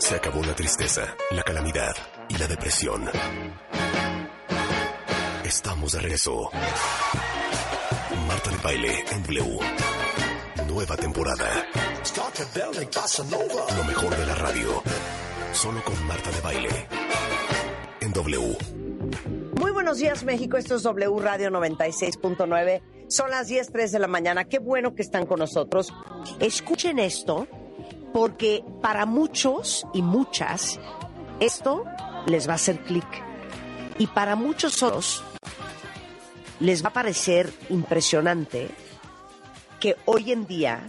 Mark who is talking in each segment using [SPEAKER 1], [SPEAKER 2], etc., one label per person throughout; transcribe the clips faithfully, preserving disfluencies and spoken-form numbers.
[SPEAKER 1] Se acabó la tristeza, la calamidad y la depresión. Estamos de regreso. Marta de Baile en W. Nueva temporada. Lo mejor de la radio. Solo con Marta de Baile. En W.
[SPEAKER 2] Muy buenos días, México. Esto es W Radio noventa y seis punto nueve. Son las diez tres de la mañana. Qué bueno que están con nosotros. Escuchen esto, porque para muchos y muchas, esto les va a hacer clic. Y para muchos otros, les va a parecer impresionante que hoy en día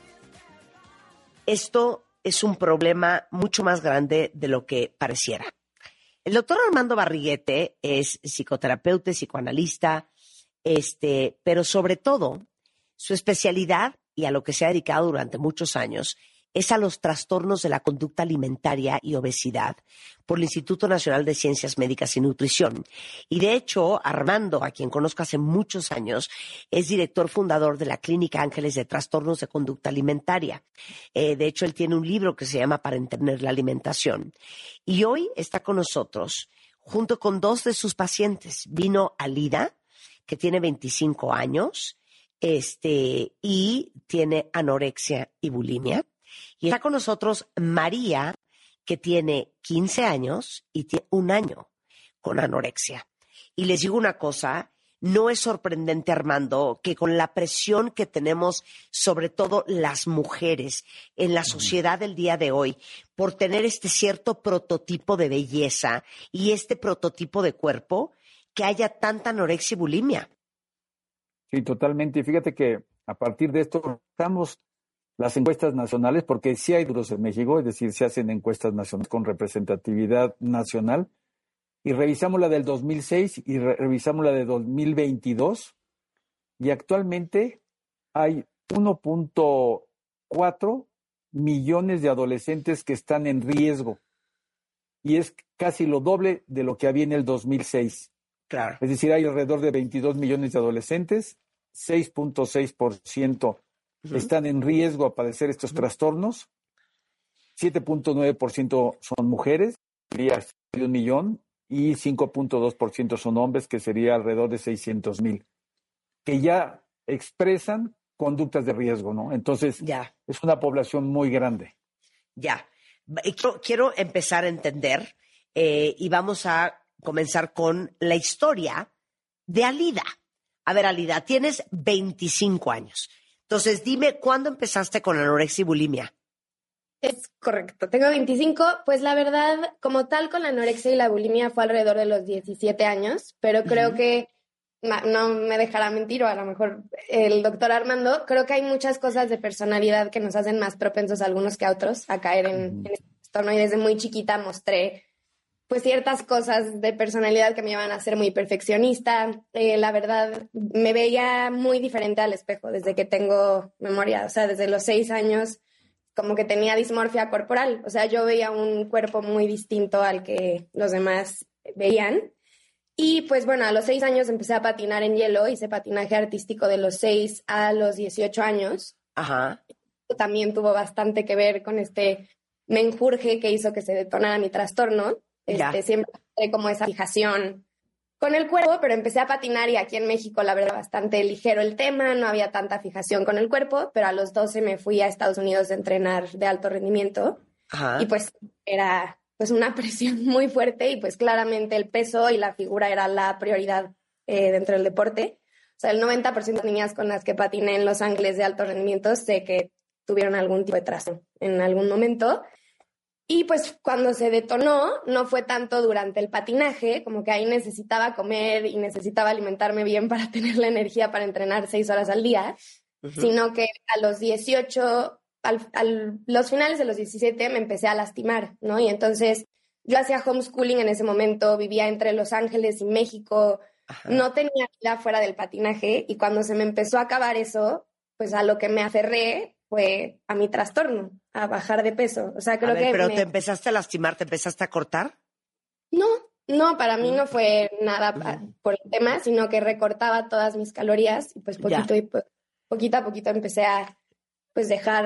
[SPEAKER 2] esto es un problema mucho más grande de lo que pareciera. El doctor Armando Barriguete es psicoterapeuta, psicoanalista, este, pero sobre todo su especialidad y a lo que se ha dedicado durante muchos años es a los trastornos de la conducta alimentaria y obesidad por el Instituto Nacional de Ciencias Médicas y Nutrición. Y de hecho, Armando, a quien conozco hace muchos años, es director fundador de la Clínica Ángeles de Trastornos de Conducta Alimentaria. Eh, de hecho, él tiene un libro que se llama Para Entender la Alimentación. Y hoy está con nosotros, junto con dos de sus pacientes. Vino Alida, que tiene veinticinco años, este, y tiene anorexia y bulimia. Y está con nosotros María, que tiene quince años y tiene un año con anorexia. Y les digo una cosa, no es sorprendente, Armando, que con la presión que tenemos, sobre todo las mujeres, en la sociedad del día de hoy, por tener este cierto prototipo de belleza y este prototipo de cuerpo, que haya tanta anorexia y bulimia.
[SPEAKER 3] Sí, totalmente. Y fíjate que a partir de esto estamos las encuestas nacionales, porque sí hay números en México, es decir, se hacen encuestas nacionales con representatividad nacional, y revisamos la del dos mil seis y re- revisamos la de dos mil veintidós, y actualmente hay uno punto cuatro millones de adolescentes que están en riesgo, y es casi lo doble de lo que había en el dos mil seis.
[SPEAKER 2] Claro.
[SPEAKER 3] Es decir, hay alrededor de veintidós millones de adolescentes, seis punto seis por ciento Uh-huh. están en riesgo a padecer estos uh-huh. trastornos, siete punto nueve por ciento son mujeres, sería un millón, y cinco punto dos por ciento son hombres, que sería alrededor de seiscientos mil, que ya expresan conductas de riesgo, ¿no? Entonces,
[SPEAKER 2] ya.
[SPEAKER 3] Es una población muy grande.
[SPEAKER 2] Ya. Quiero, quiero empezar a entender, eh, y vamos a comenzar con la historia de Alida. A ver, Alida, tienes veinticinco años. Entonces, dime, ¿cuándo empezaste con anorexia y bulimia?
[SPEAKER 4] Es correcto, tengo veinticinco, pues la verdad, como tal, con la anorexia y la bulimia fue alrededor de los diecisiete años, pero creo uh-huh. que, no me dejará mentir, o a lo mejor el doctor Armando, creo que hay muchas cosas de personalidad que nos hacen más propensos a algunos que a otros a caer en, uh-huh. en esto, ¿no? Y desde muy chiquita mostré pues ciertas cosas de personalidad que me iban a ser muy perfeccionista. Eh, la verdad, me veía muy diferente al espejo desde que tengo memoria. O sea, desde los seis años, como que tenía dismorfia corporal. O sea, yo veía un cuerpo muy distinto al que los demás veían. Y pues bueno, a los seis años empecé a patinar en hielo. Hice patinaje artístico de los seis a los dieciocho años.
[SPEAKER 2] Ajá.
[SPEAKER 4] También tuvo bastante que ver con este menjurje que hizo que se detonara mi trastorno. Este, siempre tuve como esa fijación con el cuerpo, pero empecé a patinar y aquí en México, la verdad, bastante ligero el tema, no había tanta fijación con el cuerpo, pero a los doce me fui a Estados Unidos a entrenar de alto rendimiento. Ajá. Y pues era pues una presión muy fuerte y pues claramente el peso y la figura era la prioridad eh, dentro del deporte. O sea, el noventa por ciento de niñas con las que patiné en Los Ángeles de alto rendimiento sé que tuvieron algún tipo de trastorno en algún momento. Y pues cuando se detonó, no fue tanto durante el patinaje, como que ahí necesitaba comer y necesitaba alimentarme bien para tener la energía para entrenar seis horas al día, uh-huh. sino que a los dieciocho, al, al, los finales de los diecisiete me empecé a lastimar, ¿no? Y entonces yo hacía homeschooling en ese momento, vivía entre Los Ángeles y México, uh-huh. no tenía vida fuera del patinaje y cuando se me empezó a acabar eso, pues a lo que me aferré fue a mi trastorno, a bajar de peso. O sea, creo
[SPEAKER 2] a ver,
[SPEAKER 4] que
[SPEAKER 2] ¿pero
[SPEAKER 4] me...
[SPEAKER 2] te empezaste a lastimar, te empezaste a cortar?
[SPEAKER 4] No, no, para mí no fue nada uh-huh. por el tema, sino que recortaba todas mis calorías y pues poquito, y po- poquito a poquito empecé a pues dejar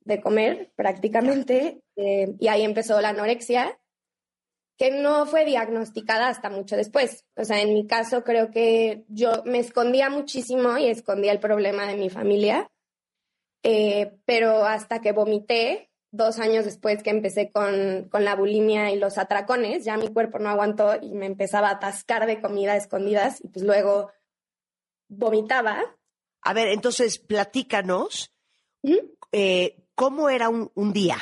[SPEAKER 4] de comer prácticamente, eh, y ahí empezó la anorexia, que no fue diagnosticada hasta mucho después. O sea, en mi caso creo que yo me escondía muchísimo y escondía el problema de mi familia, eh, pero hasta que vomité, dos años después que empecé con, con la bulimia y los atracones, ya mi cuerpo no aguantó y me empezaba a atascar de comida a escondidas y pues luego vomitaba.
[SPEAKER 2] A ver, entonces, platícanos,
[SPEAKER 4] ¿Mm?
[SPEAKER 2] eh, ¿cómo era un, un día?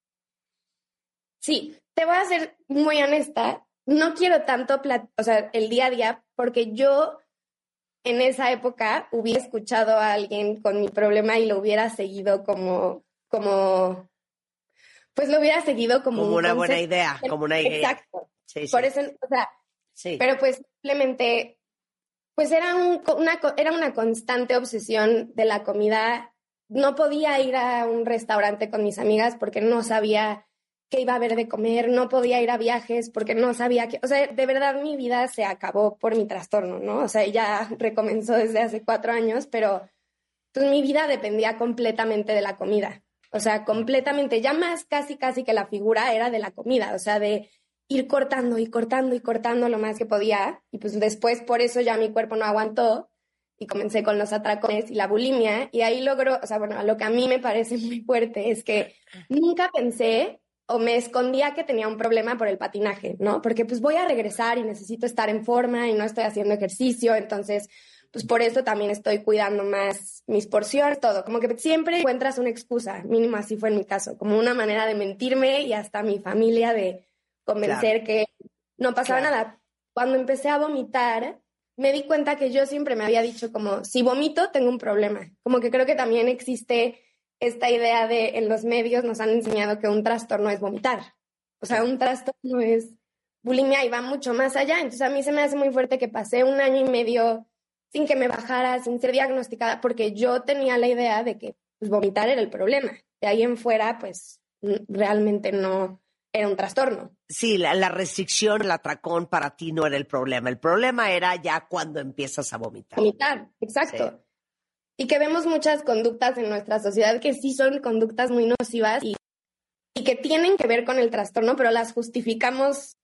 [SPEAKER 4] Sí, te voy a ser muy honesta, no quiero tanto, plat- o sea, el día a día, porque yo en esa época hubiera escuchado a alguien con mi problema y lo hubiera seguido como, como, pues lo hubiera seguido como,
[SPEAKER 2] Como
[SPEAKER 4] un
[SPEAKER 2] una buena
[SPEAKER 4] concepto.
[SPEAKER 2] idea, como una idea.
[SPEAKER 4] Exacto.
[SPEAKER 2] Sí, sí.
[SPEAKER 4] Por eso, o sea,
[SPEAKER 2] Sí.
[SPEAKER 4] pero pues simplemente, pues era, un, una, era una constante obsesión de la comida. No podía ir a un restaurante con mis amigas porque no sabía qué iba a haber de comer, no podía ir a viajes porque no sabía qué, o sea, de verdad mi vida se acabó por mi trastorno, ¿no? O sea, ya recomenzó desde hace cuatro años, pero pues mi vida dependía completamente de la comida, o sea, completamente, ya más casi casi que la figura era de la comida, o sea, de ir cortando y cortando y cortando lo más que podía, y pues después por eso ya mi cuerpo no aguantó, y comencé con los atracones y la bulimia, y ahí logró, o sea, bueno, lo que a mí me parece muy fuerte es que nunca pensé o me escondía que tenía un problema por el patinaje, ¿no? Porque pues voy a regresar y necesito estar en forma y no estoy haciendo ejercicio, entonces pues por eso también estoy cuidando más mis porciones, todo, como que siempre encuentras una excusa, mínimo así fue en mi caso, como una manera de mentirme y hasta mi familia de convencer, claro, que no pasaba, claro, nada. Cuando empecé a vomitar, me di cuenta que yo siempre me había dicho como, si vomito tengo un problema, como que creo que también existe esta idea de, en los medios nos han enseñado que un trastorno es vomitar. O sea, un trastorno es bulimia y va mucho más allá. Entonces a mí se me hace muy fuerte que pasé un año y medio sin que me bajara, sin ser diagnosticada, porque yo tenía la idea de que pues, vomitar era el problema. De ahí en fuera, pues realmente no era un trastorno.
[SPEAKER 2] Sí, la, la restricción, el atracón para ti no era el problema. El problema era ya cuando empiezas a vomitar.
[SPEAKER 4] Vomitar, exacto.
[SPEAKER 2] Sí.
[SPEAKER 4] Y que vemos muchas conductas en nuestra sociedad que sí son conductas muy nocivas y, y que tienen que ver con el trastorno, pero las justificamos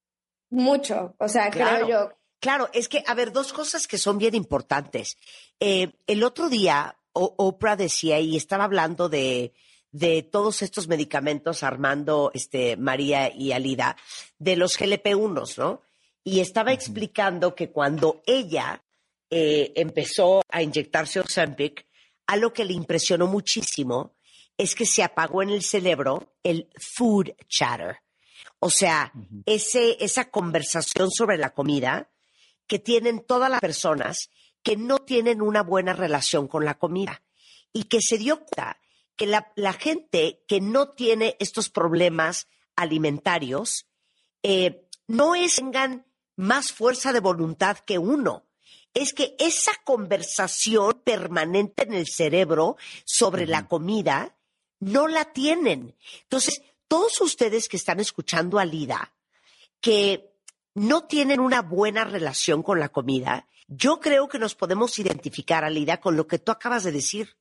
[SPEAKER 4] mucho. O sea,
[SPEAKER 2] claro,
[SPEAKER 4] creo yo.
[SPEAKER 2] Claro, es que, a ver, dos cosas que son bien importantes. Eh, el otro día, o- Oprah decía, y estaba hablando de, de todos estos medicamentos, Armando, este, María y Alida, de los G L P uno, ¿no? Y estaba uh-huh. explicando que cuando ella Eh, empezó a inyectarse Ozempic, algo que le impresionó muchísimo es que se apagó en el cerebro el food chatter. O sea, uh-huh. ese, esa conversación sobre la comida que tienen todas las personas que no tienen una buena relación con la comida y que se dio cuenta que la, la gente que no tiene estos problemas alimentarios eh, no es tengan más fuerza de voluntad que uno. Es que esa conversación permanente en el cerebro sobre uh-huh. la comida no la tienen. Entonces, todos ustedes que están escuchando a Lida, que no tienen una buena relación con la comida, yo creo que nos podemos identificar, Alida, con lo que tú acabas de decir.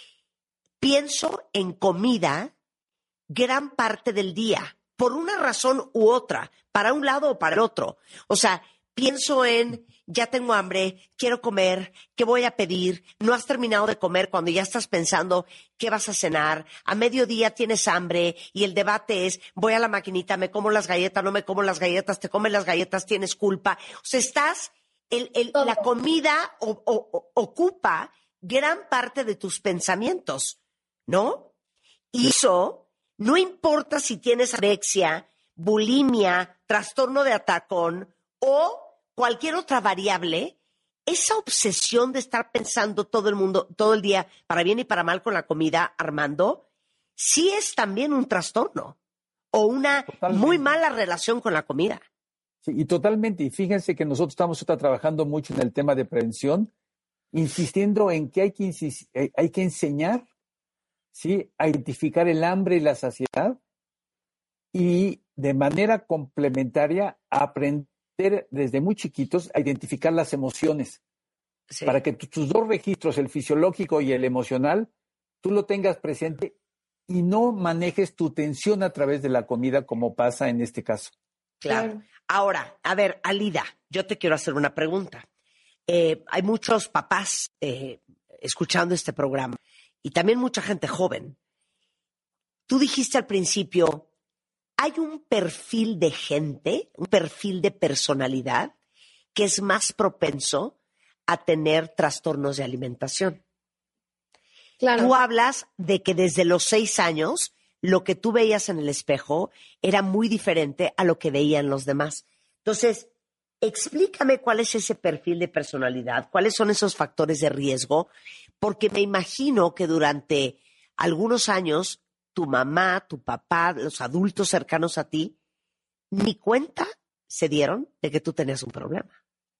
[SPEAKER 2] Pienso en comida gran parte del día, por una razón u otra, para un lado o para el otro. O sea, pienso en, ya tengo hambre, quiero comer, ¿qué voy a pedir? No has terminado de comer cuando ya estás pensando qué vas a cenar. A mediodía tienes hambre y el debate es, voy a la maquinita, me como las galletas, no me como las galletas, te comes las galletas, tienes culpa. O sea, estás, el, el, la comida o, o, o, ocupa gran parte de tus pensamientos, ¿no? Y eso, no importa si tienes anorexia, bulimia, trastorno de atracón o cualquier otra variable, esa obsesión de estar pensando todo el mundo, todo el día, para bien y para mal con la comida, Armando, sí es también un trastorno o una totalmente. Muy mala relación con la comida.
[SPEAKER 3] Sí, y totalmente. Y fíjense que nosotros estamos trabajando mucho en el tema de prevención, insistiendo en que hay que, insist- hay que enseñar, ¿sí?, a identificar el hambre y la saciedad y de manera complementaria a aprender desde muy chiquitos a identificar las emociones, sí. para que tu, tus dos registros, el fisiológico y el emocional, tú lo tengas presente y no manejes tu tensión a través de la comida como pasa en este caso.
[SPEAKER 2] Claro. claro. Ahora, a ver, Alida, yo te quiero hacer una pregunta. Eh, hay muchos papás eh, escuchando este programa y también mucha gente joven. Tú dijiste al principio, hay un perfil de gente, un perfil de personalidad que es más propenso a tener trastornos de alimentación. Claro. Tú hablas de que desde los seis años lo que tú veías en el espejo era muy diferente a lo que veían los demás. Entonces, explícame cuál es ese perfil de personalidad, cuáles son esos factores de riesgo, porque me imagino que durante algunos años tu mamá, tu papá, los adultos cercanos a ti, ni cuenta se dieron de que tú tenías un problema.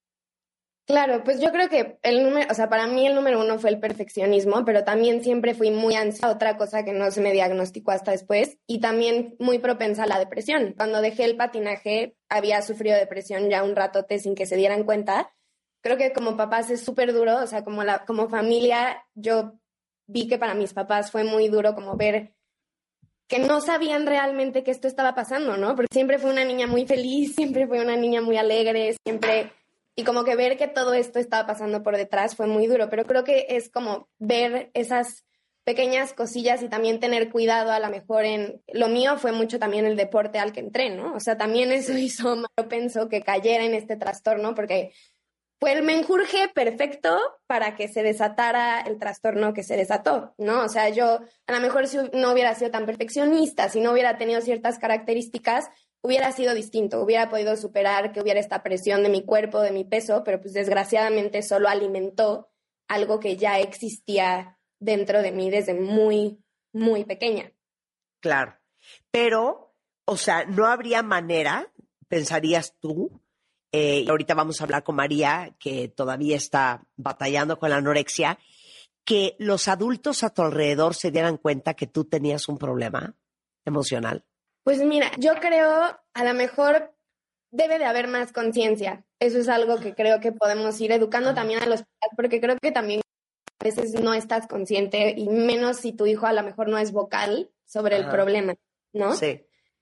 [SPEAKER 4] Claro, pues yo creo que el número, o sea, para mí el número uno fue el perfeccionismo, pero también siempre fui muy ansiosa, otra cosa que no se me diagnosticó hasta después, y también muy propensa a la depresión. Cuando dejé el patinaje, había sufrido depresión ya un ratote sin que se dieran cuenta. Creo que como papás es súper duro, o sea, como, la, como familia, yo vi que para mis papás fue muy duro como ver que no sabían realmente que esto estaba pasando, ¿no? Porque siempre fue una niña muy feliz, siempre fue una niña muy alegre, siempre... Y como que ver que todo esto estaba pasando por detrás fue muy duro, pero creo que es como ver esas pequeñas cosillas y también tener cuidado a lo mejor en... Lo mío fue mucho también el deporte al que entré, ¿no? O sea, también eso hizo, yo pienso, que cayera en este trastorno porque fue el menjurje perfecto para que se desatara el trastorno que se desató, ¿no? O sea, yo a lo mejor si no hubiera sido tan perfeccionista, si no hubiera tenido ciertas características, hubiera sido distinto, hubiera podido superar que hubiera esta presión de mi cuerpo, de mi peso, pero pues desgraciadamente solo alimentó algo que ya existía dentro de mí desde muy, muy pequeña.
[SPEAKER 2] Claro, pero, o sea, no habría manera, pensarías tú, eh, y ahorita vamos a hablar con María, que todavía está batallando con la anorexia, que los adultos a tu alrededor se dieran cuenta que tú tenías un problema emocional.
[SPEAKER 4] Pues mira, yo creo a lo mejor debe de haber más conciencia. Eso es algo que creo que podemos ir educando también a los padres, porque creo que también a veces no estás consciente, y menos si tu hijo a lo mejor no es vocal sobre Ajá. el problema, ¿no?
[SPEAKER 2] Sí.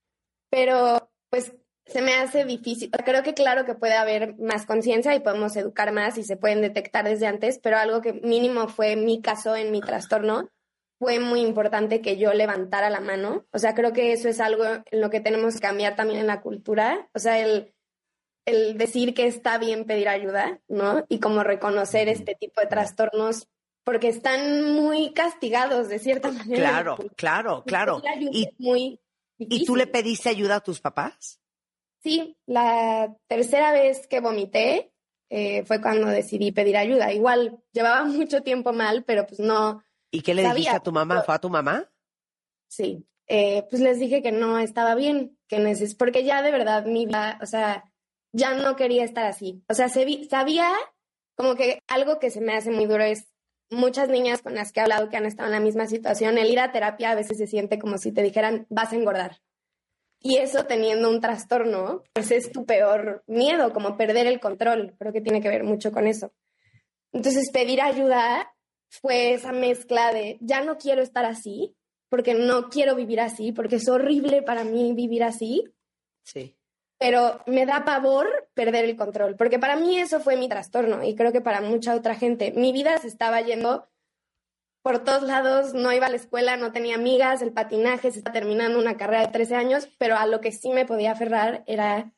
[SPEAKER 4] Pero pues se me hace difícil. Creo que claro que puede haber más conciencia y podemos educar más y se pueden detectar desde antes, pero algo que mínimo fue mi caso en mi trastorno, fue muy importante que yo levantara la mano. O sea, creo que eso es algo en lo que tenemos que cambiar también en la cultura. O sea, el, el decir que está bien pedir ayuda, ¿no? Y como reconocer este tipo de trastornos, porque están muy castigados de cierta manera.
[SPEAKER 2] Claro, claro, claro.
[SPEAKER 4] Y, muy
[SPEAKER 2] ¿Y tú le pediste ayuda a tus papás?
[SPEAKER 4] Sí, la tercera vez que vomité eh, fue cuando decidí pedir ayuda. Igual, llevaba mucho tiempo mal, pero pues no...
[SPEAKER 2] ¿Y qué le
[SPEAKER 4] sabía.
[SPEAKER 2] dijiste a tu mamá? ¿Fue a tu mamá?
[SPEAKER 4] Sí, eh, pues les dije que no estaba bien, que neces porque ya de verdad mi vida, o sea, ya no quería estar así. O sea, se vi, sabía como que algo que se me hace muy duro es muchas niñas con las que he hablado que han estado en la misma situación, el ir a terapia a veces se siente como si te dijeran, vas a engordar. Y eso teniendo un trastorno, pues es tu peor miedo, como perder el control. Creo que tiene que ver mucho con eso. Entonces, pedir ayuda fue esa mezcla de ya no quiero estar así, porque no quiero vivir así, porque es horrible para mí vivir así.
[SPEAKER 2] Sí.
[SPEAKER 4] Pero me da pavor perder el control, porque para mí eso fue mi trastorno y creo que para mucha otra gente. Mi vida se estaba yendo por todos lados, no iba a la escuela, no tenía amigas, el patinaje, se estaba terminando una carrera de trece años, pero a lo que sí me podía aferrar era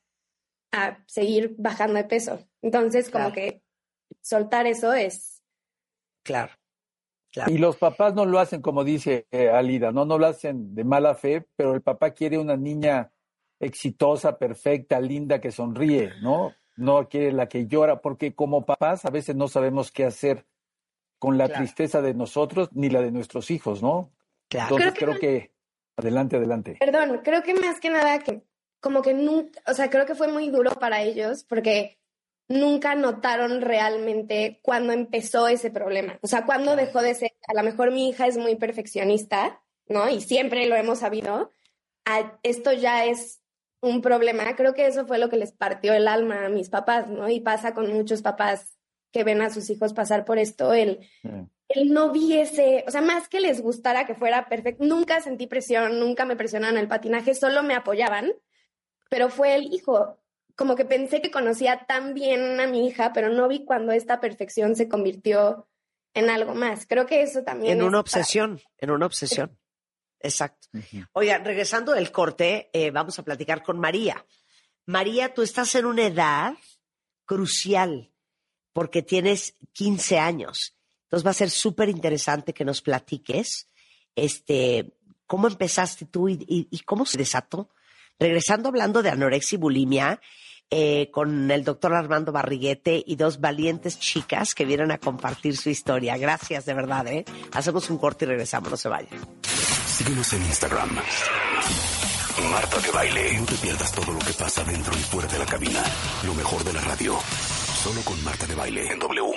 [SPEAKER 4] a seguir bajando de peso. Entonces, como claro. que soltar eso es...
[SPEAKER 2] Claro. Claro.
[SPEAKER 3] Y los papás no lo hacen como dice eh, Alida, ¿no? No lo hacen de mala fe, pero el papá quiere una niña exitosa, perfecta, linda, que sonríe, ¿no? No quiere la que llora, porque como papás a veces no sabemos qué hacer con la claro. tristeza de nosotros ni la de nuestros hijos, ¿no?
[SPEAKER 2] Claro.
[SPEAKER 3] Entonces
[SPEAKER 4] creo que,
[SPEAKER 3] creo que... Adelante, adelante.
[SPEAKER 4] Perdón, creo que más que nada que como que nunca, o sea, creo que fue muy duro para ellos porque nunca notaron realmente cuándo empezó ese problema. O sea, cuándo claro. dejó de ser, a lo mejor mi hija es muy perfeccionista, ¿no? Y siempre lo hemos sabido. A, esto ya es un problema. Creo que eso fue lo que les partió el alma a mis papás, ¿no? Y pasa con muchos papás que ven a sus hijos pasar por esto, el, sí. él no vi ese, o sea, más que les gustara que fuera perfecto, nunca sentí presión, nunca me presionaban en el patinaje, solo me apoyaban, pero fue el hijo, como que pensé que conocía tan bien a mi hija, pero no vi cuando esta perfección se convirtió en algo más. Creo que eso también
[SPEAKER 2] En
[SPEAKER 4] es
[SPEAKER 2] una obsesión, para... en una obsesión. Exacto. Uh-huh. Oiga, regresando del corte, eh, vamos a platicar con María. María, tú estás en una edad crucial porque tienes quince años. Entonces va a ser súper interesante que nos platiques este, cómo empezaste tú y, y, y cómo se desató. Regresando hablando de anorexia y bulimia, eh, con el doctor Armando Barriguete y dos valientes chicas que vienen a compartir su historia. Gracias, de verdad, ¿eh? Hacemos un corte y regresamos, no se vayan.
[SPEAKER 1] Síguenos en Instagram. Marta de Baile. No te pierdas todo lo que pasa dentro y fuera de la cabina. Lo mejor de la radio. Solo con Marta de Baile en W.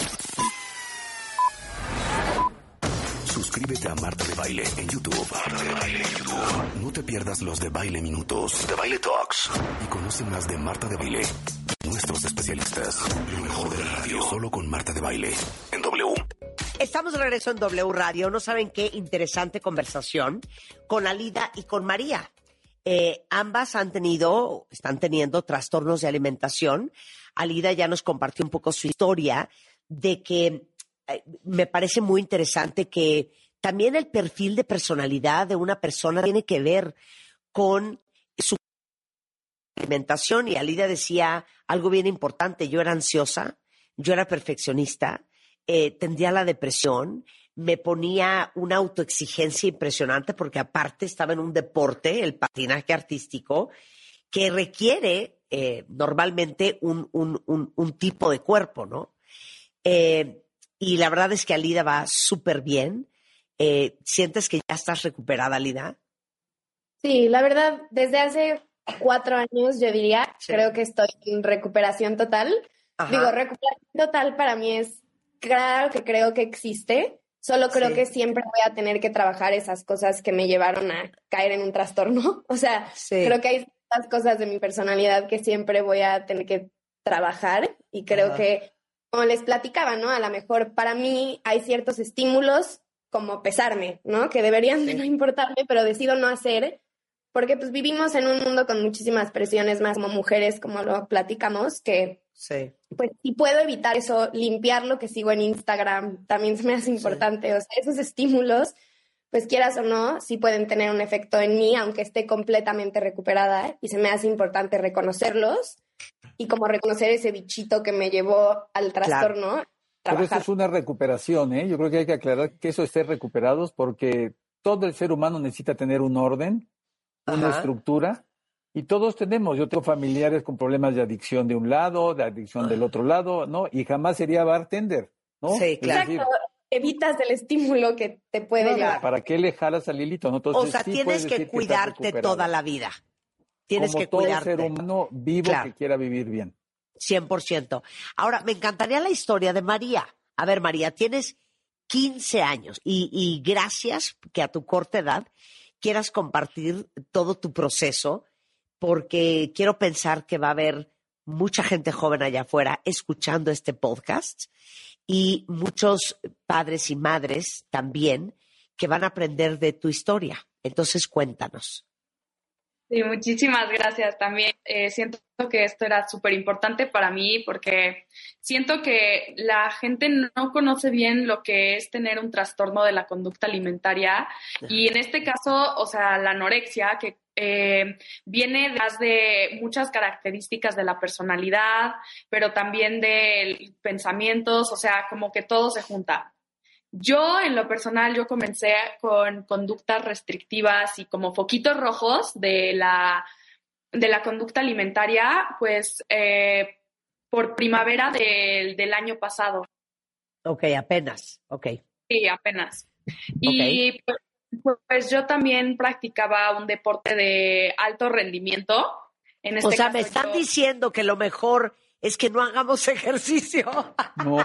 [SPEAKER 1] Suscríbete a Marta de Baile en YouTube. Marta de Baile en YouTube. No te pierdas los de Baile Minutos, de Baile Talks. Y conoce más de Marta de Baile. Nuestros especialistas. Lo mejor de la radio. Solo con Marta de Baile en W.
[SPEAKER 2] Estamos de regreso en W Radio. No saben qué interesante conversación con Alida y con María. Eh, ambas han tenido, están teniendo trastornos de alimentación. Alida ya nos compartió un poco su historia de que eh, me parece muy interesante que también el perfil de personalidad de una persona tiene que ver con su alimentación. Y Alida decía algo bien importante: yo era ansiosa, yo era perfeccionista, eh, tendía a la depresión, me ponía una autoexigencia impresionante porque aparte estaba en un deporte, el patinaje artístico, que requiere eh, normalmente un, un, un, un tipo de cuerpo, ¿no? Eh, y la verdad es que Alida va súper bien. Eh, ¿Sientes que ya estás recuperada, Alida?
[SPEAKER 4] Sí, la verdad, desde hace cuatro años yo diría, sí. Creo que estoy en recuperación total. Ajá. Digo, recuperación total para mí es, claro que creo que existe. Solo creo sí. que siempre voy a tener que trabajar esas cosas que me llevaron a caer en un trastorno. O sea, sí. creo que hay ciertas cosas de mi personalidad que siempre voy a tener que trabajar. Y creo Ajá. que, como les platicaba, ¿no? A lo mejor para mí hay ciertos estímulos como pesarme, ¿no? Que deberían sí. de no importarme, pero decido no hacer. Porque pues vivimos en un mundo con muchísimas presiones más como mujeres, como lo platicamos, que... Sí. Pues si puedo evitar eso, limpiar lo que sigo en Instagram, también se me hace importante. Sí. O sea, esos estímulos, pues quieras o no, sí pueden tener un efecto en mí, aunque esté completamente recuperada. Y se me hace importante reconocerlos y como reconocer ese bichito que me llevó al trastorno.
[SPEAKER 3] Claro. Pero eso es una recuperación, ¿eh? Yo creo que hay que aclarar que eso esté recuperados porque todo el ser humano necesita tener un orden, una Ajá. estructura. Y todos tenemos, yo tengo familiares con problemas de adicción de un lado, de adicción del otro lado, ¿no? Y jamás sería bartender, ¿no?
[SPEAKER 2] Sí, claro.
[SPEAKER 4] Exacto, evitas el estímulo que te puede no, llevar.
[SPEAKER 3] ¿Para qué le jalas al hilito? ¿No? Entonces,
[SPEAKER 2] o sea,
[SPEAKER 3] sí
[SPEAKER 2] tienes que cuidarte que toda la vida. Tienes
[SPEAKER 3] Como
[SPEAKER 2] que cuidarte.
[SPEAKER 3] Como todo ser humano vivo claro. que quiera vivir bien.
[SPEAKER 2] cien por ciento. Ahora, me encantaría la historia de María. A ver, María, tienes quince años y, y gracias que a tu corta edad quieras compartir todo tu proceso, porque quiero pensar que va a haber mucha gente joven allá afuera escuchando este podcast y muchos padres y madres también que van a aprender de tu historia. Entonces, cuéntanos.
[SPEAKER 5] Sí, muchísimas gracias también. Eh, siento que esto era súper importante para mí porque siento que la gente no conoce bien lo que es tener un trastorno de la conducta alimentaria y en este caso, o sea, la anorexia, que eh, viene detrás de muchas características de la personalidad, pero también de pensamientos, o sea, como que todo se junta. Yo, en lo personal, yo comencé con conductas restrictivas y como foquitos rojos de la, de la conducta alimentaria, pues, eh, por primavera del, del año pasado.
[SPEAKER 2] Ok, apenas, ok.
[SPEAKER 5] Sí, apenas. Y okay. pues, pues yo también practicaba un deporte de alto rendimiento. En este
[SPEAKER 2] o sea,
[SPEAKER 5] caso,
[SPEAKER 2] me están
[SPEAKER 5] yo...
[SPEAKER 2] diciendo que lo mejor es que no hagamos ejercicio.
[SPEAKER 3] No.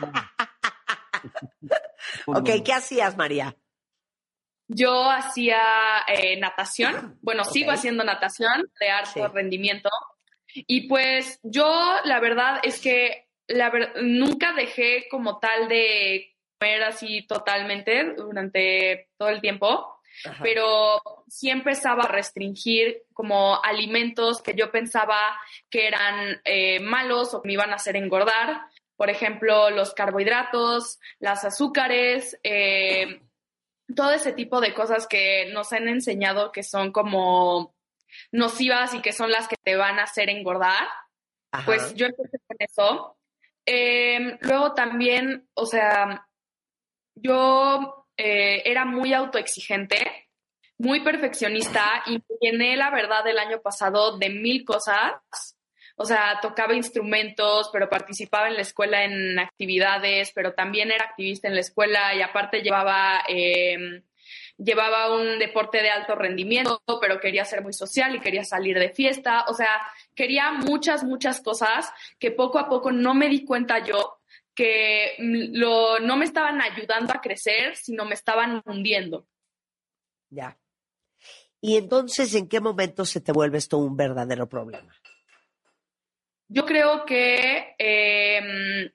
[SPEAKER 2] Ok, ¿qué hacías, María?
[SPEAKER 5] Yo hacía eh, natación, bueno, okay. sigo haciendo natación de alto sí. rendimiento y pues yo la verdad es que la ver- nunca dejé como tal de así totalmente durante todo el tiempo,
[SPEAKER 2] Ajá.
[SPEAKER 5] pero sí empezaba a restringir como alimentos que yo pensaba que eran eh, malos o que me iban a hacer engordar. Por ejemplo, los carbohidratos, las azúcares, eh, todo ese tipo de cosas que nos han enseñado que son como nocivas y que son las que te van a hacer engordar.
[SPEAKER 2] Ajá.
[SPEAKER 5] Pues yo empecé con eso. Eh, luego también, o sea, yo eh, era muy autoexigente, muy perfeccionista y me llené, la verdad, el año pasado de mil cosas. O sea, tocaba instrumentos, pero participaba en la escuela en actividades, pero también era activista en la escuela y aparte llevaba, eh, llevaba un deporte de alto rendimiento, pero quería ser muy social y quería salir de fiesta. O sea, quería muchas, muchas cosas que poco a poco no me di cuenta yo que lo, no me estaban ayudando a crecer, sino me estaban hundiendo.
[SPEAKER 2] Ya. Y entonces, ¿en qué momento se te vuelve esto un verdadero problema?
[SPEAKER 5] Yo creo que eh,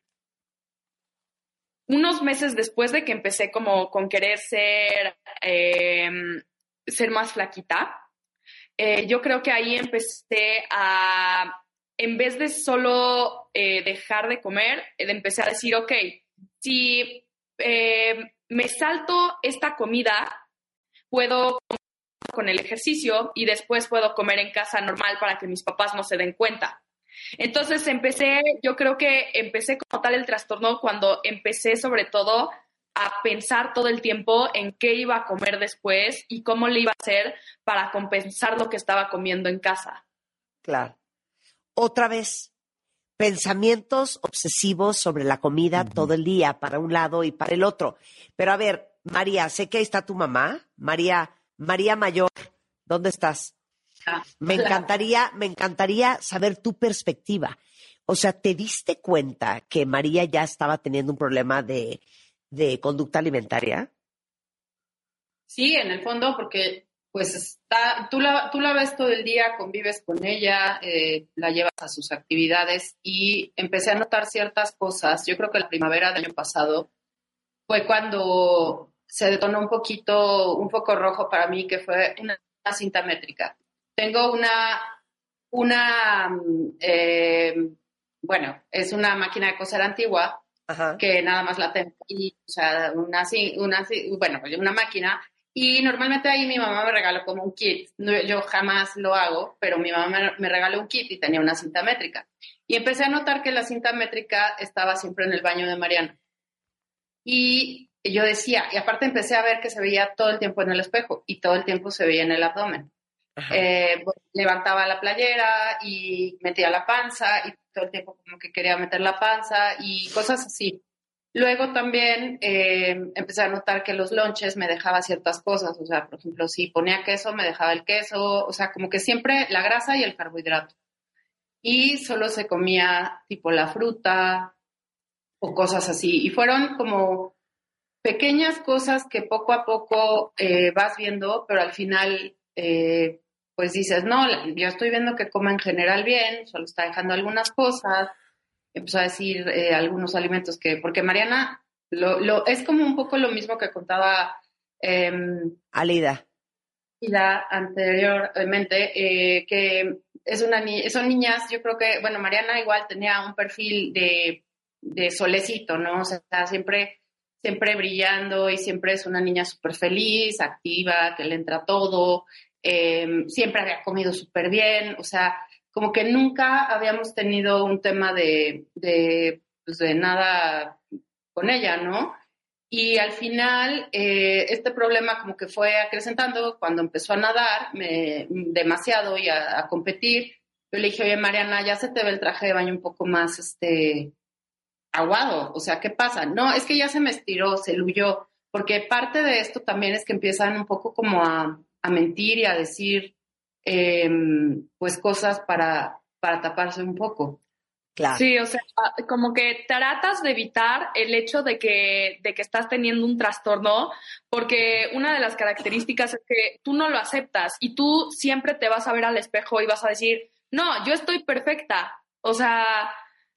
[SPEAKER 5] unos meses después de que empecé como con querer ser, eh, ser más flaquita, eh, yo creo que ahí empecé a, en vez de solo eh, dejar de comer, eh, empecé a decir, ok, si eh, me salto esta comida, puedo comer con el ejercicio y después puedo comer en casa normal para que mis papás no se den cuenta. Entonces empecé, yo creo que empecé como tal el trastorno cuando empecé sobre todo a pensar todo el tiempo en qué iba a comer después y cómo le iba a hacer para compensar lo que estaba comiendo en casa.
[SPEAKER 2] Claro. Otra vez, pensamientos obsesivos sobre la comida uh-huh. todo el día, para un lado y para el otro. Pero a ver, María, sé que ahí está tu mamá, María, María Mayor, ¿dónde estás? Me encantaría, me encantaría saber tu perspectiva. O sea, ¿te diste cuenta que María ya estaba teniendo un problema de, de conducta alimentaria?
[SPEAKER 6] Sí, en el fondo, porque pues está, tú la, tú la ves todo el día, convives con ella, eh, la llevas a sus actividades y empecé a notar ciertas cosas. Yo creo que la primavera del año pasado fue cuando se detonó un poquito, un foco rojo para mí, que fue una, una cinta métrica. Tengo una, una eh, bueno, es una máquina de coser antigua. Ajá. Que nada más la tengo y, o sea, una, una, bueno, una máquina, y normalmente ahí mi mamá me regaló como un kit. Yo jamás lo hago, pero mi mamá me, me regaló un kit y tenía una cinta métrica. Y empecé a notar que la cinta métrica estaba siempre en el baño de Mariana. Y yo decía, y aparte empecé a ver que se veía todo el tiempo en el espejo y todo el tiempo se veía en el abdomen. Eh, pues, levantaba la playera y metía la panza y todo el tiempo como que quería meter la panza y cosas así. Luego también eh, empecé a notar que los lonches me dejaba ciertas cosas, o sea, por ejemplo, si ponía queso, me dejaba el queso, o sea, como que siempre la grasa y el carbohidrato. Y solo se comía tipo la fruta o cosas así. Y fueron como pequeñas cosas que poco a poco eh, vas viendo, pero al final... Eh, pues dices, no, yo estoy viendo que come en general bien, solo está dejando algunas cosas, empezó a decir eh, algunos alimentos que, porque Mariana, lo, lo, es como un poco lo mismo que contaba eh,
[SPEAKER 2] Alida.
[SPEAKER 6] Alida anteriormente, eh, que es una ni- son niñas, yo creo que, bueno, Mariana igual tenía un perfil de, de solecito, ¿no? O sea, siempre, siempre brillando y siempre es una niña súper feliz, activa, que le entra todo. Eh, siempre había comido súper bien, o sea, como que nunca habíamos tenido un tema de, de, pues de nada con ella, ¿no? Y al final, eh, este problema como que fue acrecentando cuando empezó a nadar me, demasiado y a, a competir. Yo le dije, oye, Mariana, ya se te ve el traje de baño un poco más este, aguado, o sea, ¿qué pasa? No, es que ya se me estiró, se luyó, porque parte de esto también es que empiezan un poco como a... a mentir y a decir eh, pues cosas para, para taparse un poco.
[SPEAKER 2] Claro.
[SPEAKER 5] Sí, o sea, como que tratas de evitar el hecho de que, de que estás teniendo un trastorno, porque una de las características es que tú no lo aceptas y tú siempre te vas a ver al espejo y vas a decir, no, yo estoy perfecta. O sea,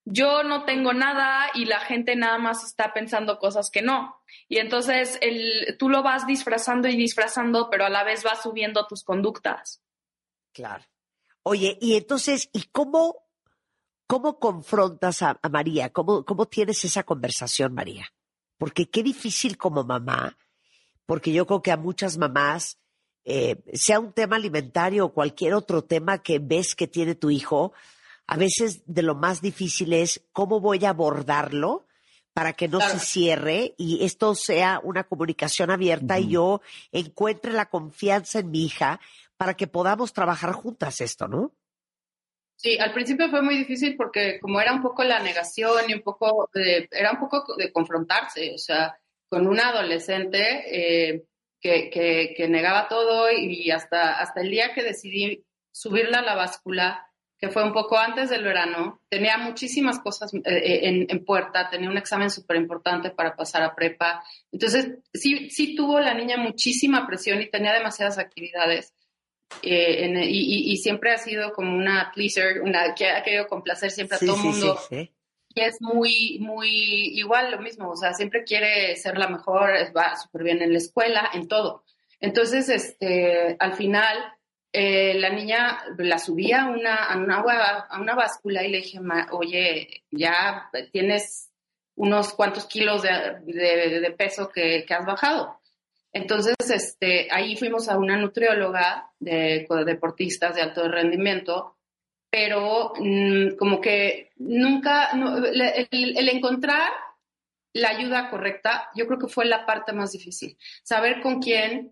[SPEAKER 5] yo no tengo nada y la gente nada más está pensando cosas que no. Y entonces el, tú lo vas disfrazando y disfrazando, pero a la vez vas subiendo tus conductas.
[SPEAKER 2] Claro. Oye, y entonces, ¿y cómo, cómo confrontas a, a María? ¿Cómo, ¿Cómo tienes esa conversación, María? Porque qué difícil como mamá, porque yo creo que a muchas mamás, eh, sea un tema alimentario o cualquier otro tema que ves que tiene tu hijo, a veces de lo más difícil es cómo voy a abordarlo para que no claro. se cierre y esto sea una comunicación abierta uh-huh. y yo encuentre la confianza en mi hija para que podamos trabajar juntas esto, ¿no?
[SPEAKER 6] Sí, al principio fue muy difícil porque como era un poco la negación y un poco, de, era un poco de confrontarse, o sea, con una adolescente eh, que, que, que negaba todo y hasta, hasta el día que decidí subirla a la báscula, que fue un poco antes del verano, tenía muchísimas cosas eh, en, en puerta, tenía un examen súper importante para pasar a prepa. Entonces, sí, sí tuvo la niña muchísima presión y tenía demasiadas actividades. Eh, en, y, y siempre ha sido como una pleaser, una que ha querido complacer siempre a sí, todo el sí, mundo. Sí, sí. Y es muy, muy igual lo mismo, o sea, siempre quiere ser la mejor, va súper bien en la escuela, en todo. Entonces, este, al final... Eh, la niña la subí a una, a, una, a una báscula y le dije, oye, ya tienes unos cuantos kilos de, de, de peso que, que has bajado. Entonces, este, ahí fuimos a una nutrióloga de, de deportistas de alto rendimiento, pero mmm, como que nunca, no, el, el encontrar la ayuda correcta, yo creo que fue la parte más difícil. Saber con quién...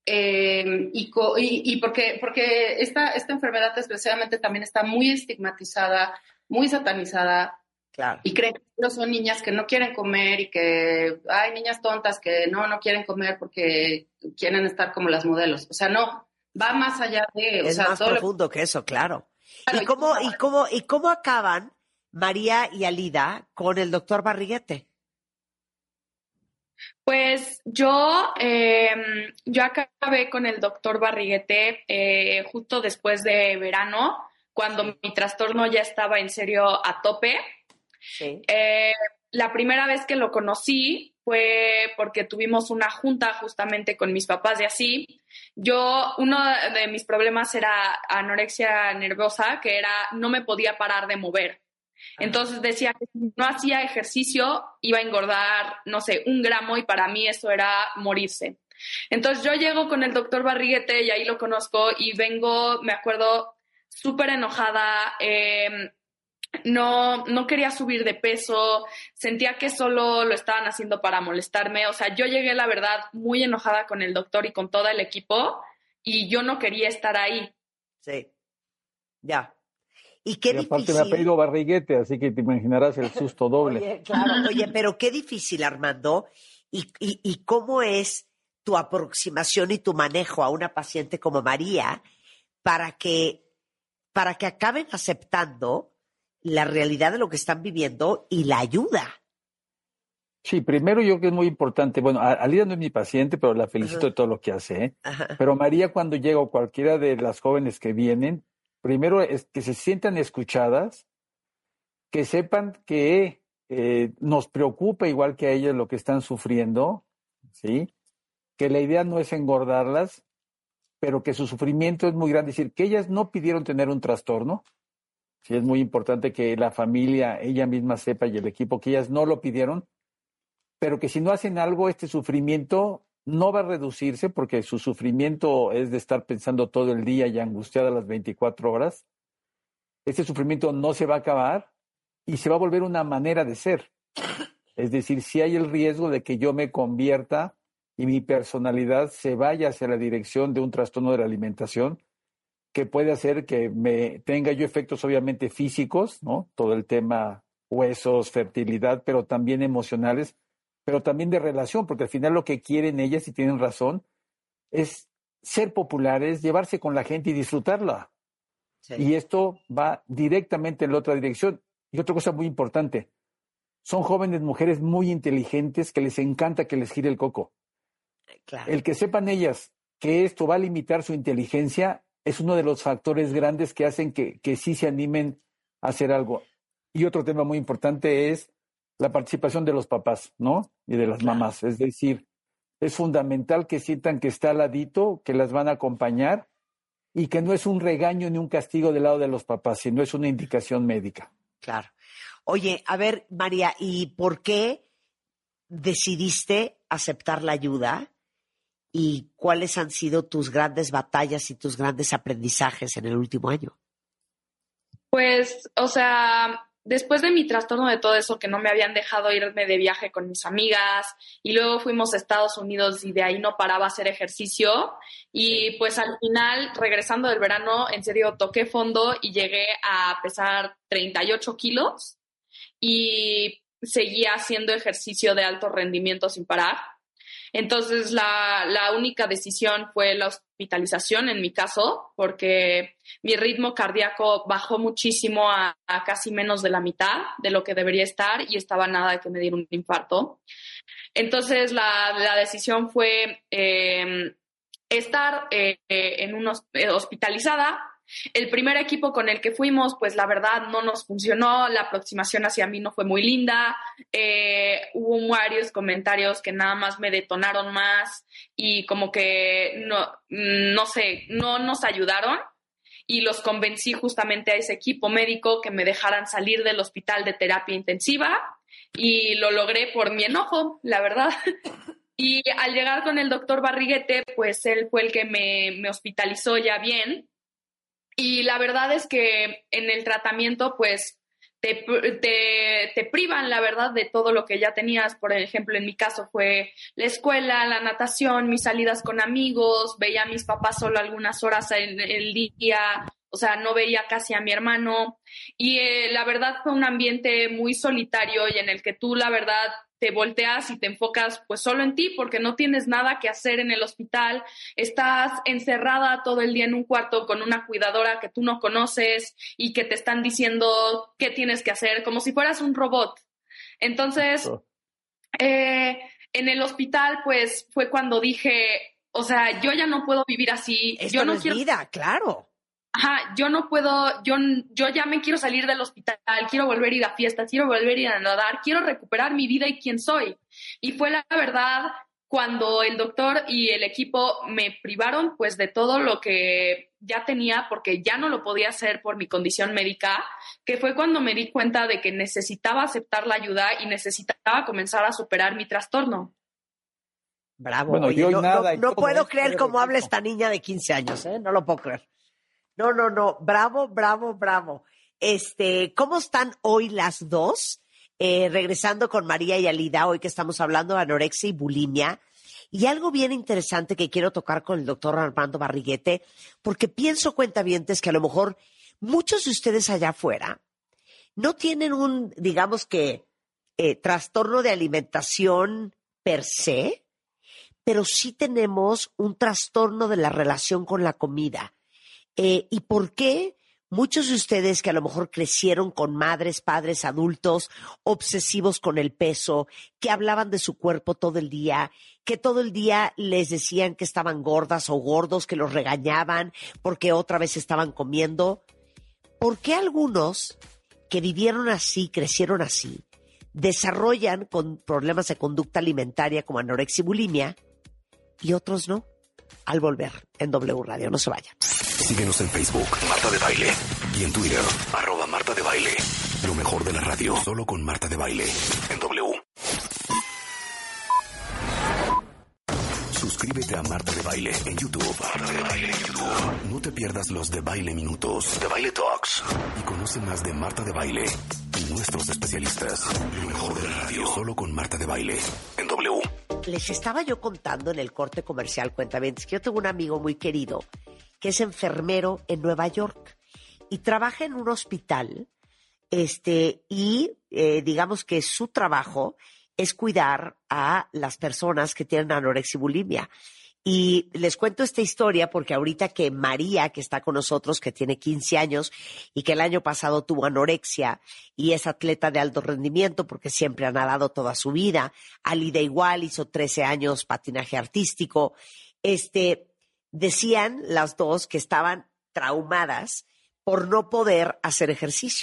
[SPEAKER 6] Eh, y, y, y porque, porque esta, esta enfermedad desgraciadamente también está muy estigmatizada, muy satanizada.
[SPEAKER 2] Claro.
[SPEAKER 6] Y creen que solo son niñas que no quieren comer y que hay niñas tontas que no, no quieren comer porque quieren estar como las modelos. O sea, no, va más allá de... O
[SPEAKER 2] es
[SPEAKER 6] sea,
[SPEAKER 2] más
[SPEAKER 6] todo
[SPEAKER 2] profundo
[SPEAKER 6] lo...
[SPEAKER 2] que eso, claro.
[SPEAKER 6] claro
[SPEAKER 2] ¿Y, cómo, y, cómo, ¿Y cómo acaban María y Alida con el doctor Barriguete?
[SPEAKER 5] Pues yo, eh, yo acabé con el doctor Barriguete eh, justo después de verano, cuando sí. mi trastorno ya estaba en serio a tope.
[SPEAKER 2] Sí.
[SPEAKER 5] Eh, la primera vez que lo conocí fue porque tuvimos una junta justamente con mis papás y así. Yo, uno de mis problemas era anorexia nerviosa, que era no me podía parar de mover. Entonces decía que si no hacía ejercicio iba a engordar, no sé, un gramo y para mí eso era morirse. Entonces yo llego con el doctor Barriguete y ahí lo conozco y vengo, me acuerdo, súper enojada, eh, no, no quería subir de peso, sentía que solo lo estaban haciendo para molestarme. O sea, yo llegué, la verdad, muy enojada con el doctor y con todo el equipo y yo no quería estar ahí.
[SPEAKER 2] Sí, ya. Y qué
[SPEAKER 3] y aparte
[SPEAKER 2] difícil.
[SPEAKER 3] me ha pedido Barriguete, así que te imaginarás el susto doble.
[SPEAKER 2] Oye, claro, oye, pero qué difícil, Armando. Y, y, y cómo es tu aproximación y tu manejo a una paciente como María para que, para que acaben aceptando la realidad de lo que están viviendo y la ayuda.
[SPEAKER 3] Sí, primero yo creo que es muy importante, bueno, Alida no es mi paciente, pero la felicito uh-huh. de todo lo que hace, ¿eh?
[SPEAKER 2] Uh-huh.
[SPEAKER 3] Pero María, cuando llega o cualquiera de las jóvenes que vienen, primero es que se sientan escuchadas, que sepan que eh, nos preocupa igual que a ellas lo que están sufriendo, ¿sí? Que la idea no es engordarlas, pero que su sufrimiento es muy grande. Es decir, que ellas no pidieron tener un trastorno. Sí, es muy importante que la familia, ella misma sepa y el equipo que ellas no lo pidieron, pero que si no hacen algo, este sufrimiento no va a reducirse porque su sufrimiento es de estar pensando todo el día y angustiada las veinticuatro horas. Este sufrimiento no se va a acabar y se va a volver una manera de ser. Es decir, si hay el riesgo de que yo me convierta y mi personalidad se vaya hacia la dirección de un trastorno de la alimentación, que puede hacer que me tenga yo efectos obviamente físicos, ¿no? Todo el tema huesos, fertilidad, pero también emocionales, pero también de relación, porque al final lo que quieren ellas, y tienen razón, es ser populares, llevarse con la gente y disfrutarla. Sí. Y esto va directamente en la otra dirección. Y otra cosa muy importante, son jóvenes mujeres muy inteligentes que les encanta que les gire el coco. Claro. El que sepan ellas que esto va a limitar su inteligencia es uno de los factores grandes que hacen que, que sí se animen a hacer algo. Y otro tema muy importante es la participación de los papás, ¿no? Y de las
[SPEAKER 2] Claro.
[SPEAKER 3] mamás. Es decir, es fundamental que sientan que está al ladito, que las van a acompañar y que no es un regaño ni un castigo del lado de los papás, sino es una indicación médica.
[SPEAKER 2] Claro. Oye, a ver, María, ¿y por qué decidiste aceptar la ayuda? ¿Y cuáles han sido tus grandes batallas y tus grandes aprendizajes en el último año?
[SPEAKER 5] Pues, o sea, después de mi trastorno de todo eso, que no me habían dejado irme de viaje con mis amigas, y luego fuimos a Estados Unidos y de ahí no paraba a hacer ejercicio, y pues al final, regresando del verano, en serio, toqué fondo y llegué a pesar treinta y ocho kilos y seguía haciendo ejercicio de alto rendimiento sin parar. Entonces, la, la única decisión fue la hospitalización en mi caso, porque mi ritmo cardíaco bajó muchísimo a, a casi menos de la mitad de lo que debería estar y estaba nada de que me diera un infarto. Entonces, la, la decisión fue eh, estar eh, en un hosp- hospitalizada. El primer equipo con el que fuimos, pues la verdad no nos funcionó, la aproximación hacia mí no fue muy linda, eh, hubo varios comentarios que nada más me detonaron más y como que no, no sé, no nos ayudaron y los convencí justamente a ese equipo médico que me dejaran salir del hospital de terapia intensiva y lo logré por mi enojo, la verdad. Y al llegar con el doctor Barriguete, pues él fue el que me, me hospitalizó ya bien. Y la verdad es que en el tratamiento, pues, te, te, te privan, la verdad, de todo lo que ya tenías. Por ejemplo, en mi caso fue la escuela, la natación, mis salidas con amigos, veía a mis papás solo algunas horas en el día, o sea, no veía casi a mi hermano. Y eh, la verdad fue un ambiente muy solitario y en el que tú, la verdad, te volteas y te enfocas pues solo en ti porque no tienes nada que hacer en el hospital, estás encerrada todo el día en un cuarto con una cuidadora que tú no conoces y que te están diciendo qué tienes que hacer, como si fueras un robot. Entonces,
[SPEAKER 3] Oh.
[SPEAKER 5] eh, en el hospital pues fue cuando dije, o sea, yo ya no puedo vivir así.
[SPEAKER 2] Esto
[SPEAKER 5] yo
[SPEAKER 2] no,
[SPEAKER 5] no
[SPEAKER 2] es
[SPEAKER 5] quiero...
[SPEAKER 2] vida, claro.
[SPEAKER 5] Ajá, yo no puedo, yo, yo ya me quiero salir del hospital, quiero volver a ir a fiestas, quiero volver a ir a nadar, quiero recuperar mi vida y quién soy. Y fue la verdad cuando el doctor y el equipo me privaron pues de todo lo que ya tenía porque ya no lo podía hacer por mi condición médica, que fue cuando me di cuenta de que necesitaba aceptar la ayuda y necesitaba comenzar a superar mi trastorno.
[SPEAKER 2] Bravo.
[SPEAKER 3] Bueno,
[SPEAKER 2] Oye,
[SPEAKER 3] y hoy
[SPEAKER 2] no,
[SPEAKER 3] nada,
[SPEAKER 2] no-
[SPEAKER 3] y
[SPEAKER 2] no
[SPEAKER 3] todo
[SPEAKER 2] puedo
[SPEAKER 3] esto
[SPEAKER 2] creer
[SPEAKER 3] de
[SPEAKER 2] cómo habla
[SPEAKER 3] regreso.
[SPEAKER 2] esta niña de quince años, ¿eh? No lo puedo creer. No, no, no. Bravo, bravo, bravo. Este, ¿cómo están hoy las dos? Eh, regresando con María y Alida, hoy que estamos hablando de anorexia y bulimia. Y algo bien interesante que quiero tocar con el doctor Armando Barriguete, porque pienso, cuentavientes, que a lo mejor muchos de ustedes allá afuera no tienen un, digamos que, eh, trastorno de alimentación per se, pero sí tenemos un trastorno de la relación con la comida. Eh, ¿Y por qué muchos de ustedes que a lo mejor crecieron con madres, padres, adultos, obsesivos con el peso, que hablaban de su cuerpo todo el día, que todo el día les decían que estaban gordas o gordos, que los regañaban porque otra vez estaban comiendo? ¿Por qué algunos que vivieron así, crecieron así, desarrollan con problemas de conducta alimentaria como anorexia y bulimia y otros no? Al volver en W Radio, no se vayan.
[SPEAKER 1] Síguenos en Facebook, Marta de Baile. Y en Twitter, arroba Marta de Baile. Lo mejor de la radio, solo con Marta de Baile. En W. Suscríbete a Marta de Baile en YouTube. Marta de Baile en YouTube. No te pierdas los de Baile Minutos, de Baile Talks. Y conoce más de Marta de Baile y nuestros especialistas. Lo mejor de la radio, solo con Marta de Baile. En W.
[SPEAKER 2] Les estaba yo contando en el corte comercial, cuentavientes, que yo tengo un amigo muy querido que es enfermero en Nueva York y trabaja en un hospital, este, y eh, digamos que su trabajo es cuidar a las personas que tienen anorexia y bulimia. Y les cuento esta historia porque ahorita que María, que está con nosotros, que tiene quince años y que el año pasado tuvo anorexia y es atleta de alto rendimiento porque siempre ha nadado toda su vida, Alida igual, hizo trece años patinaje artístico, este, decían las dos que estaban traumadas por no poder hacer ejercicio.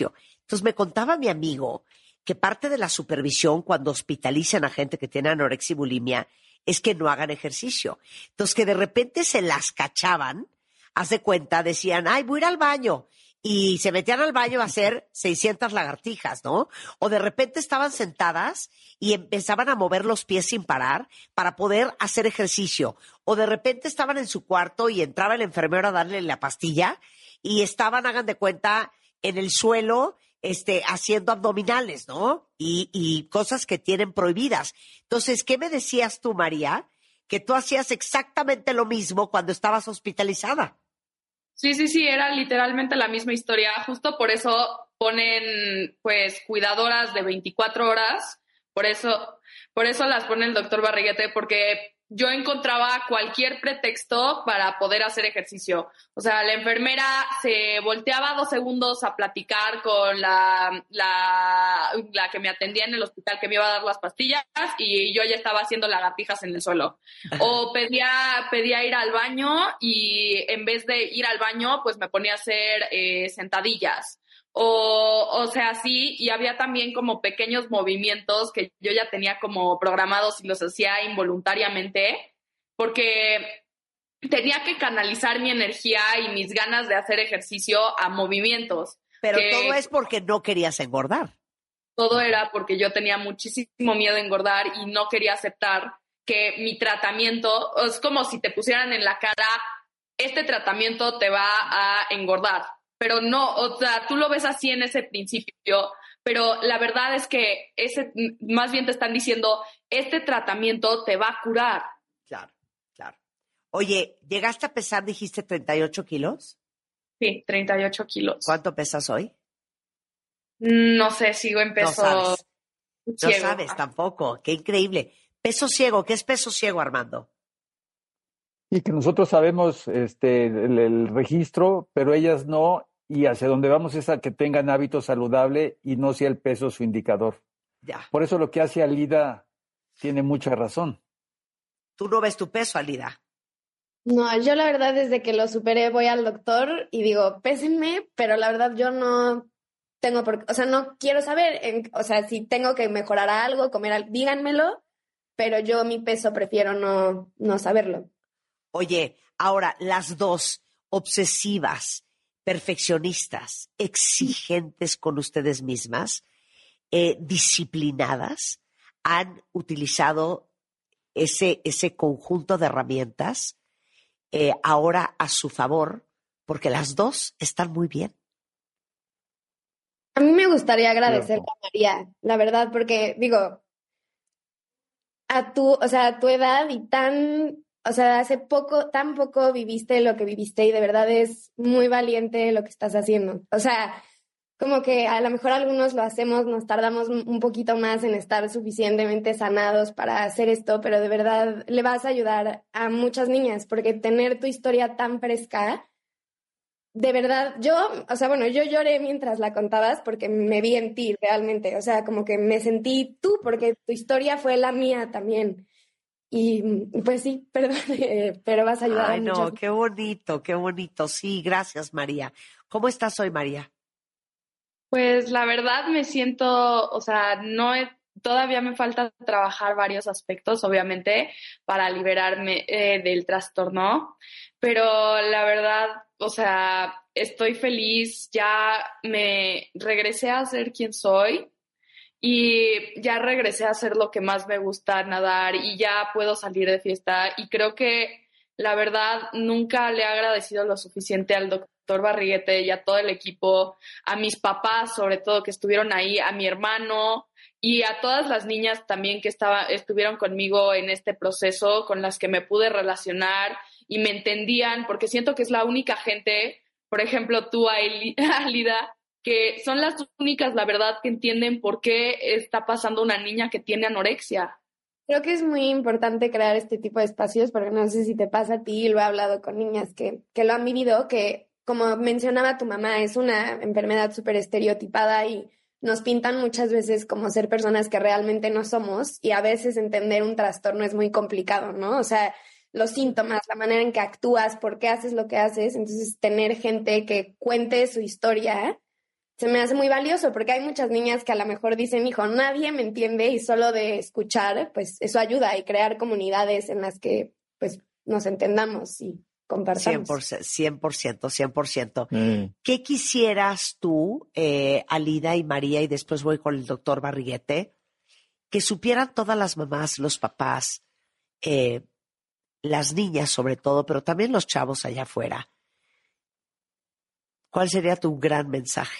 [SPEAKER 2] Entonces me contaba mi amigo que parte de la supervisión cuando hospitalizan a gente que tiene anorexia y bulimia es que no hagan ejercicio. Entonces que de repente se las cachaban, haz de cuenta, decían, ay, voy a ir al baño. Y se metían al baño a hacer seiscientas lagartijas, ¿no? O de repente estaban sentadas y empezaban a mover los pies sin parar para poder hacer ejercicio. O de repente estaban en su cuarto y entraba el enfermero a darle la pastilla y estaban, hagan de cuenta, en el suelo este, haciendo abdominales, ¿no? Y, y cosas que tienen prohibidas. Entonces, ¿qué me decías tú, María? Que tú hacías exactamente lo mismo cuando estabas hospitalizada.
[SPEAKER 5] Sí, sí, sí, era literalmente la misma historia. Justo por eso ponen, pues, cuidadoras de veinticuatro horas. Por eso, por eso las pone el doctor Barriguete, porque yo encontraba cualquier pretexto para poder hacer ejercicio. O sea, la enfermera se volteaba dos segundos a platicar con la, la, la que me atendía en el hospital, que me iba a dar las pastillas, y yo ya estaba haciendo lagartijas en el suelo. O pedía, pedía ir al baño y en vez de ir al baño, pues me ponía a hacer eh, sentadillas. O, o sea, sí, y había también como pequeños movimientos que yo ya tenía como programados y los hacía involuntariamente, porque tenía que canalizar mi energía y mis ganas de hacer ejercicio a movimientos.
[SPEAKER 2] Pero todo es porque no querías engordar.
[SPEAKER 5] Todo era porque yo tenía muchísimo miedo a engordar y no quería aceptar que mi tratamiento, es como si te pusieran en la cara, este tratamiento te va a engordar. Pero no, o sea, tú lo ves así en ese principio, pero la verdad es que ese, más bien te están diciendo, este tratamiento te va a curar.
[SPEAKER 2] Claro, claro. Oye, ¿llegaste a pesar, dijiste, treinta y ocho kilos?
[SPEAKER 5] Sí, treinta y ocho kilos.
[SPEAKER 2] ¿Cuánto pesas hoy?
[SPEAKER 5] No sé, sigo en peso
[SPEAKER 2] No sabes,
[SPEAKER 5] ciego.
[SPEAKER 2] no sabes tampoco, qué increíble. Peso ciego, ¿qué es peso ciego, Armando?
[SPEAKER 3] Y que nosotros sabemos este, el, el registro, pero ellas no, y hacia donde vamos es a que tengan hábitos saludables y no sea el peso su indicador.
[SPEAKER 2] Ya.
[SPEAKER 3] Por eso lo que hace Alida tiene mucha razón.
[SPEAKER 2] ¿Tú no ves tu peso, Alida?
[SPEAKER 4] No, yo la verdad desde que lo superé voy al doctor y digo, pésenme, pero la verdad yo no tengo por qué, o sea, no quiero saber, en, o sea, si tengo que mejorar algo, comer algo, díganmelo, pero yo mi peso prefiero no, no saberlo.
[SPEAKER 2] Oye, ahora, las dos, obsesivas, perfeccionistas, exigentes con ustedes mismas, eh, disciplinadas, han utilizado ese, ese conjunto de herramientas eh, ahora a su favor, porque las dos están muy bien.
[SPEAKER 4] A mí me gustaría agradecerle a María, la verdad, porque digo, a tu, o sea, a tu edad y tan... O sea, hace poco, tan poco viviste lo que viviste y de verdad es muy valiente lo que estás haciendo. O sea, como que a lo mejor algunos lo hacemos, nos tardamos un poquito más en estar suficientemente sanados para hacer esto, pero de verdad le vas a ayudar a muchas niñas porque tener tu historia tan fresca, de verdad, yo, o sea, bueno, yo lloré mientras la contabas porque me vi en ti realmente. O sea, como que me sentí tú porque tu historia fue la mía también. Y pues sí, perdón, eh, pero vas a ayudar
[SPEAKER 2] Ay,
[SPEAKER 4] a
[SPEAKER 2] no,
[SPEAKER 4] muchas.
[SPEAKER 2] qué bonito, qué bonito. Sí, gracias, María. ¿Cómo estás hoy, María?
[SPEAKER 5] Pues la verdad me siento, o sea, no he, todavía me falta trabajar varios aspectos, obviamente, para liberarme eh, del trastorno, pero la verdad, o sea, estoy feliz, ya me regresé a ser quien soy. Y ya regresé a hacer lo que más me gusta, nadar, y ya puedo salir de fiesta. Y creo que, la verdad, nunca le he agradecido lo suficiente al doctor Barriguete y a todo el equipo, a mis papás, sobre todo, que estuvieron ahí, a mi hermano y a todas las niñas también que estaba, estuvieron conmigo en este proceso, con las que me pude relacionar y me entendían, porque siento que es la única gente, por ejemplo, tú, Alida, que son las únicas, la verdad, que entienden por qué está pasando una niña que tiene anorexia.
[SPEAKER 4] Creo que es muy importante crear este tipo de espacios, porque no sé si te pasa a ti, lo he hablado con niñas que, que lo han vivido, que como mencionaba tu mamá, es una enfermedad súper estereotipada y nos pintan muchas veces como ser personas que realmente no somos, y a veces entender un trastorno es muy complicado, ¿no? O sea, los síntomas, la manera en que actúas, por qué haces lo que haces. Entonces, tener gente que cuente su historia se me hace muy valioso porque hay muchas niñas que a lo mejor dicen, hijo, nadie me entiende y solo de escuchar, pues eso ayuda y crear comunidades en las que pues nos entendamos y compartamos.
[SPEAKER 2] cien por ciento, cien por ciento, cien por ciento. Mm. ¿Qué quisieras tú, eh, Alida y María, y después voy con el doctor Barriguete, que supieran todas las mamás, los papás, eh, las niñas sobre todo, pero también los chavos allá afuera? ¿Cuál sería tu gran mensaje?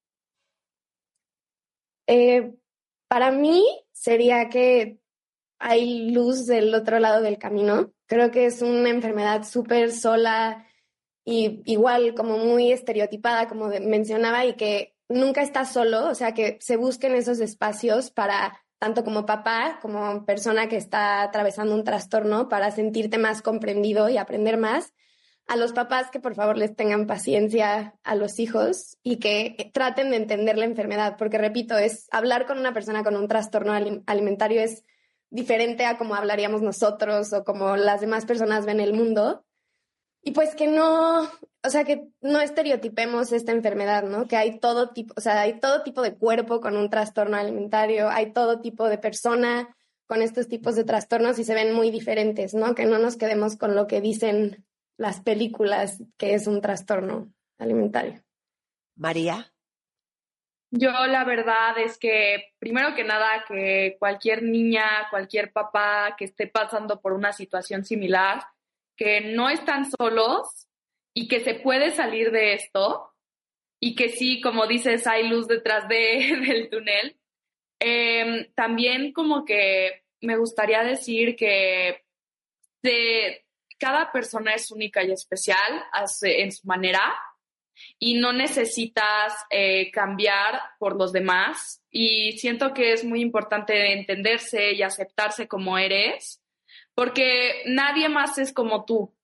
[SPEAKER 4] Eh, para mí sería que hay luz del otro lado del camino. Creo que es una enfermedad súper sola y igual como muy estereotipada, como de, mencionaba, y que nunca está solo, o sea, que se busquen esos espacios para, tanto como papá, como persona que está atravesando un trastorno, para sentirte más comprendido y aprender más. A los papás que por favor les tengan paciencia a los hijos y que traten de entender la enfermedad, porque repito, es hablar con una persona con un trastorno alimentario es diferente a como hablaríamos nosotros o como las demás personas ven el mundo. Y pues que no, o sea, que no estereotipemos esta enfermedad, ¿no? Que hay todo tipo, o sea, hay todo tipo de cuerpo con un trastorno alimentario, hay todo tipo de persona con estos tipos de trastornos y se ven muy diferentes, ¿no? Que no nos quedemos con lo que dicen las películas, que es un trastorno alimentario.
[SPEAKER 2] María.
[SPEAKER 5] Yo la verdad es que, primero que nada, que cualquier niña, cualquier papá que esté pasando por una situación similar, que no están solos y que se puede salir de esto y que sí, como dices, hay luz detrás de, del túnel. Eh, también como que me gustaría decir que de, cada persona es única y especial en su manera y no necesitas eh, cambiar por los demás, y siento que es muy importante entenderse y aceptarse como eres, porque nadie más es como tú.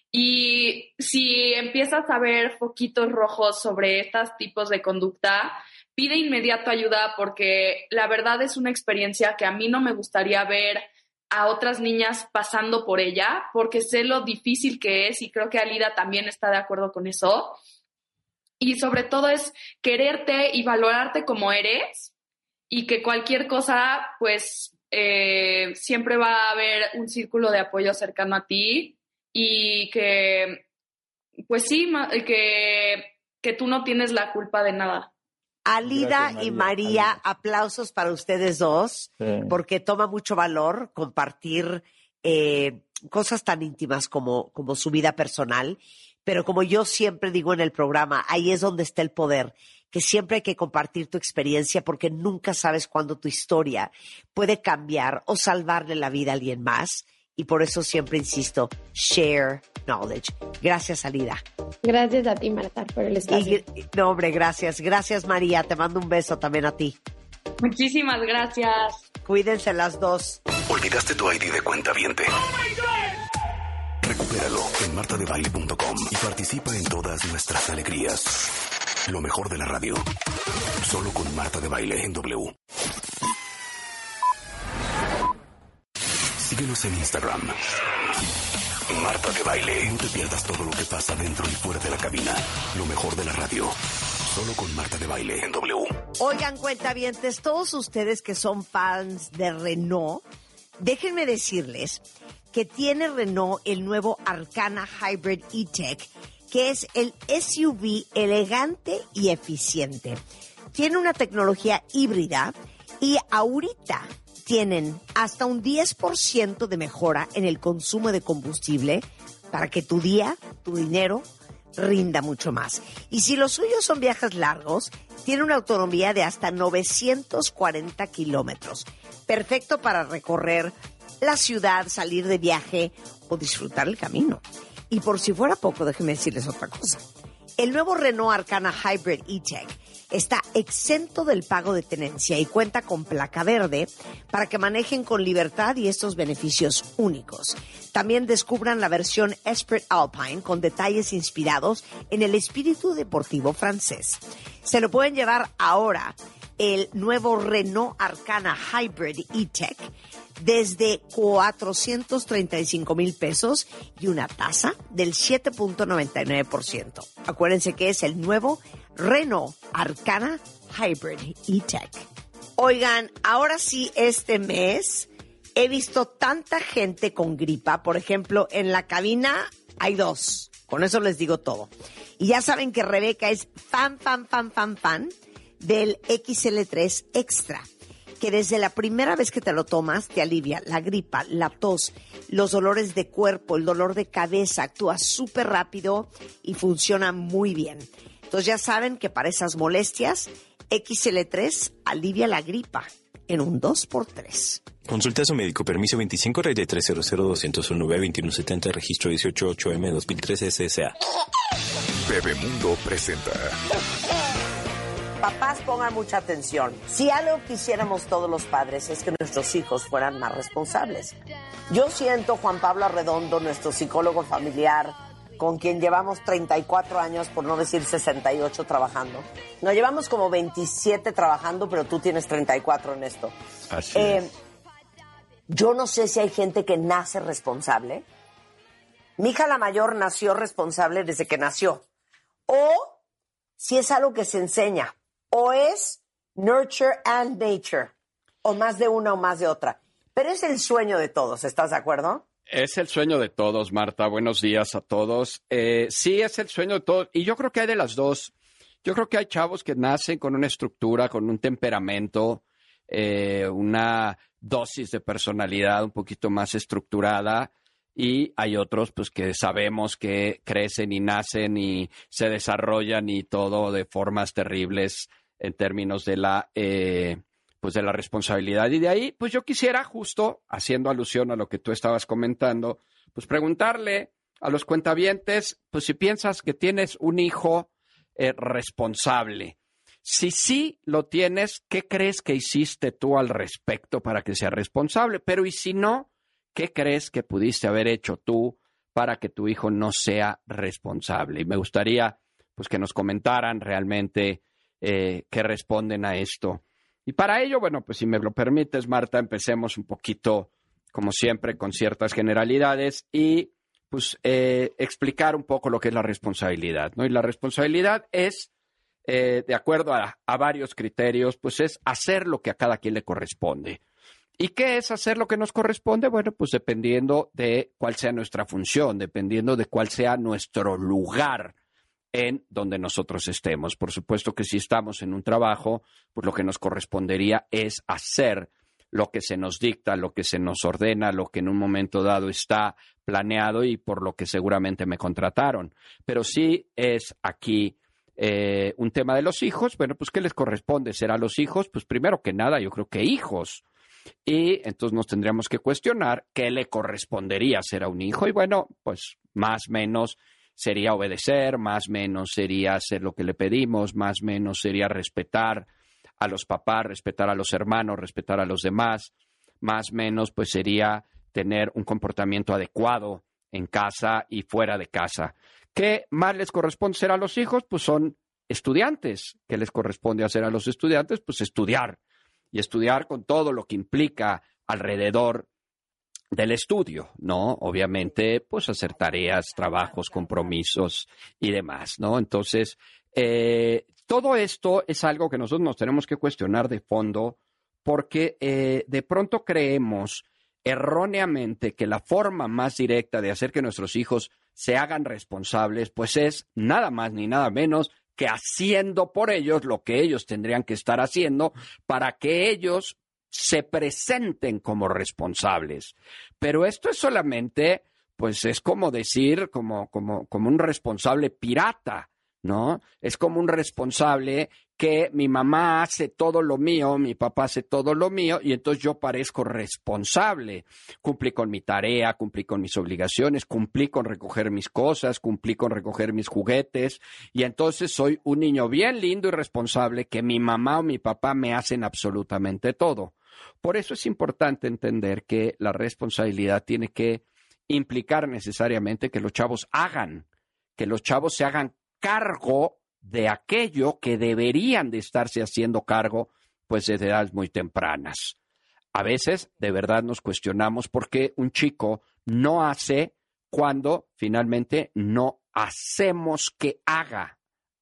[SPEAKER 5] Y si empiezas a ver foquitos rojos sobre estos tipos de conducta, pide inmediato ayuda, porque la verdad es una experiencia que a mí no me gustaría ver a otras niñas pasando por ella, porque sé lo difícil que es y creo que Alida también está de acuerdo con eso. Y sobre todo es quererte y valorarte como eres, y que cualquier cosa, pues eh, siempre va a haber un círculo de apoyo cercano a ti, y que, pues sí, que, que tú no tienes la culpa de nada.
[SPEAKER 2] Alida Gracias, María. y María, Alida. Aplausos para ustedes dos, sí. porque toma mucho valor compartir eh, cosas tan íntimas como, como su vida personal, pero como yo siempre digo en el programa, ahí es donde está el poder, que siempre hay que compartir tu experiencia, porque nunca sabes cuándo tu historia puede cambiar o salvarle la vida a alguien más. Y por eso siempre insisto, share knowledge. Gracias, Alida.
[SPEAKER 4] Gracias a ti, Marta, por el espacio.
[SPEAKER 2] Y, no, hombre, gracias. Gracias, María. Te mando un beso también a ti.
[SPEAKER 5] Muchísimas gracias.
[SPEAKER 2] Cuídense las dos.
[SPEAKER 1] ¿Olvidaste tu I D de cuentaviente? Oh, recupéralo en marta de baile punto com y participa en todas nuestras alegrías. Lo mejor de la radio. Solo con Marta de Baile en W. Síguenos en Instagram. Marta de Baile. No te pierdas todo lo que pasa dentro y fuera de la cabina. Lo mejor de la radio. Solo con Marta de Baile en W.
[SPEAKER 2] Oigan, cuentavientes, todos ustedes que son fans de Renault, déjenme decirles que tiene Renault el nuevo Arkana Hybrid E-Tech, que es el S U V elegante y eficiente. Tiene una tecnología híbrida y ahorita tienen hasta un diez por ciento de mejora en el consumo de combustible para que tu día, tu dinero, rinda mucho más. Y si los suyos son viajes largos, tiene una autonomía de hasta novecientos cuarenta kilómetros. Perfecto para recorrer la ciudad, salir de viaje o disfrutar el camino. Y por si fuera poco, déjenme decirles otra cosa. El nuevo Renault Arkana Hybrid E-Tech está exento del pago de tenencia y cuenta con placa verde para que manejen con libertad y estos beneficios únicos. También descubran la versión Esprit Alpine con detalles inspirados en el espíritu deportivo francés. Se lo pueden llevar ahora, el nuevo Renault Arkana Hybrid E-Tech, desde cuatrocientos treinta y cinco mil pesos y una tasa del siete punto noventa y nueve por ciento. Acuérdense que es el nuevo Renault Arcana Hybrid E-Tech. Oigan, ahora sí, este mes he visto tanta gente con gripa. Por ejemplo, en la cabina hay dos. Con eso les digo todo. Y ya saben que Rebeca es fan, fan, fan, fan, fan del X L tres Extra, que desde la primera vez que te lo tomas te alivia la gripa, la tos, los dolores de cuerpo, el dolor de cabeza, actúa súper rápido y funciona muy bien. Entonces ya saben que para esas molestias, X L tres alivia la gripa en un dos por tres.
[SPEAKER 7] Consulta a su médico. Permiso veinticinco R D tres cero cero dos cero uno B veintiuno setenta, registro dieciocho ocho M dos mil tres S S A.
[SPEAKER 1] Bebemundo presenta.
[SPEAKER 2] Papás, pongan mucha atención. Si algo quisiéramos todos los padres es que nuestros hijos fueran más responsables. Yo siento, Juan Pablo Arredondo, nuestro psicólogo familiar, con quien llevamos treinta y cuatro años, por no decir sesenta y ocho, trabajando. Nos llevamos como veintisiete trabajando, pero tú tienes treinta y cuatro en esto.
[SPEAKER 7] Así
[SPEAKER 2] eh,
[SPEAKER 7] es.
[SPEAKER 2] Yo no sé si hay gente que nace responsable. Mi hija la mayor nació responsable desde que nació. O si es algo que se enseña. O es nurture and nature. O más de una o más de otra. Pero es el sueño de todos, ¿estás de acuerdo?
[SPEAKER 8] Es el sueño de todos, Marta. Buenos días a todos. Eh, sí, es el sueño de todos. Y yo creo que hay de las dos. Yo creo que hay chavos que nacen con una estructura, con un temperamento, eh, una dosis de personalidad un poquito más estructurada. Y hay otros pues que sabemos que crecen y nacen y se desarrollan y todo de formas terribles en términos de la... Eh, pues de la responsabilidad. Y de ahí, pues yo quisiera, justo haciendo alusión a lo que tú estabas comentando, pues preguntarle a los cuentavientes, pues si piensas que tienes un hijo eh, responsable. Si sí lo tienes, ¿qué crees que hiciste tú al respecto para que sea responsable? Pero y si no, ¿qué crees que pudiste haber hecho tú para que tu hijo no sea responsable? Y me gustaría, pues, que nos comentaran realmente eh, qué responden a esto. Y para ello, bueno, pues si me lo permites, Marta, empecemos un poquito, como siempre, con ciertas generalidades y pues eh, explicar un poco lo que es la responsabilidad, ¿no? Y la responsabilidad es, eh, de acuerdo a, a varios criterios, pues es hacer lo que a cada quien le corresponde. ¿Y qué es hacer lo que nos corresponde? Bueno, pues dependiendo de cuál sea nuestra función, dependiendo de cuál sea nuestro lugar en donde nosotros estemos. Por supuesto que si estamos en un trabajo, pues lo que nos correspondería es hacer lo que se nos dicta, lo que se nos ordena, lo que en un momento dado está planeado y por lo que seguramente me contrataron. Pero si es aquí eh, un tema de los hijos, bueno, pues ¿qué les corresponde ser a los hijos? Pues primero que nada, yo creo que hijos. Y entonces nos tendríamos que cuestionar qué le correspondería ser a un hijo. Y bueno, pues más o menos sería obedecer, más o menos sería hacer lo que le pedimos, más o menos sería respetar a los papás, respetar a los hermanos, respetar a los demás, más o menos pues sería tener un comportamiento adecuado en casa y fuera de casa. ¿Qué más les corresponde ser a los hijos? Pues son estudiantes. ¿Qué les corresponde hacer a los estudiantes? Pues estudiar. Y estudiar con todo lo que implica alrededor del estudio, ¿no? Obviamente, pues hacer tareas, trabajos, compromisos y demás, ¿no? Entonces, eh, todo esto es algo que nosotros nos tenemos que cuestionar de fondo porque eh, de pronto creemos erróneamente que la forma más directa de hacer que nuestros hijos se hagan responsables, pues es nada más ni nada menos que haciendo por ellos lo que ellos tendrían que estar haciendo para que ellos se presenten como responsables. Pero esto es solamente, pues es como decir, como, como, como un responsable pirata, ¿no? Es como un responsable que mi mamá hace todo lo mío, mi papá hace todo lo mío y entonces yo parezco responsable. Cumplí con mi tarea, cumplí con mis obligaciones, cumplí con recoger mis cosas, cumplí con recoger mis juguetes y entonces soy un niño bien lindo y responsable que mi mamá o mi papá me hacen absolutamente todo. Por eso es importante entender que la responsabilidad tiene que implicar necesariamente que los chavos hagan, que los chavos se hagan cargo de aquello que deberían de estarse haciendo cargo, pues desde edades muy tempranas. A veces, de verdad, nos cuestionamos por qué un chico no hace cuando finalmente no hacemos que haga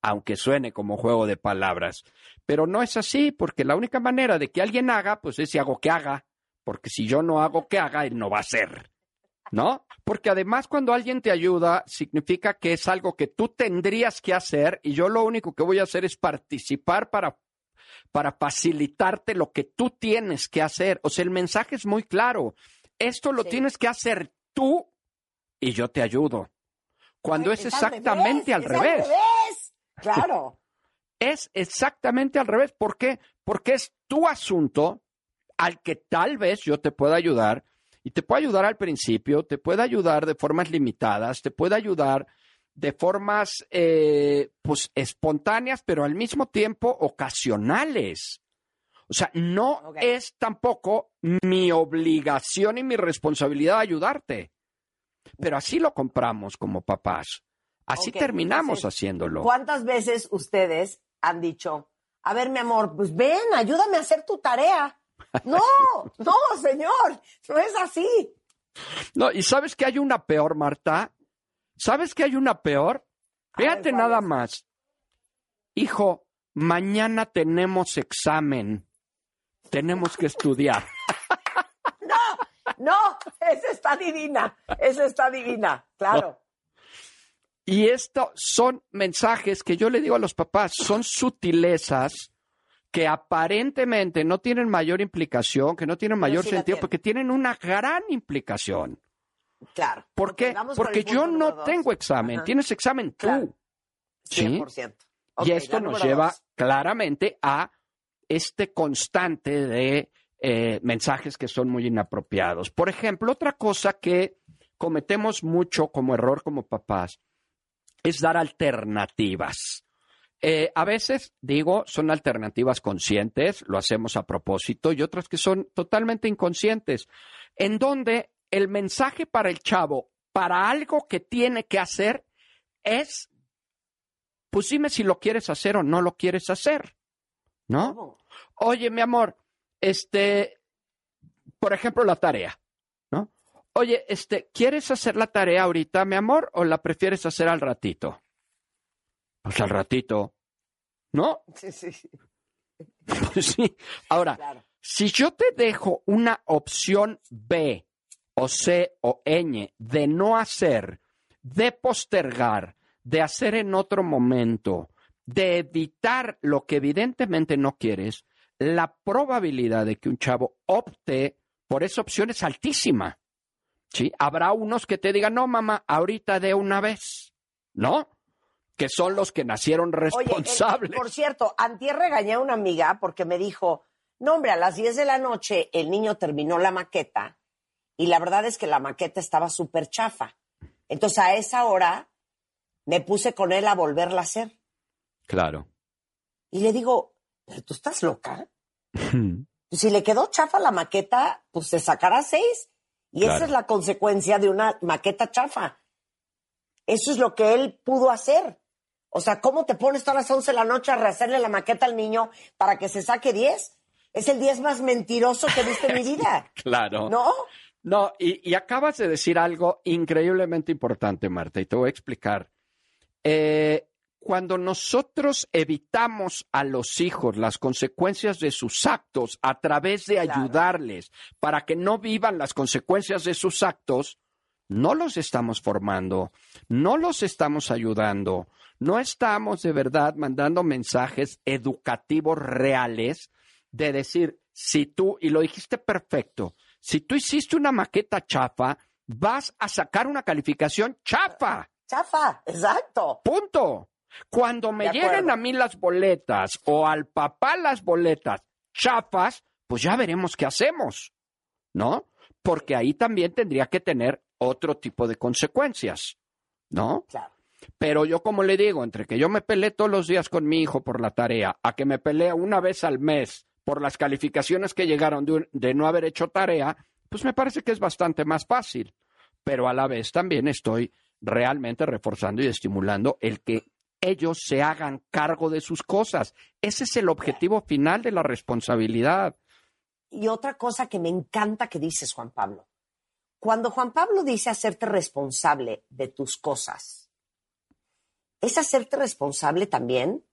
[SPEAKER 8] aunque suene como juego de palabras. Pero no es así, porque la única manera de que alguien haga, pues es si hago que haga, porque si yo no hago que haga, él no va a hacer, ¿no? Porque además cuando alguien te ayuda, significa que es algo que tú tendrías que hacer y yo lo único que voy a hacer es participar para, para facilitarte lo que tú tienes que hacer. O sea, el mensaje es muy claro. Esto lo sí. tienes que hacer tú y yo te ayudo. Cuando Ay, es exactamente al revés. Al revés.
[SPEAKER 2] Es al revés. Claro.
[SPEAKER 8] Es exactamente al revés. ¿Por qué? Porque es tu asunto al que tal vez yo te pueda ayudar y te puedo ayudar al principio, te puedo ayudar de formas limitadas, te puedo ayudar de formas eh, pues espontáneas, pero al mismo tiempo ocasionales. O sea, no okay. es tampoco mi obligación y mi responsabilidad ayudarte. Pero así lo compramos como papás. Así okay, terminamos entonces, haciéndolo.
[SPEAKER 2] ¿Cuántas veces ustedes han dicho, a ver, mi amor, pues ven, ayúdame a hacer tu tarea? No, no, señor, no es así.
[SPEAKER 8] No, y ¿sabes que hay una peor, Marta? ¿Sabes que hay una peor? Fíjate nada es? más. Hijo, mañana tenemos examen. Tenemos que estudiar.
[SPEAKER 2] No, no, esa está divina, esa está divina, claro. No.
[SPEAKER 8] Y estos son mensajes que yo le digo a los papás, son sutilezas que aparentemente no tienen mayor implicación, que no tienen mayor sí sentido, porque tienen una gran implicación.
[SPEAKER 2] Claro.
[SPEAKER 8] ¿Por qué? Porque yo no dos. tengo examen, Ajá. tienes examen tú. Claro.
[SPEAKER 2] cien por ciento.
[SPEAKER 8] ¿Sí?
[SPEAKER 2] Okay,
[SPEAKER 8] y esto nos lleva dos. claramente a este constante de eh, mensajes que son muy inapropiados. Por ejemplo, otra cosa que cometemos mucho como error como papás es dar alternativas. Eh, a veces, digo, son alternativas conscientes, lo hacemos a propósito, y otras que son totalmente inconscientes, en donde el mensaje para el chavo, para algo que tiene que hacer, es, pues dime si lo quieres hacer o no lo quieres hacer, ¿no? ¿Cómo? Oye, mi amor, este, por ejemplo, la tarea, ¿no? Oye, este, ¿quieres hacer la tarea ahorita, mi amor, o la prefieres hacer al ratito? Pues al ratito, ¿no?
[SPEAKER 2] Sí, sí, sí.
[SPEAKER 8] Pues sí. Ahora, claro. si yo te dejo una opción B o C o ñ de no hacer, de postergar, de hacer en otro momento, de evitar lo que evidentemente no quieres, la probabilidad de que un chavo opte por esa opción es altísima. ¿Sí? Habrá unos que te digan, no, mamá, ahorita de una vez, ¿no? Que son los que nacieron responsables.
[SPEAKER 2] Oye, el, por cierto, antier regañé a una amiga porque me dijo, no, hombre, a las diez de la noche el niño terminó la maqueta y la verdad es que la maqueta estaba súper chafa. Entonces, a esa hora me puse con él a volverla a hacer.
[SPEAKER 8] Claro.
[SPEAKER 2] Y le digo, ¿pero tú estás loca? Si le quedó chafa la maqueta, pues se sacará seis. Y claro. esa es la consecuencia de una maqueta chafa. Eso es lo que él pudo hacer. O sea, ¿cómo te pones todas las once de la noche a rehacerle la maqueta al niño para que se saque diez? Es el diez más mentiroso que he visto en mi vida.
[SPEAKER 8] Claro.
[SPEAKER 2] ¿No?
[SPEAKER 8] No, y, y acabas de decir algo increíblemente importante, Marta, y te voy a explicar. Eh, cuando nosotros evitamos a los hijos las consecuencias de sus actos a través de claro. ayudarles para que no vivan las consecuencias de sus actos, no los estamos formando, no los estamos ayudando, no estamos de verdad mandando mensajes educativos reales de decir, si tú, y lo dijiste perfecto, si tú hiciste una maqueta chafa, vas a sacar una calificación chafa.
[SPEAKER 2] Chafa, exacto.
[SPEAKER 8] Punto. Cuando me lleguen a mí las boletas o al papá las boletas chafas, pues ya veremos qué hacemos, ¿no? Porque ahí también tendría que tener otro tipo de consecuencias, ¿no?
[SPEAKER 2] Claro.
[SPEAKER 8] Pero yo, como le digo, entre que yo me peleé todos los días con mi hijo por la tarea, a que me peleé una vez al mes por las calificaciones que llegaron de, un, de no haber hecho tarea, pues me parece que es bastante más fácil. Pero a la vez también estoy realmente reforzando y estimulando el que ellos se hagan cargo de sus cosas. Ese es el objetivo final de la responsabilidad.
[SPEAKER 2] Y otra cosa que me encanta que dices, Juan Pablo. Cuando Juan Pablo dice hacerte responsable de tus cosas, es hacerte responsable también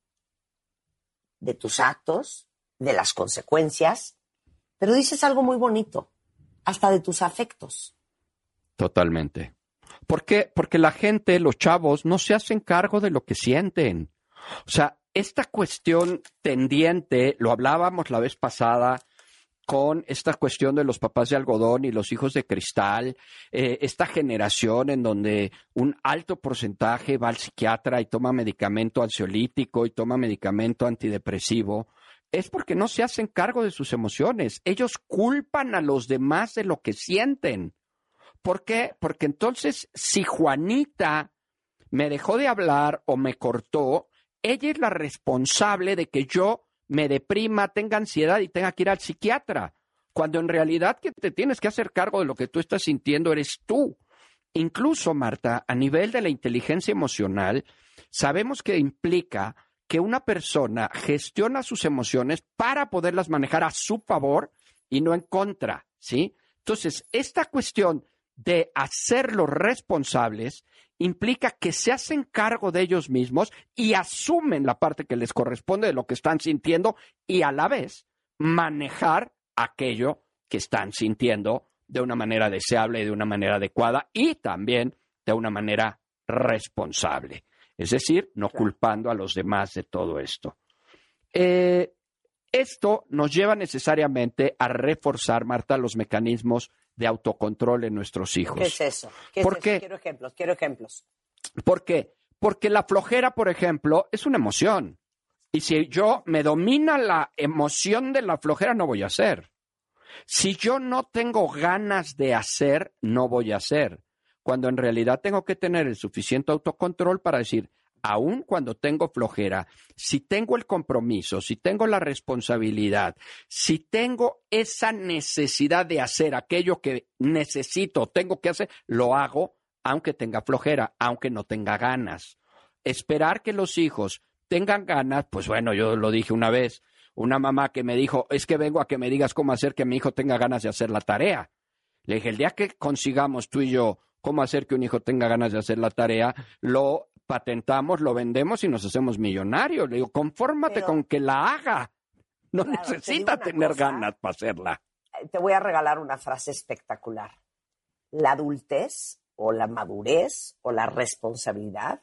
[SPEAKER 2] de tus actos, de las consecuencias, pero dices algo muy bonito, hasta de tus afectos.
[SPEAKER 8] Totalmente. ¿Por qué? Porque la gente, los chavos, no se hacen cargo de lo que sienten. O sea, esta cuestión tendiente, lo hablábamos la vez pasada, con esta cuestión de los papás de algodón y los hijos de cristal, eh, esta generación en donde un alto porcentaje va al psiquiatra y toma medicamento ansiolítico y toma medicamento antidepresivo, es porque no se hacen cargo de sus emociones. Ellos culpan a los demás de lo que sienten. ¿Por qué? Porque entonces, si Juanita me dejó de hablar o me cortó, ella es la responsable de que yo me deprima, tenga ansiedad y tenga que ir al psiquiatra, cuando en realidad que te tienes que hacer cargo de lo que tú estás sintiendo eres tú. Incluso, Marta, a nivel de la inteligencia emocional, sabemos que implica que una persona gestiona sus emociones para poderlas manejar a su favor y no en contra, ¿sí? Entonces, esta cuestión de hacerlos responsables implica que se hacen cargo de ellos mismos y asumen la parte que les corresponde de lo que están sintiendo y a la vez manejar aquello que están sintiendo de una manera deseable y de una manera adecuada y también de una manera responsable. Es decir, no culpando a los demás de todo esto. Eh, esto nos lleva necesariamente a reforzar, Marta, los mecanismos de autocontrol en nuestros hijos.
[SPEAKER 2] ¿Qué es eso? ¿Qué
[SPEAKER 8] ¿Por
[SPEAKER 2] es
[SPEAKER 8] qué?
[SPEAKER 2] Eso? Quiero ejemplos, quiero ejemplos.
[SPEAKER 8] ¿Por qué? Porque la flojera, por ejemplo, es una emoción. Y si yo me domina la emoción de la flojera, no voy a hacer. Si yo no tengo ganas de hacer, no voy a hacer. Cuando en realidad tengo que tener el suficiente autocontrol para decir, aun cuando tengo flojera, si tengo el compromiso, si tengo la responsabilidad, si tengo esa necesidad de hacer aquello que necesito, tengo que hacer, lo hago aunque tenga flojera, aunque no tenga ganas. Esperar que los hijos tengan ganas, pues bueno, yo lo dije una vez, una mamá que me dijo, es que vengo a que me digas cómo hacer que mi hijo tenga ganas de hacer la tarea. Le dije, el día que consigamos tú y yo cómo hacer que un hijo tenga ganas de hacer la tarea, lo patentamos, lo vendemos y nos hacemos millonarios. Le digo, confórmate Pero, con que la haga. No claro, necesita tener cosa, ganas para hacerla.
[SPEAKER 2] Te voy a regalar una frase espectacular. La adultez o la madurez o la responsabilidad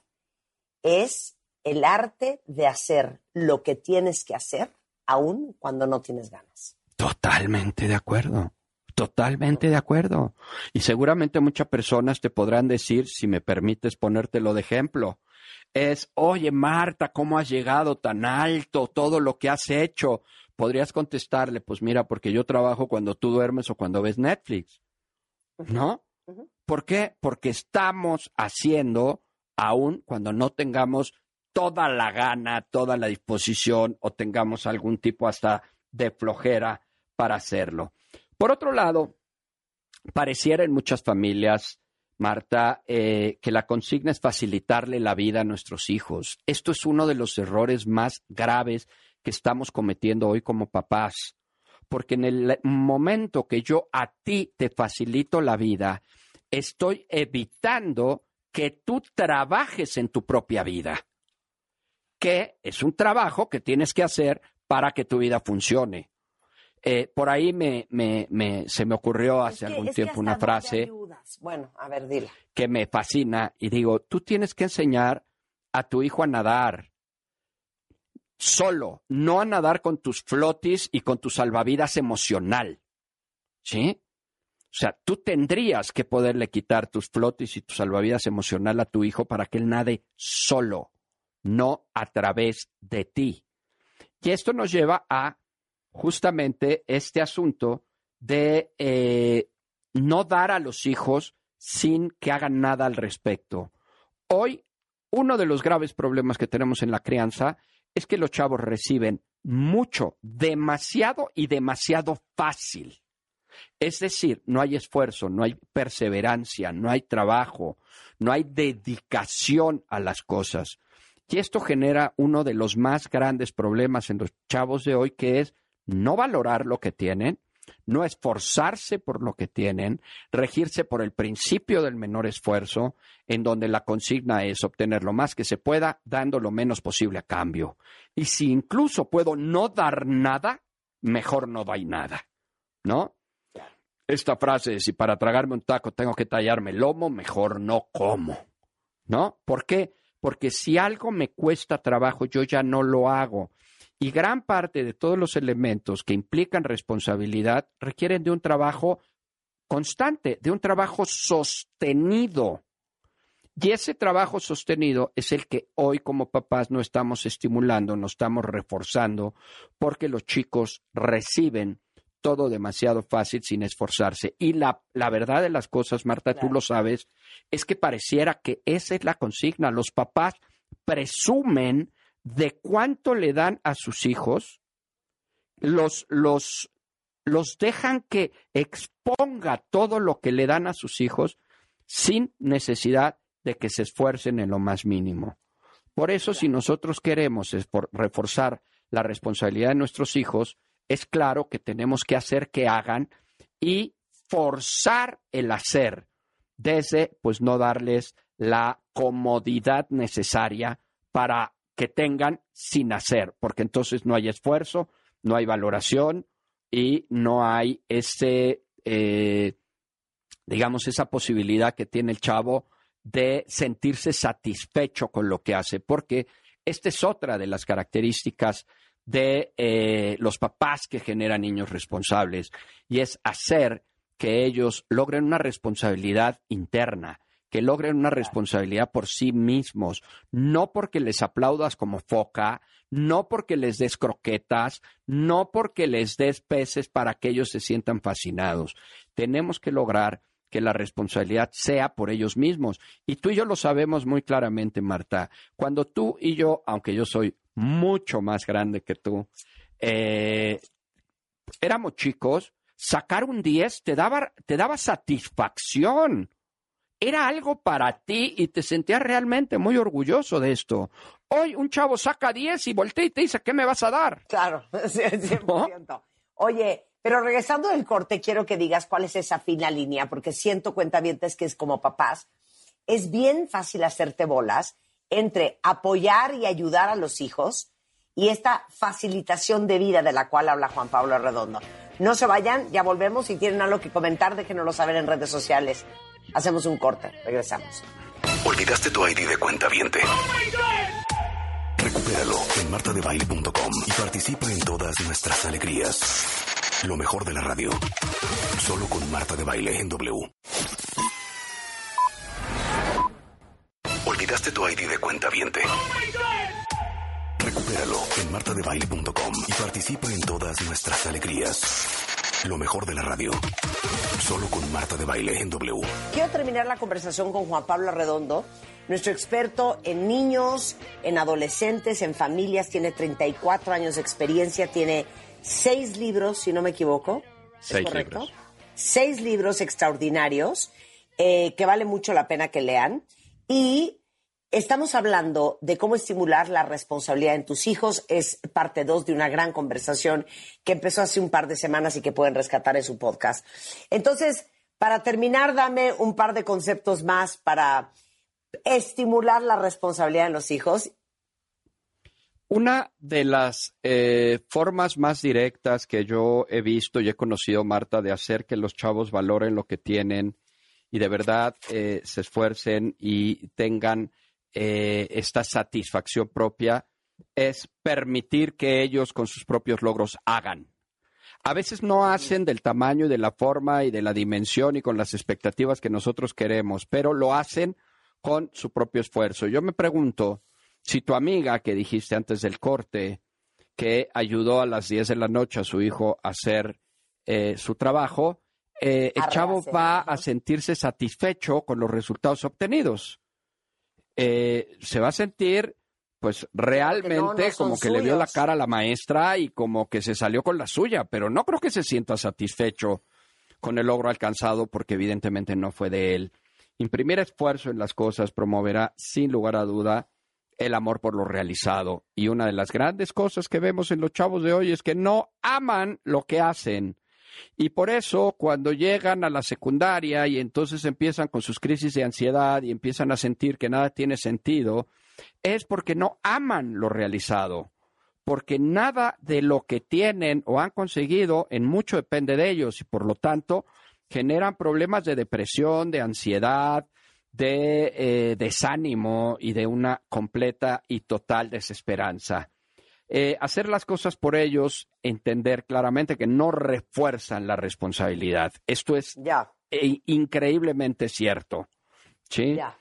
[SPEAKER 2] es el arte de hacer lo que tienes que hacer aun cuando no tienes ganas.
[SPEAKER 8] Totalmente de acuerdo. Totalmente de acuerdo. Y seguramente muchas personas te podrán decir, si me permites ponértelo de ejemplo, es, oye, Marta, ¿cómo has llegado tan alto? Todo lo que has hecho. Podrías contestarle, pues mira, porque yo trabajo cuando tú duermes o cuando ves Netflix. ¿No? Uh-huh. ¿Por qué? Porque estamos haciendo, aún cuando no tengamos toda la gana, toda la disposición o tengamos algún tipo hasta de flojera para hacerlo. Por otro lado, pareciera en muchas familias, Marta, eh, que la consigna es facilitarle la vida a nuestros hijos. Esto es uno de los errores más graves que estamos cometiendo hoy como papás, porque en el momento que yo a ti te facilito la vida, estoy evitando que tú trabajes en tu propia vida, que es un trabajo que tienes que hacer para que tu vida funcione. Eh, por ahí me, me, me, se me ocurrió hace
[SPEAKER 2] es que,
[SPEAKER 8] algún
[SPEAKER 2] es
[SPEAKER 8] tiempo una frase
[SPEAKER 2] bueno, a ver, dile.
[SPEAKER 8] que me fascina y digo, tú tienes que enseñar a tu hijo a nadar solo, no a nadar con tus flotis y con tu salvavidas emocional, ¿sí? O sea, tú tendrías que poderle quitar tus flotis y tu salvavidas emocional a tu hijo para que él nade solo, no a través de ti. Y esto nos lleva a justamente este asunto de eh, no dar a los hijos sin que hagan nada al respecto. Hoy, uno de los graves problemas que tenemos en la crianza es que los chavos reciben mucho, demasiado y demasiado fácil. Es decir, no hay esfuerzo, no hay perseverancia, no hay trabajo, no hay dedicación a las cosas. Y esto genera uno de los más grandes problemas en los chavos de hoy, que es no valorar lo que tienen no esforzarse por lo que tienen, regirse por el principio del menor esfuerzo, en donde la consigna es obtener lo más que se pueda, dando lo menos posible a cambio. Y si incluso puedo no dar nada, mejor no doy nada, ¿no? Esta frase de si para tragarme un taco tengo que tallarme el lomo, mejor no como, ¿no? ¿Por qué? Porque si algo me cuesta trabajo, yo ya no lo hago. Y gran parte de todos los elementos que implican responsabilidad requieren de un trabajo constante, de un trabajo sostenido. Y ese trabajo sostenido es el que hoy como papás no estamos estimulando, no estamos reforzando, porque los chicos reciben todo demasiado fácil sin esforzarse. Y la, la verdad de las cosas, Marta, claro, tú lo sabes, es que pareciera que esa es la consigna. Los papás presumen de cuánto le dan a sus hijos, los, los, los dejan que exponga todo lo que le dan a sus hijos sin necesidad de que se esfuercen en lo más mínimo. Por eso, si nosotros queremos reforzar la responsabilidad de nuestros hijos, es claro que tenemos que hacer que hagan y forzar el hacer desde, pues, no darles la comodidad necesaria para que tengan sin hacer, porque entonces no hay esfuerzo, no hay valoración y no hay ese, eh, digamos, esa posibilidad que tiene el chavo de sentirse satisfecho con lo que hace, porque esta es otra de las características de eh, los papás que generan niños responsables, y es hacer que ellos logren una responsabilidad interna, que logren una responsabilidad por sí mismos, no porque les aplaudas como foca, no porque les des croquetas, no porque les des peces para que ellos se sientan fascinados. Tenemos que lograr que la responsabilidad sea por ellos mismos. Y tú y yo lo sabemos muy claramente, Marta. Cuando tú y yo, aunque yo soy mucho más grande que tú, eh, éramos chicos, sacar un diez te daba, te daba satisfacción. Era algo para ti y te sentías realmente muy orgulloso de esto. Hoy un chavo saca diez y voltea y te dice, ¿qué me vas a dar?
[SPEAKER 2] Claro, cien por ciento. ¿No? Oye, pero regresando del corte, quiero que digas cuál es esa fina línea, porque siento, cuentavientes, que es como papás, es bien fácil hacerte bolas entre apoyar y ayudar a los hijos y esta facilitación de vida de la cual habla Juan Pablo Redondo. No se vayan, ya volvemos. Si tienen algo que comentar, déjenoslo saber en redes sociales. Hacemos un corte, regresamos.
[SPEAKER 1] ¿Olvidaste tu I D de cuentaviente? Recupéralo en marta de baile punto com y participa en todas nuestras alegrías. Lo mejor de la radio. Solo con Marta de Baile en W. ¿Olvidaste tu I D de cuentaviente? Recupéralo en marta de baile punto com y participa en todas nuestras alegrías. Lo mejor de la radio. Solo con Marta de Baile en W.
[SPEAKER 2] Quiero terminar la conversación con Juan Pablo Redondo, nuestro experto en niños, en adolescentes, en familias. Tiene treinta y cuatro años de experiencia, tiene seis libros, si no me equivoco. ¿Es
[SPEAKER 8] seis
[SPEAKER 2] correcto?
[SPEAKER 8] libros.
[SPEAKER 2] Seis libros extraordinarios eh, que vale mucho la pena que lean. Y estamos hablando de cómo estimular la responsabilidad en tus hijos. Es parte dos de una gran conversación que empezó hace un par de semanas y que pueden rescatar en su podcast. Entonces, para terminar, dame un par de conceptos más para estimular la responsabilidad en los hijos.
[SPEAKER 8] Una de las eh, formas más directas que yo he visto y he conocido, Marta, de hacer que los chavos valoren lo que tienen y de verdad eh, se esfuercen y tengan eh, esta satisfacción propia, es permitir que ellos con sus propios logros hagan. A veces no hacen del tamaño y de la forma y de la dimensión y con las expectativas que nosotros queremos, pero lo hacen con su propio esfuerzo. Yo me pregunto, si tu amiga que dijiste antes del corte, que ayudó a las diez de la noche a su hijo a hacer eh, su trabajo, eh, el chavo va a sentirse satisfecho con los resultados obtenidos. Eh, se va a sentir, pues, realmente no, no como que suyos. Le vio la cara a la maestra y como que se salió con la suya, pero no creo que se sienta satisfecho con el logro alcanzado porque evidentemente no fue de él. Imprimir esfuerzo en las cosas promoverá, sin lugar a duda, el amor por lo realizado. Y una de las grandes cosas que vemos en los chavos de hoy es que no aman lo que hacen. Y por eso, cuando llegan a la secundaria y entonces empiezan con sus crisis de ansiedad y empiezan a sentir que nada tiene sentido, es porque no aman lo realizado, porque nada de lo que tienen o han conseguido en mucho depende de ellos y por lo tanto generan problemas de depresión, de ansiedad, de eh, desánimo y de una completa y total desesperanza. Eh, hacer las cosas por ellos, entender claramente que no refuerzan la responsabilidad. Esto es
[SPEAKER 2] ya.
[SPEAKER 8] eh, increíblemente cierto. ¿Sí?
[SPEAKER 2] Ya.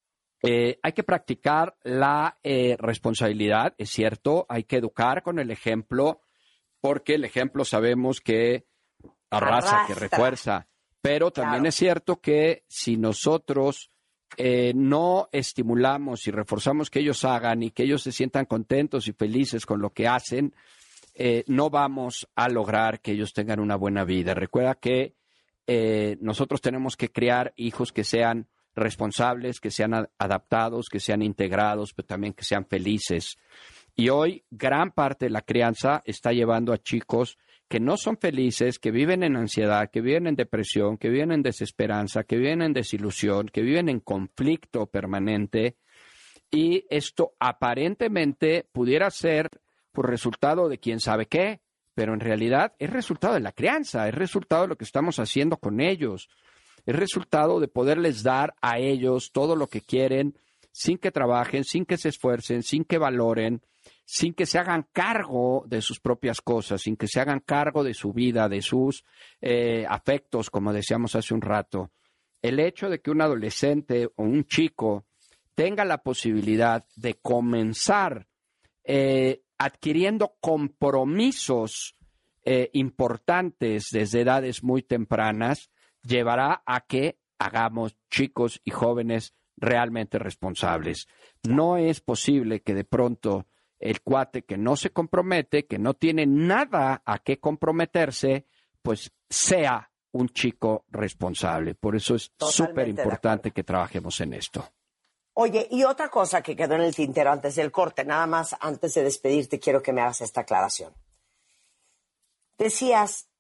[SPEAKER 8] Eh, hay que practicar la eh, responsabilidad, es cierto, hay que educar con el ejemplo, porque el ejemplo sabemos que arrasa, Arrastra. que refuerza, pero también claro. es cierto que si nosotros eh, no estimulamos y reforzamos que ellos hagan y que ellos se sientan contentos y felices con lo que hacen, eh, no vamos a lograr que ellos tengan una buena vida. Recuerda que eh, nosotros tenemos que criar hijos que sean responsables, que sean adaptados, que sean integrados, pero también que sean felices. Y hoy gran parte de la crianza está llevando a chicos que no son felices, que viven en ansiedad, que viven en depresión, que viven en desesperanza, que viven en desilusión, que viven en conflicto permanente. Y esto aparentemente pudiera ser por resultado de quién sabe qué, pero en realidad es resultado de la crianza, es resultado de lo que estamos haciendo con ellos. Es resultado de poderles dar a ellos todo lo que quieren sin que trabajen, sin que se esfuercen, sin que valoren, sin que se hagan cargo de sus propias cosas, sin que se hagan cargo de su vida, de sus eh, afectos, como decíamos hace un rato. El hecho de que un adolescente o un chico tenga la posibilidad de comenzar eh, adquiriendo compromisos eh, importantes desde edades muy tempranas, llevará a que hagamos chicos y jóvenes realmente responsables. No es posible que de pronto el cuate que no se compromete, que no tiene nada a qué comprometerse, pues sea un chico responsable. Por eso es súper importante que trabajemos en esto.
[SPEAKER 2] Oye, y otra cosa que quedó en el tintero antes del corte, nada más antes de despedirte, quiero que me hagas esta aclaración. Decías,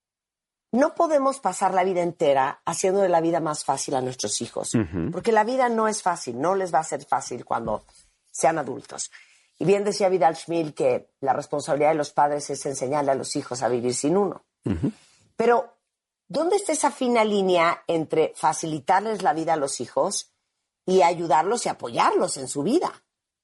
[SPEAKER 2] no podemos pasar la vida entera haciendo de la vida más fácil a nuestros hijos, uh-huh. porque la vida no es fácil, no les va a ser fácil cuando sean adultos. Y bien decía Vidal Schmil que la responsabilidad de los padres es enseñarle a los hijos a vivir sin uno. Uh-huh. Pero, ¿dónde está esa fina línea entre facilitarles la vida a los hijos y ayudarlos y apoyarlos en su vida?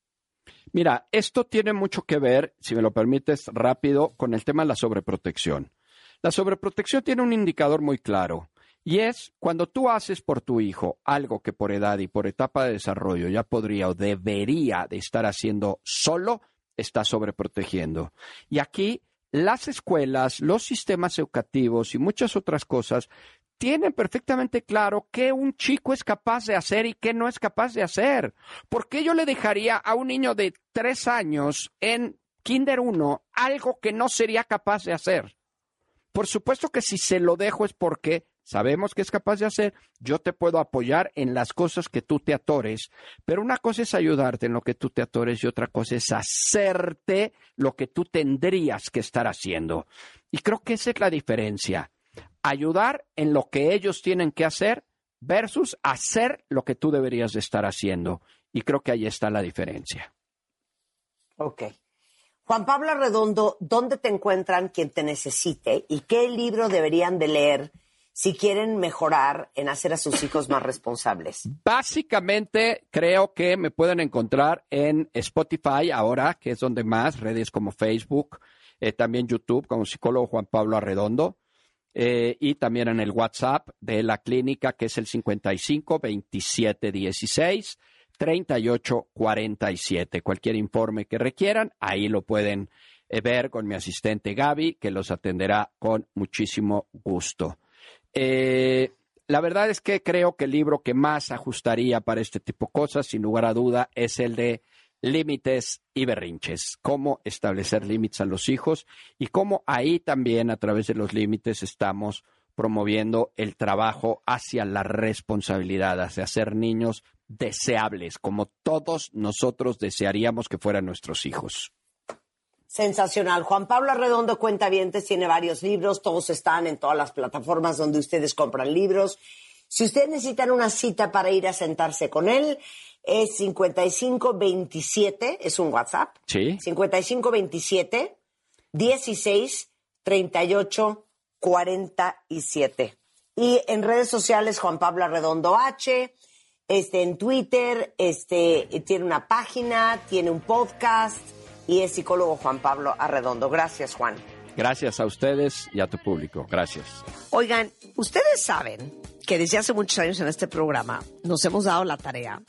[SPEAKER 8] Mira, esto tiene mucho que ver, si me lo permites rápido, con el tema de la sobreprotección. La sobreprotección tiene un indicador muy claro y es cuando tú haces por tu hijo algo que por edad y por etapa de desarrollo ya podría o debería de estar haciendo solo, está sobreprotegiendo. Y aquí las escuelas, los sistemas educativos y muchas otras cosas tienen perfectamente claro qué un chico es capaz de hacer y qué no es capaz de hacer. ¿Por qué yo le dejaría a un niño de tres años en Kinder uno algo que no sería capaz de hacer? Por supuesto que si se lo dejo es porque sabemos que es capaz de hacer, yo te puedo apoyar en las cosas que tú te atores, pero una cosa es ayudarte en lo que tú te atores y otra cosa es hacerte lo que tú tendrías que estar haciendo. Y creo que esa es la diferencia. Ayudar en lo que ellos tienen que hacer versus hacer lo que tú deberías de estar haciendo. Y creo que ahí está la diferencia.
[SPEAKER 2] Ok. Juan Pablo Arredondo, ¿dónde te encuentran quien te necesite? ¿Y qué libro deberían de leer si quieren mejorar en hacer a sus hijos más responsables?
[SPEAKER 8] Básicamente, creo que me pueden encontrar en Spotify ahora, que es donde más, redes como Facebook, eh, también YouTube como psicólogo Juan Pablo Arredondo, eh, y también en el WhatsApp de la clínica, que es el cincuenta y cinco, veintisiete, dieciséis, treinta y ocho, cuarenta y siete. Cualquier informe que requieran, ahí lo pueden eh, ver con mi asistente Gaby, que los atenderá con muchísimo gusto. Eh, la verdad es que creo que el libro que más ajustaría para este tipo de cosas, sin lugar a duda, es el de Límites y Berrinches. Cómo establecer límites a los hijos y cómo ahí también, a través de los límites, estamos promoviendo el trabajo hacia la responsabilidad, hacia ser niños deseables, como todos nosotros desearíamos que fueran nuestros hijos.
[SPEAKER 2] Sensacional. Juan Pablo Arredondo Cuentavientes tiene varios libros, todos están en todas las plataformas donde ustedes compran libros. Si ustedes necesitan una cita para ir a sentarse con él, es cincuenta y cinco veintisiete, es un WhatsApp.
[SPEAKER 8] Sí.
[SPEAKER 2] cincuenta y cinco veintisiete, dieciséis, treinta y ocho, cuarenta y siete. Y en redes sociales, Juan Pablo Arredondo H, este, en Twitter, este, tiene una página, tiene un podcast y es psicólogo Juan Pablo Arredondo. Gracias, Juan.
[SPEAKER 8] Gracias a ustedes y a tu público. Gracias.
[SPEAKER 2] Oigan, ustedes saben que desde hace muchos años en este programa nos hemos dado la tarea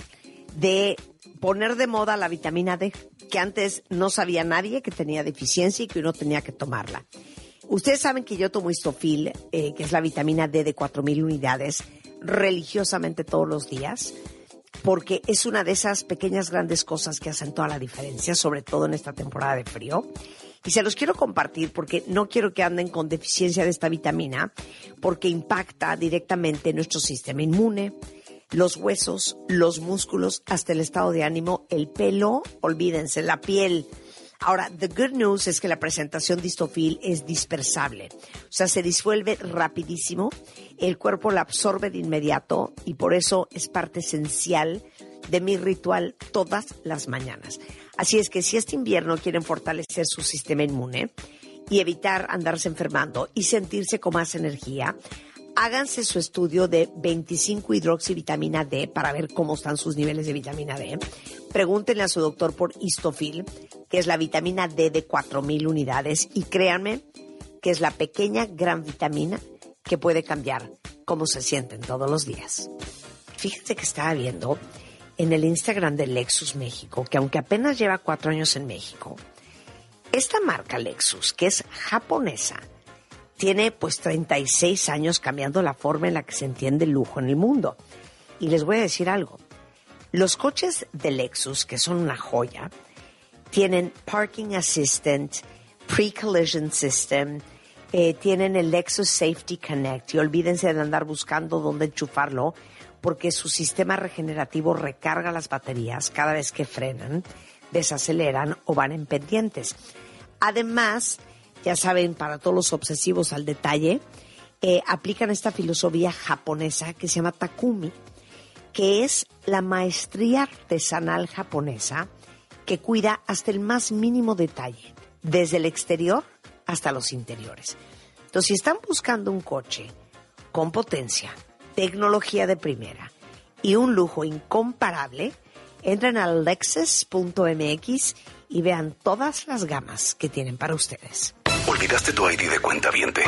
[SPEAKER 2] de poner de moda la vitamina D, que antes no sabía nadie que tenía deficiencia y que uno tenía que tomarla. Ustedes saben que yo tomo Histofil, eh, que es la vitamina D de cuatro mil unidades, religiosamente todos los días, porque es una de esas pequeñas grandes cosas que hacen toda la diferencia, sobre todo en esta temporada de frío. Y se los quiero compartir porque no quiero que anden con deficiencia de esta vitamina, porque impacta directamente nuestro sistema inmune, los huesos, los músculos, hasta el estado de ánimo, el pelo, olvídense, la piel. Ahora, the good news es que la presentación de Histofil es dispersable. O sea, se disuelve rapidísimo, el cuerpo la absorbe de inmediato y por eso es parte esencial de mi ritual todas las mañanas. Así es que si este invierno quieren fortalecer su sistema inmune y evitar andarse enfermando y sentirse con más energía, háganse su estudio de veinticinco hidroxivitamina D para ver cómo están sus niveles de vitamina D. Pregúntenle a su doctor por Histofil, que es la vitamina D de cuatro mil unidades, y créanme que es la pequeña gran vitamina que puede cambiar cómo se sienten todos los días. Fíjense que estaba viendo en el Instagram de Lexus México, que aunque apenas lleva cuatro años en México, esta marca Lexus, que es japonesa, tiene pues treinta y seis años cambiando la forma en la que se entiende el lujo en el mundo. Y les voy a decir algo. Los coches de Lexus, que son una joya, tienen Parking Assistant, Pre-Collision System, eh, tienen el Lexus Safety Connect. Y olvídense de andar buscando dónde enchufarlo, porque su sistema regenerativo recarga las baterías cada vez que frenan, desaceleran o van en pendientes. Además, ya saben, para todos los obsesivos al detalle, eh, aplican esta filosofía japonesa que se llama Takumi, que es la maestría artesanal japonesa que cuida hasta el más mínimo detalle, desde el exterior hasta los interiores. Entonces, si están buscando un coche con potencia, tecnología de primera y un lujo incomparable, entren a lexus punto m x y vean todas las gamas que tienen para ustedes.
[SPEAKER 1] ¿Olvidaste tu I D de cuentaviente?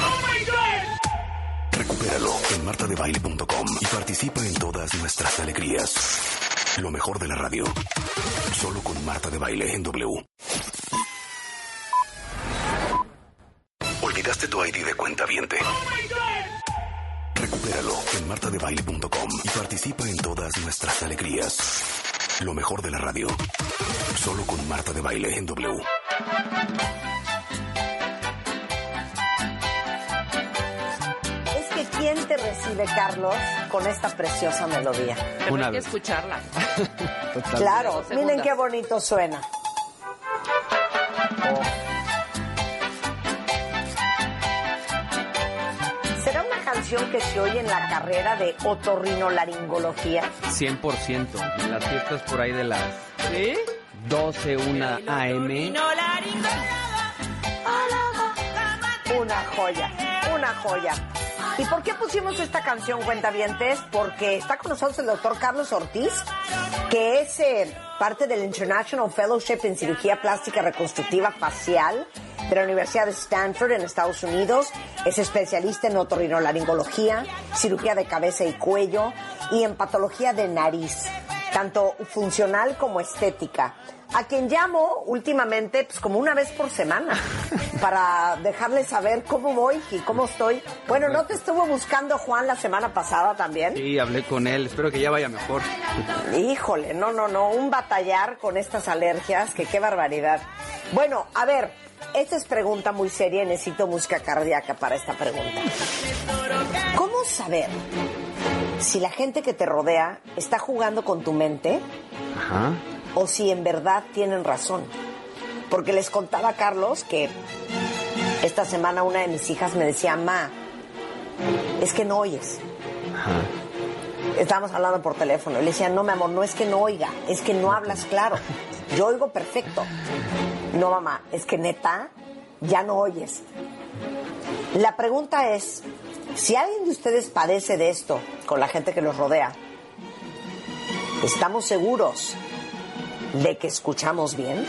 [SPEAKER 1] Recupéralo en marta de baile punto com y participa en todas nuestras alegrías. Lo mejor de la radio. Solo con Marta de Baile en W. ¿Olvidaste tu I D de cuentaviente? Recupéralo en marta de baile punto com y participa en todas nuestras alegrías. Lo mejor de la radio. Solo con Marta de Baile en W.
[SPEAKER 2] ¿Quién te recibe, Carlos, con esta preciosa melodía?
[SPEAKER 9] Una hay que escucharla.
[SPEAKER 2] Claro, miren qué bonito suena. ¿Será una canción que se oye en la carrera de otorrinolaringología?
[SPEAKER 9] cien por ciento. En las fiestas por ahí de las ¿sí? doce, una a eme.
[SPEAKER 2] Una joya, una joya. ¿Y por qué pusimos esta canción, cuentavientes? Porque está con nosotros el doctor Carlos Ortiz, que es eh, parte del International Fellowship en Cirugía Plástica Reconstructiva Facial de la Universidad de Stanford en Estados Unidos. Es especialista en otorrinolaringología, cirugía de cabeza y cuello y en patología de nariz, tanto funcional como estética. A quien llamo últimamente, pues como una vez por semana, para dejarles saber cómo voy y cómo estoy. Bueno, ¿no te estuvo buscando Juan la semana pasada también?
[SPEAKER 9] Sí, hablé con él, espero que ya vaya mejor.
[SPEAKER 2] Híjole, no, no, no, un batallar con estas alergias, que qué barbaridad. Bueno, a ver, esta es pregunta muy seria y necesito música cardíaca para esta pregunta. ¿Cómo saber si la gente que te rodea está jugando con tu mente?
[SPEAKER 9] Ajá.
[SPEAKER 2] O si en verdad tienen razón. Porque les contaba a Carlos que esta semana una de mis hijas me decía, ma, es que no oyes.
[SPEAKER 9] Ajá.
[SPEAKER 2] Estábamos hablando por teléfono. Y le decía, no, mi amor, no es que no oiga, es que no hablas claro. Yo oigo perfecto. No, mamá, es que neta, ya no oyes. La pregunta es, si alguien de ustedes padece de esto con la gente que los rodea, ¿estamos seguros de que escuchamos bien?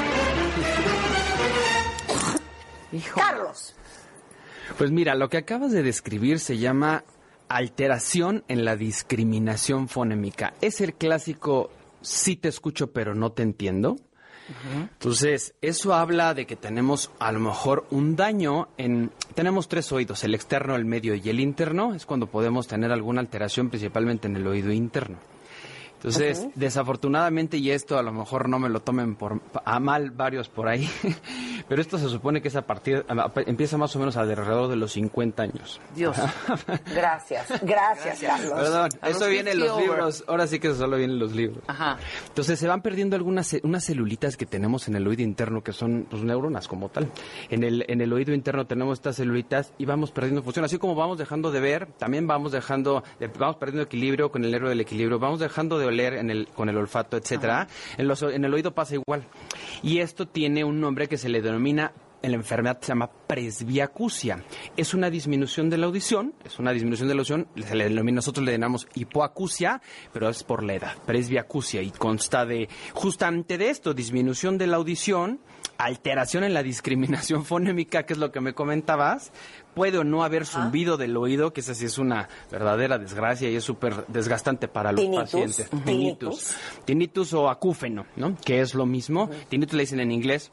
[SPEAKER 9] Hijo.
[SPEAKER 2] Carlos.
[SPEAKER 9] Pues mira, lo que acabas de describir se llama alteración en la discriminación fonémica. Es el clásico sí te escucho pero no te entiendo. Uh-huh. Entonces, eso habla de que tenemos a lo mejor un daño en... Tenemos tres oídos, el externo, el medio y el interno. Es cuando podemos tener alguna alteración, principalmente en el oído interno. Entonces, uh-huh. desafortunadamente, y esto a lo mejor no me lo tomen por a mal varios por ahí, pero esto se supone que es a partir, a, empieza más o menos alrededor de los cincuenta años.
[SPEAKER 2] Dios. Gracias, gracias, gracias, Carlos.
[SPEAKER 9] Perdón, eso viene en los libros, ahora sí que eso solo viene en los libros. Ajá. Entonces, se van perdiendo algunas unas celulitas que tenemos en el oído interno, que son pues, neuronas como tal. En el, en el oído interno tenemos estas celulitas y vamos perdiendo función. Así como vamos dejando de ver, también vamos dejando, vamos perdiendo equilibrio con el nervio del equilibrio, vamos dejando de oler en el, con el olfato, etcétera. En, los, en el oído pasa igual. Y esto tiene un nombre que se le denomina, en la enfermedad se llama presbiacusia. Es una disminución de la audición, es una disminución de la audición, se le denomina, nosotros le denominamos hipoacusia, pero es por la edad, presbiacusia, y consta de, justamente de esto, disminución de la audición, alteración en la discriminación fonémica, que es lo que me comentabas. Puede o no haber zumbido del oído, que esa sí es una verdadera desgracia y es súper desgastante para los
[SPEAKER 2] Tinnitus.
[SPEAKER 9] pacientes.
[SPEAKER 2] Tinnitus.
[SPEAKER 9] Tinnitus. Tinnitus o acúfeno, ¿no? Que es lo mismo. Uh-huh. Tinnitus le dicen en inglés.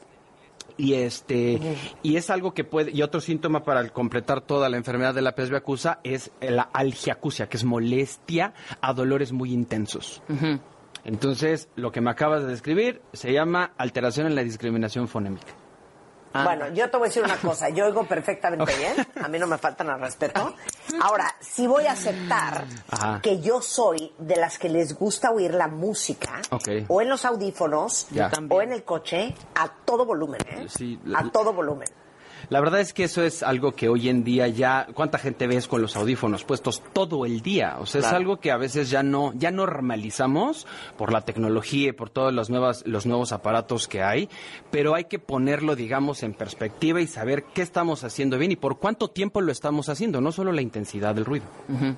[SPEAKER 9] Y este uh-huh. y es algo que puede, y otro síntoma para completar toda la enfermedad de la presbiacusia es la algiacusia, que es molestia a dolores muy intensos. Uh-huh. Entonces, lo que me acabas de describir se llama alteración en la discriminación fonémica.
[SPEAKER 2] Ah. Bueno, yo te voy a decir una cosa, yo oigo perfectamente okay. bien, a mí no me faltan al respeto. Ahora, sí voy a aceptar Ajá. que yo soy de las que les gusta oír la música, okay. o en los audífonos, ya. o en el coche, a todo volumen, ¿eh? Sí, la, a todo volumen.
[SPEAKER 9] La verdad es que eso es algo que hoy en día ya, ¿cuánta gente ves con los audífonos puestos todo el día? O sea, claro. es algo que a veces ya no, ya normalizamos por la tecnología y por todos los nuevos, los nuevos aparatos que hay, pero hay que ponerlo, digamos, en perspectiva y saber qué estamos haciendo bien y por cuánto tiempo lo estamos haciendo, no solo la intensidad del ruido. Uh-huh.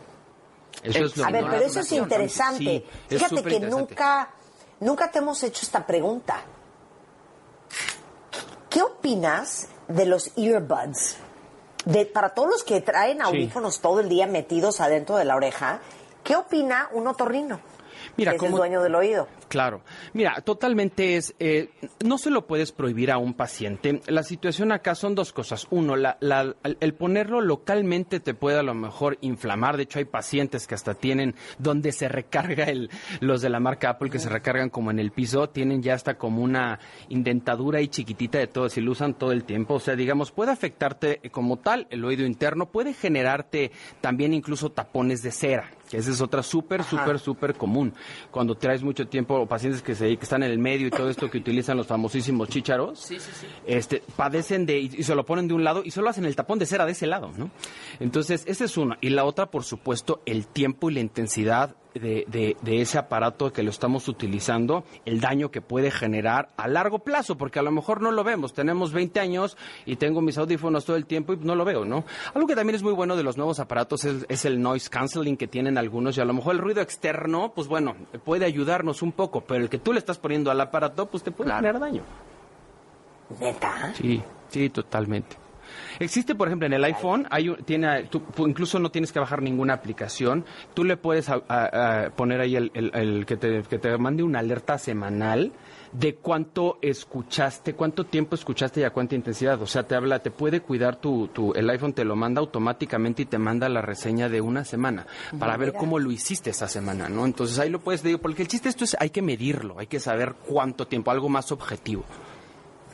[SPEAKER 9] Eso es lo
[SPEAKER 2] a ver, pero eso es interesante. Sí, Fíjate es que interesante. nunca, nunca te hemos hecho esta pregunta. ¿Qué opinas de los earbuds? De, para todos los que traen audífonos sí. todo el día metidos adentro de la oreja, ¿qué opina un otorrino? Mira, que es como, el dueño del oído.
[SPEAKER 9] Claro. Mira, totalmente es... Eh, no se lo puedes prohibir a un paciente. La situación acá son dos cosas. Uno, la, la, el ponerlo localmente te puede a lo mejor inflamar. De hecho, hay pacientes que hasta tienen donde se recarga el... Los de la marca Apple que se recargan como en el piso, tienen ya hasta como una indentadura ahí chiquitita de todo, si lo usan todo el tiempo. O sea, digamos, puede afectarte como tal el oído interno. Puede generarte también incluso tapones de cera, que esa es otra súper, súper, súper común. Cuando traes mucho tiempo, o pacientes que, se, que están en el medio y todo esto que utilizan los famosísimos chícharos, sí, sí, sí. Este, padecen de, y, y se lo ponen de un lado y solo hacen el tapón de cera de ese lado, ¿no? Entonces, esa es una. Y la otra, por supuesto, el tiempo y la intensidad de, de, de ese aparato que lo estamos utilizando, el daño que puede generar a largo plazo, porque a lo mejor no lo vemos. Tenemos veinte años y tengo mis audífonos todo el tiempo y no lo veo, ¿no? Algo que también es muy bueno de los nuevos aparatos es, es el noise cancelling que tienen algunos, y a lo mejor el ruido externo, pues bueno, puede ayudarnos un poco, pero el que tú le estás poniendo al aparato, pues te puede claro. generar daño.
[SPEAKER 2] ¿Neta?
[SPEAKER 9] Sí, sí, totalmente. Existe, por ejemplo, en el iPhone, hay un, tiene, tú, incluso no tienes que bajar ninguna aplicación. Tú le puedes a, a, a poner ahí el, el, el que, te, que te mande una alerta semanal de cuánto escuchaste, cuánto tiempo escuchaste y a cuánta intensidad. O sea, te habla, te puede cuidar tu, tu el iPhone, te lo manda automáticamente y te manda la reseña de una semana para ver cómo lo hiciste esa semana, ¿no? Entonces ahí lo puedes decir, porque el chiste de esto es, hay que medirlo, hay que saber cuánto tiempo, algo más objetivo.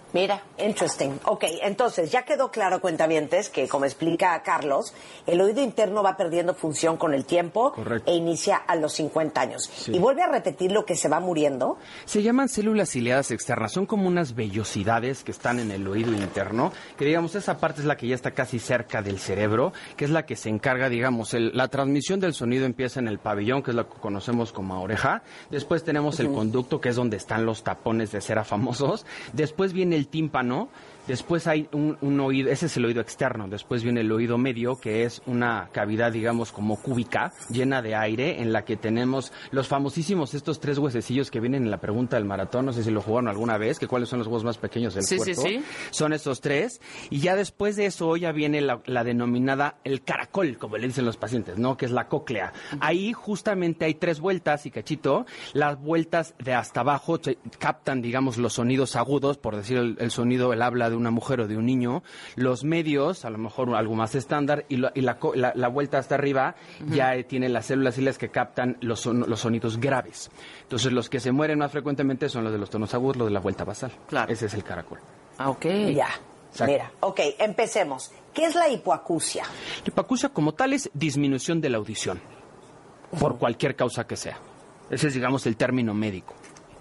[SPEAKER 2] Mira, interesting. Ok, entonces ya quedó claro, cuentavientes, que como explica Carlos, el oído interno va perdiendo función con el tiempo. Correcto. E inicia a los cincuenta años. Sí. Y vuelve a repetir lo que se va muriendo.
[SPEAKER 9] Se llaman células ciliadas externas. Son como unas vellosidades que están en el oído interno, que digamos esa parte es la que ya está casi cerca del cerebro, que es la que se encarga, digamos, el, la transmisión del sonido empieza en el pabellón, que es lo que conocemos como oreja. Después tenemos uh-huh. el conducto, que es donde están los tapones de cera famosos. Después viene el tímpano, después hay un, un oído, ese es el oído externo, después viene el oído medio, que es una cavidad, digamos, como cúbica, llena de aire, en la que tenemos los famosísimos estos tres huesecillos que vienen en la pregunta del maratón, no sé si lo jugaron alguna vez, que cuáles son los huesos más pequeños del
[SPEAKER 10] sí,
[SPEAKER 9] cuerpo.
[SPEAKER 10] Sí, sí,
[SPEAKER 9] son estos tres, y ya después de eso ya viene la, la denominada el caracol, como le dicen los pacientes, ¿no? Que es la cóclea. Uh-huh. Ahí justamente hay tres vueltas, y cachito, las vueltas de hasta abajo captan, digamos, los sonidos agudos, por decir el, el sonido, el habla de una mujer o de un niño, los medios, a lo mejor algo más estándar, y, lo, y la, la, la vuelta hasta arriba uh-huh. ya eh, tiene las células ciliadas que captan los, son, los sonidos graves. Entonces, los que se mueren más frecuentemente son los de los tonos agudos, los de la vuelta basal. Claro. Ese es el caracol.
[SPEAKER 10] Ah, ok.
[SPEAKER 2] Ya. Exacto. Mira, ok, empecemos. ¿Qué es la hipoacusia?
[SPEAKER 9] La hipoacusia como tal es disminución de la audición, uh-huh. por cualquier causa que sea. Ese es, digamos, el término médico.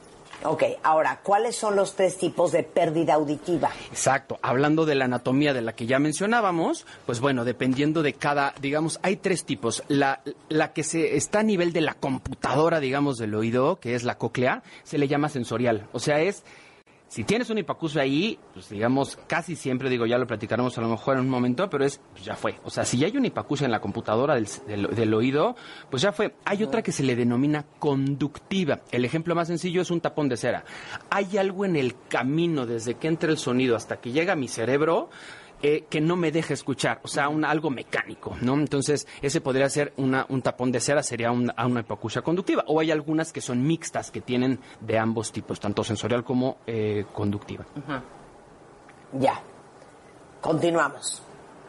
[SPEAKER 2] Ok, ahora, ¿cuáles son los tres tipos de pérdida auditiva?
[SPEAKER 9] Exacto, hablando de la anatomía de la que ya mencionábamos, pues bueno, dependiendo de cada, digamos, hay tres tipos. La, la que se está a nivel de la computadora, digamos, del oído, que es la cóclea, se le llama sensorial. O sea, es... Si tienes una hipoacusia ahí, pues digamos, casi siempre, digo, ya lo platicaremos a lo mejor en un momento, pero es, pues ya fue. O sea, si ya hay una hipoacusia en la computadora del, del, del oído, pues ya fue. Hay otra que se le denomina conductiva. El ejemplo más sencillo es un tapón de cera. Hay algo en el camino desde que entra el sonido hasta que llega a mi cerebro eh, que no me deja escuchar, o sea, un, algo mecánico, ¿no? Entonces, ese podría ser una, un tapón de cera, sería un, una hipoacusia conductiva. O hay algunas que son mixtas, que tienen de ambos tipos, tanto sensorial como eh, conductiva.
[SPEAKER 2] Uh-huh. Ya. Continuamos.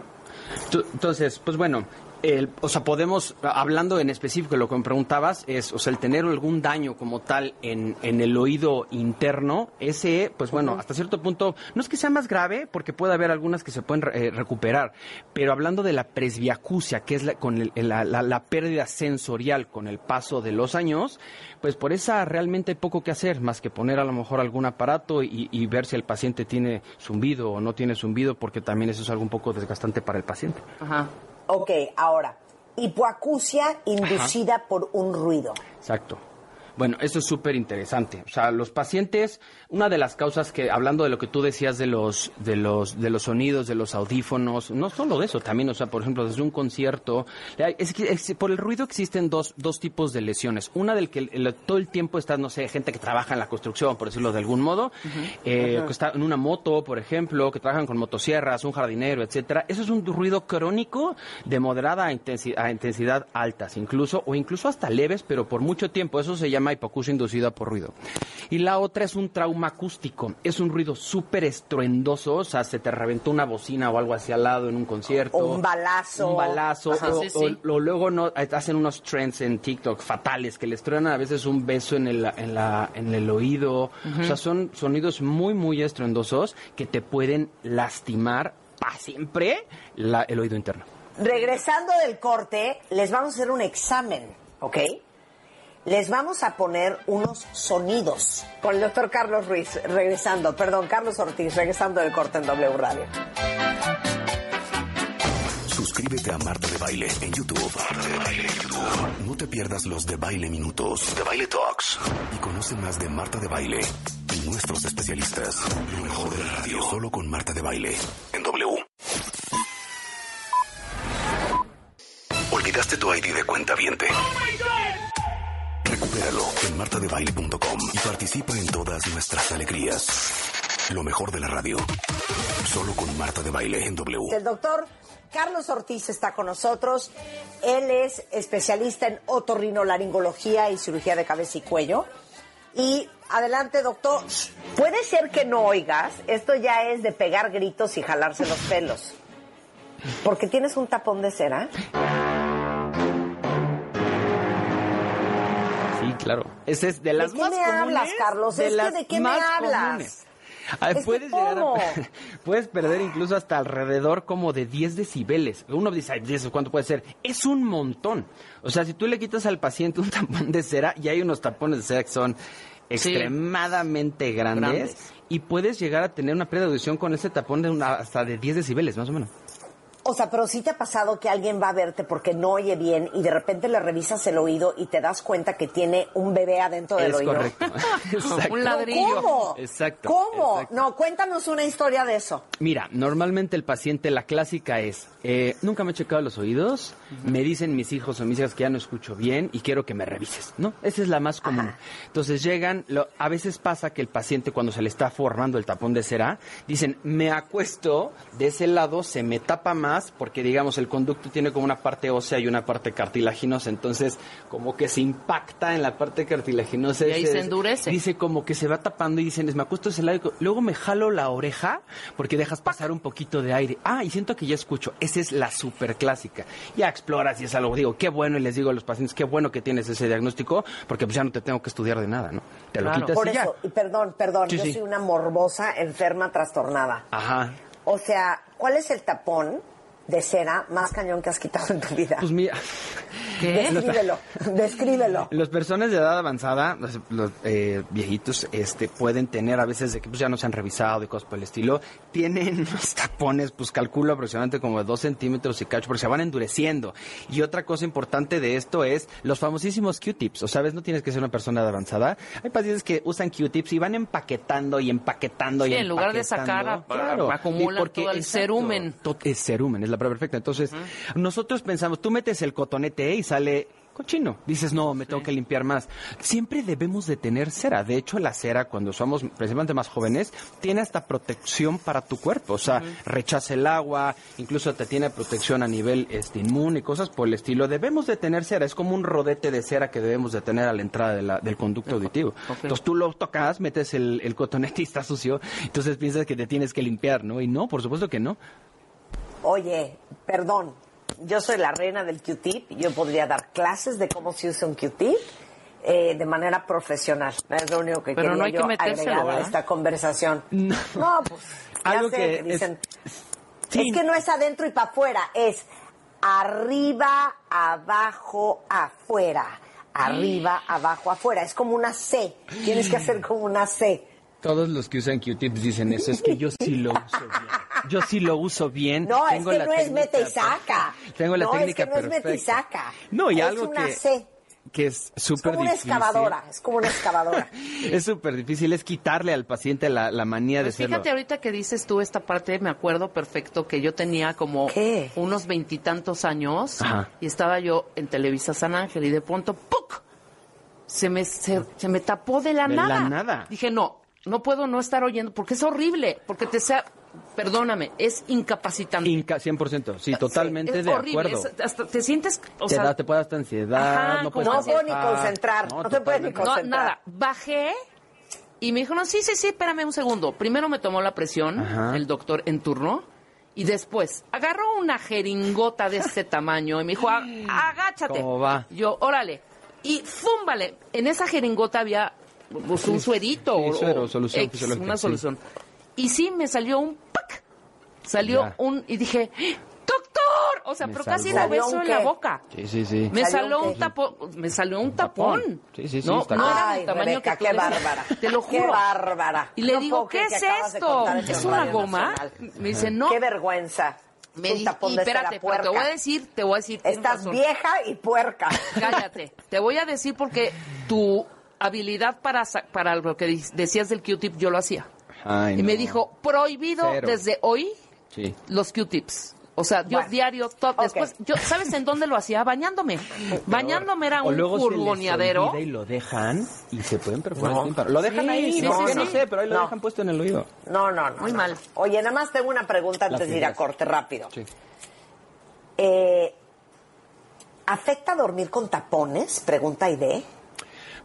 [SPEAKER 9] Entonces, pues bueno... El, o sea, podemos, hablando en específico de lo que me preguntabas, es, o sea, el tener algún daño como tal en, en el oído interno, ese, pues bueno, uh-huh. hasta cierto punto, no es que sea más grave, porque puede haber algunas que se pueden eh, recuperar, pero hablando de la presbiacusia, que es la, con el, la, la, la pérdida sensorial con el paso de los años, pues por esa realmente hay poco que hacer, más que poner a lo mejor algún aparato y, y ver si el paciente tiene zumbido o no tiene zumbido, porque también eso es algo un poco desgastante para el paciente.
[SPEAKER 2] Ajá. Ok, ahora, hipoacusia inducida Ajá. por un ruido.
[SPEAKER 9] Exacto. Bueno, eso es súper interesante. O sea, los pacientes, una de las causas que, hablando de lo que tú decías de los, de los, de los sonidos, de los audífonos, no solo de eso, también, o sea, por ejemplo, desde un concierto, es que es, por el ruido existen dos, dos tipos de lesiones. Una del que el, el, todo el tiempo está, no sé, gente que trabaja en la construcción, por decirlo de algún modo, uh-huh. eh, uh-huh. que está en una moto, por ejemplo, que trabajan con motosierras, un jardinero, etcétera. Eso es un ruido crónico de moderada a intensidad, a intensidad altas, incluso, o incluso hasta leves, pero por mucho tiempo. Eso se llama hipoacusia inducida por ruido. Y la otra es un trauma acústico. Es un ruido súper estruendoso, o sea, se te reventó una bocina o algo hacia al lado en un concierto.
[SPEAKER 2] O un balazo.
[SPEAKER 9] Un balazo.
[SPEAKER 2] Ajá,
[SPEAKER 9] o,
[SPEAKER 2] sí, sí.
[SPEAKER 9] O, o luego no, hacen unos trends en TikTok fatales que les truenan a veces un beso en el, en la, en el oído. Uh-huh. O sea, son sonidos muy, muy estruendosos que te pueden lastimar para siempre la, el oído interno.
[SPEAKER 2] Regresando del corte, les vamos a hacer un examen, ¿ok? Les vamos a poner unos sonidos con el doctor Carlos Ruiz, regresando, perdón, Carlos Ortiz, regresando del corte en W Radio.
[SPEAKER 1] Suscríbete a Marta de Baile en YouTube. Marta de Baile en YouTube. No te pierdas los de Baile Minutos, de Baile Talks. Y conoce más de Marta de Baile y nuestros especialistas. Lo mejor de la radio, solo con Marta de Baile en W. ¿Olvidaste tu I D de cuentaviente? Recupéralo en marta de baile punto com y participa en todas nuestras alegrías. Lo mejor de la radio, solo con Marta de Baile en W.
[SPEAKER 2] El doctor Carlos Ortiz está con nosotros. Él es especialista en otorrinolaringología y cirugía de cabeza y cuello. Y adelante, doctor. Puede ser que no oigas. Esto ya es de pegar gritos y jalarse los pelos. Porque tienes un tapón de cera.
[SPEAKER 9] Sí, claro. Ese es de las
[SPEAKER 2] ¿De qué
[SPEAKER 9] más
[SPEAKER 2] me
[SPEAKER 9] comunes,
[SPEAKER 2] hablas, Carlos?
[SPEAKER 9] De
[SPEAKER 2] es
[SPEAKER 9] las
[SPEAKER 2] que ¿de qué
[SPEAKER 9] más
[SPEAKER 2] me hablas?
[SPEAKER 9] Comunes. Ay,
[SPEAKER 2] Es
[SPEAKER 9] puedes,
[SPEAKER 2] que,
[SPEAKER 9] llegar
[SPEAKER 2] ¿cómo?
[SPEAKER 9] a, puedes perder incluso hasta alrededor como de diez decibeles. Uno dice, ay, diez, ¿cuánto puede ser? Es un montón. O sea, si tú le quitas al paciente un tapón de cera, y hay unos tapones de cera que son extremadamente grandes, grandes, y puedes llegar a tener una pérdida de audición con ese tapón de una, hasta de diez decibeles, más o menos.
[SPEAKER 2] O sea, pero sí te ha pasado que alguien va a verte porque no oye bien y de repente le revisas el oído y te das cuenta que tiene un bebé adentro del
[SPEAKER 9] es
[SPEAKER 2] oído.
[SPEAKER 9] Correcto.
[SPEAKER 10] Un ladrillo.
[SPEAKER 2] ¿Cómo?
[SPEAKER 9] Exacto.
[SPEAKER 2] ¿Cómo?
[SPEAKER 9] Exacto.
[SPEAKER 2] No, cuéntanos una historia de eso.
[SPEAKER 9] Mira, normalmente el paciente, la clásica es, eh, nunca me he checado los oídos, uh-huh. me dicen mis hijos o mis hijas que ya no escucho bien y quiero que me revises, ¿no? Esa es la más común. Ajá. Entonces llegan, lo, a veces pasa que el paciente cuando se le está formando el tapón de cera, dicen, me acuesto de ese lado, se me tapa más porque digamos el conducto tiene como una parte ósea y una parte cartilaginosa, entonces como que se impacta en la parte cartilaginosa.
[SPEAKER 10] Y ahí se, se endurece.
[SPEAKER 9] Dice como que se va tapando y dicen, me acuesto de ese lado, y luego me jalo la oreja porque dejas pasar un poquito de aire. Ah, y siento que ya escucho. Esa es la súper clásica. Ya exploras y es algo, digo, qué bueno, y les digo a los pacientes, qué bueno que tienes ese diagnóstico, porque pues ya no te tengo que estudiar de nada, ¿no? Te
[SPEAKER 10] claro.
[SPEAKER 9] lo quitas
[SPEAKER 2] Por
[SPEAKER 9] y
[SPEAKER 2] eso,
[SPEAKER 9] ya.
[SPEAKER 2] y perdón, perdón,
[SPEAKER 9] Sí,
[SPEAKER 2] yo
[SPEAKER 9] sí.
[SPEAKER 2] soy una morbosa, enferma, trastornada.
[SPEAKER 9] Ajá.
[SPEAKER 2] O sea, ¿cuál es el tapón de cera más cañón que has quitado en tu vida?
[SPEAKER 9] Pues mira,
[SPEAKER 10] ¿qué?
[SPEAKER 2] Descríbelo, descríbelo.
[SPEAKER 9] Las personas de edad avanzada, los, los eh, viejitos, este, pueden tener a veces de que pues, ya no se han revisado y cosas por el estilo, tienen unos tapones, pues calculo aproximadamente como de dos centímetros y cacho, porque se van endureciendo. Y otra cosa importante de esto es los famosísimos Q-tips. O sabes, no tienes que ser una persona de avanzada. Hay pacientes que usan Q-tips y van empaquetando y empaquetando
[SPEAKER 10] sí,
[SPEAKER 9] y
[SPEAKER 10] en lugar de sacar, a, claro, acumulan todo el cerumen.
[SPEAKER 9] Es cerumen, es la palabra perfecta. Entonces, uh-huh. nosotros pensamos, tú metes el cotonete y sale cochino. Dices, no, me sí. tengo que limpiar más. Siempre debemos de tener cera. De hecho, la cera, cuando somos principalmente más jóvenes, tiene hasta protección para tu cuerpo. O sea, uh-huh. rechaza el agua, incluso te tiene protección a nivel este, inmune y cosas por el estilo. Debemos de tener cera. Es como un rodete de cera que debemos de tener a la entrada de la, del conducto auditivo. Okay. Entonces, tú lo tocas, metes el, el cotonete y está sucio. Entonces, piensas que te tienes que limpiar, ¿no? Y no, por supuesto que no.
[SPEAKER 2] Oye, perdón, yo soy la reina del Q-tip, yo podría dar clases de cómo se usa un Q-tip eh, de manera profesional. Es lo único que
[SPEAKER 10] Pero
[SPEAKER 2] quería
[SPEAKER 10] no hay
[SPEAKER 2] yo
[SPEAKER 10] que metérselo,
[SPEAKER 2] agregar
[SPEAKER 10] ¿verdad?
[SPEAKER 2] a esta conversación.
[SPEAKER 9] No,
[SPEAKER 2] no pues ya
[SPEAKER 9] algo
[SPEAKER 2] sé
[SPEAKER 9] que,
[SPEAKER 2] que dicen,
[SPEAKER 9] es, sí.
[SPEAKER 2] es que no es adentro y para afuera, es arriba, abajo, afuera. Arriba, abajo, afuera. Es como una C. Tienes que hacer como una C.
[SPEAKER 9] Todos los que usan Q-tips dicen eso, es que yo sí lo uso bien. Yo sí lo uso bien.
[SPEAKER 2] No,
[SPEAKER 9] Tengo
[SPEAKER 2] es que
[SPEAKER 9] la
[SPEAKER 2] no es meta y saca.
[SPEAKER 9] Tengo la
[SPEAKER 2] no,
[SPEAKER 9] técnica
[SPEAKER 2] es que no
[SPEAKER 9] perfecta.
[SPEAKER 2] es meta y saca.
[SPEAKER 9] No, y
[SPEAKER 2] es
[SPEAKER 9] algo
[SPEAKER 2] una
[SPEAKER 9] que,
[SPEAKER 2] C.
[SPEAKER 9] que es súper difícil.
[SPEAKER 2] Es como una excavadora, es como una excavadora.
[SPEAKER 9] Es súper difícil, es quitarle al paciente la, la manía
[SPEAKER 10] pues
[SPEAKER 9] de hacerlo.
[SPEAKER 10] Fíjate, ahorita que dices tú esta parte, me acuerdo perfecto que yo tenía como
[SPEAKER 2] ¿Qué?
[SPEAKER 10] unos veintitantos años.
[SPEAKER 9] Ajá.
[SPEAKER 10] Y estaba yo en Televisa San Ángel y de pronto, ¡puc! Se me, se, se me tapó de la
[SPEAKER 9] De
[SPEAKER 10] nada.
[SPEAKER 9] la nada.
[SPEAKER 10] Dije, no, no puedo no estar oyendo porque es horrible, porque te sea, perdóname, es incapacitante.
[SPEAKER 9] Inca, cien por ciento, sí, totalmente
[SPEAKER 10] es
[SPEAKER 9] de
[SPEAKER 10] horrible,
[SPEAKER 9] acuerdo.
[SPEAKER 10] es, hasta te sientes, o
[SPEAKER 9] te,
[SPEAKER 10] sea,
[SPEAKER 9] da, te puede dar hasta ansiedad,
[SPEAKER 10] ajá,
[SPEAKER 9] no puedes
[SPEAKER 2] no puedo ni
[SPEAKER 9] trabajar,
[SPEAKER 2] concentrar, no, no te puedes ni
[SPEAKER 10] no,
[SPEAKER 2] concentrar.
[SPEAKER 10] nada, bajé y me dijo, no, sí, sí, sí, espérame un segundo. Primero me tomó la presión,
[SPEAKER 9] ajá.
[SPEAKER 10] el doctor en turno, y después agarró una jeringota de este tamaño y me dijo, agáchate.
[SPEAKER 9] ¿Cómo va?
[SPEAKER 10] Yo, órale. Y fúmbale, en esa jeringota había pues, un suerito.
[SPEAKER 9] Sí,
[SPEAKER 10] o,
[SPEAKER 9] suero, solución
[SPEAKER 10] ex,
[SPEAKER 9] fisiológica,
[SPEAKER 10] una
[SPEAKER 9] sí.
[SPEAKER 10] solución. Y sí, me salió un ¡pac! Salió
[SPEAKER 9] Ya.
[SPEAKER 10] un, y dije, ¡doctor! O sea,
[SPEAKER 9] Me
[SPEAKER 10] pero casi
[SPEAKER 9] salvó.
[SPEAKER 10] lo beso
[SPEAKER 2] ¿Salió un
[SPEAKER 10] en la
[SPEAKER 2] qué?
[SPEAKER 10] boca.
[SPEAKER 9] Sí, sí, sí.
[SPEAKER 10] Me
[SPEAKER 2] ¿Salió
[SPEAKER 10] salió
[SPEAKER 2] un
[SPEAKER 10] un
[SPEAKER 2] qué?
[SPEAKER 10] tapón, me salió un tapón.
[SPEAKER 9] tapón. Sí, sí, sí,
[SPEAKER 10] No,
[SPEAKER 9] está
[SPEAKER 10] no
[SPEAKER 9] bien.
[SPEAKER 10] era
[SPEAKER 2] Ay,
[SPEAKER 10] del tamaño
[SPEAKER 2] Rebeca,
[SPEAKER 10] que tú
[SPEAKER 2] qué
[SPEAKER 10] decías.
[SPEAKER 2] bárbara.
[SPEAKER 10] Te lo
[SPEAKER 2] Qué
[SPEAKER 10] juro.
[SPEAKER 2] bárbara.
[SPEAKER 10] Y le
[SPEAKER 2] No
[SPEAKER 10] digo,
[SPEAKER 2] puedo
[SPEAKER 10] ¿qué
[SPEAKER 2] creer que
[SPEAKER 10] es
[SPEAKER 2] acabas de
[SPEAKER 10] esto?
[SPEAKER 2] contar eso
[SPEAKER 10] ¿Es
[SPEAKER 2] en
[SPEAKER 10] una
[SPEAKER 2] Radio
[SPEAKER 10] goma?
[SPEAKER 2] Nacional.
[SPEAKER 10] Me dice, no.
[SPEAKER 2] Qué vergüenza.
[SPEAKER 10] Me
[SPEAKER 2] Un
[SPEAKER 10] di-
[SPEAKER 2] tapón
[SPEAKER 10] y
[SPEAKER 2] de cera
[SPEAKER 10] espérate, pero te
[SPEAKER 2] puerca.
[SPEAKER 10] voy a decir, te voy a decir. tienes
[SPEAKER 2] Estás
[SPEAKER 10] razón.
[SPEAKER 2] vieja y puerca.
[SPEAKER 10] Cállate. Te voy a decir porque tu habilidad para, sa- para lo que di- decías del Q-tip, yo lo hacía.
[SPEAKER 9] Ay,
[SPEAKER 10] Y me
[SPEAKER 9] no.
[SPEAKER 10] dijo, prohibido
[SPEAKER 9] Cero.
[SPEAKER 10] desde hoy
[SPEAKER 9] Sí.
[SPEAKER 10] los Q-tips. O sea, yo
[SPEAKER 2] Bueno,
[SPEAKER 10] diario, todo,
[SPEAKER 2] ok.
[SPEAKER 10] después, yo, ¿sabes en dónde lo hacía? Bañándome. Bañándome era
[SPEAKER 9] O
[SPEAKER 10] un
[SPEAKER 9] luego se les
[SPEAKER 10] furgoneadero.
[SPEAKER 9] olvida y lo dejan y se pueden perforar
[SPEAKER 2] No.
[SPEAKER 9] el tímpano. Lo dejan
[SPEAKER 10] Sí,
[SPEAKER 9] ahí,
[SPEAKER 10] sí,
[SPEAKER 9] no,
[SPEAKER 10] sí,
[SPEAKER 9] yo no
[SPEAKER 10] sí.
[SPEAKER 9] sé, pero ahí lo
[SPEAKER 2] No.
[SPEAKER 9] dejan puesto en el oído.
[SPEAKER 2] No, no, no.
[SPEAKER 10] Muy
[SPEAKER 2] no.
[SPEAKER 10] mal.
[SPEAKER 2] Oye, nada más tengo una pregunta antes
[SPEAKER 9] Las
[SPEAKER 2] de ir a
[SPEAKER 9] figuras.
[SPEAKER 2] corte rápido.
[SPEAKER 9] Sí.
[SPEAKER 2] Eh, ¿Afecta dormir con tapones? Pregunta Aide.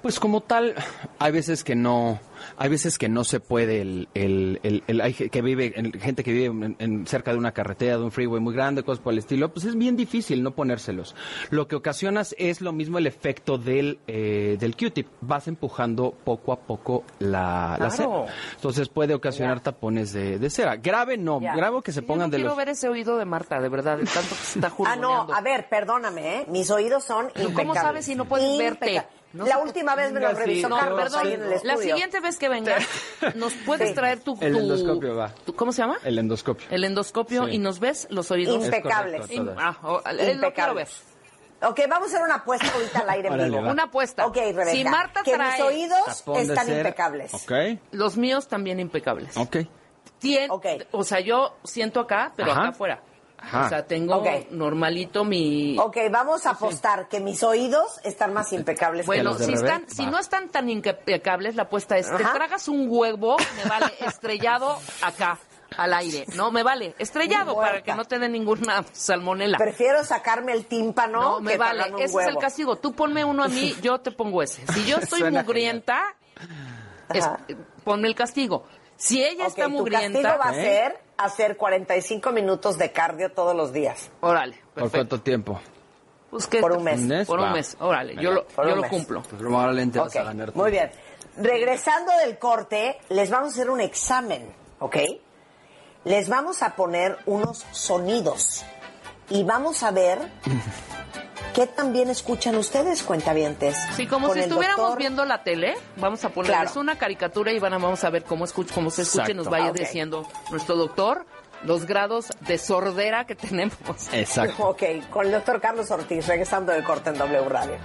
[SPEAKER 9] Pues como tal, hay veces que no, hay veces que no se puede, el, el, el, el hay que vive, gente que vive en, en cerca de una carretera, de un freeway muy grande, cosas por el estilo, pues es bien difícil no ponérselos. Lo que ocasionas es lo mismo el efecto del, eh, del Q-tip, vas empujando poco a poco la, claro. la cera. Entonces puede ocasionar yeah. tapones de, de cera. Grave no, yeah. grave que se pongan
[SPEAKER 10] Yo no
[SPEAKER 9] de los...
[SPEAKER 10] quiero ver ese oído de Marta, de verdad, de tanto que se está jurgoneando.
[SPEAKER 2] Ah, no, a ver, perdóname, ¿eh? Mis oídos son impecables.
[SPEAKER 10] ¿Cómo sabes si no puedes
[SPEAKER 2] Impecable.
[SPEAKER 10] verte? No
[SPEAKER 2] la
[SPEAKER 10] sé,
[SPEAKER 2] última vez me lo revisó
[SPEAKER 10] no,
[SPEAKER 2] Carlos
[SPEAKER 10] perdón,
[SPEAKER 2] ahí en el estudio.
[SPEAKER 10] La siguiente vez que vengas, ¿nos puedes sí. traer tu, tu...
[SPEAKER 9] El endoscopio va.
[SPEAKER 10] Tu, ¿Cómo se llama?
[SPEAKER 9] El endoscopio.
[SPEAKER 10] El endoscopio sí. y nos ves los oídos.
[SPEAKER 2] Impecables.
[SPEAKER 10] Correcto, ah, oh, Impecables.
[SPEAKER 2] Ok, vamos a hacer una apuesta ahorita al aire en vivo.
[SPEAKER 10] Una apuesta.
[SPEAKER 2] Ok, Rebeca.
[SPEAKER 10] Si Marta
[SPEAKER 2] que
[SPEAKER 10] trae...
[SPEAKER 2] mis oídos están impecables.
[SPEAKER 9] Ok.
[SPEAKER 10] Los míos también impecables.
[SPEAKER 9] Ok.
[SPEAKER 10] Tien, okay. O sea, yo siento acá, pero Ajá. acá afuera. Ajá. O sea, tengo okay. normalito mi...
[SPEAKER 2] Ok, vamos a apostar sí. que mis oídos están más impecables
[SPEAKER 10] bueno,
[SPEAKER 2] que los
[SPEAKER 10] si
[SPEAKER 2] de
[SPEAKER 10] están, si no están tan impecables, la apuesta es, Ajá. te tragas un huevo, me vale, estrellado acá, al aire. No, me vale, estrellado, para que no te dé ninguna salmonela.
[SPEAKER 2] Prefiero sacarme el tímpano
[SPEAKER 10] No, me
[SPEAKER 2] que
[SPEAKER 10] vale,
[SPEAKER 2] un
[SPEAKER 10] ese
[SPEAKER 2] huevo.
[SPEAKER 10] es el castigo. Tú ponme uno a mí, yo te pongo ese. Si yo estoy mugrienta, es, ponme el castigo. Si ella okay, está mugrienta...
[SPEAKER 2] tu castigo va a ser hacer cuarenta y cinco minutos de cardio todos los días.
[SPEAKER 10] Órale, perfecto.
[SPEAKER 9] ¿Por cuánto tiempo?
[SPEAKER 10] Pues que
[SPEAKER 2] por un mes.
[SPEAKER 10] ¿Un mes? Por un mes, órale, yo lo, yo lo cumplo.
[SPEAKER 9] Pues probablemente
[SPEAKER 2] okay.
[SPEAKER 9] vas a ganar.
[SPEAKER 2] Muy bien. Regresando del corte, les vamos a hacer un examen, ¿ok? Les vamos a poner unos sonidos y vamos a ver... ¿Qué también escuchan ustedes, cuentavientes?
[SPEAKER 10] Sí, como
[SPEAKER 2] Con
[SPEAKER 10] si estuviéramos
[SPEAKER 2] doctor...
[SPEAKER 10] viendo la tele. Vamos a ponerles claro. una caricatura y van a, vamos a ver cómo, escucha, cómo se escucha y nos vaya ah, okay. diciendo nuestro doctor los grados de sordera que tenemos.
[SPEAKER 9] Exacto.
[SPEAKER 2] Ok, con el doctor Carlos Ortiz, regresando del corte en W Radio.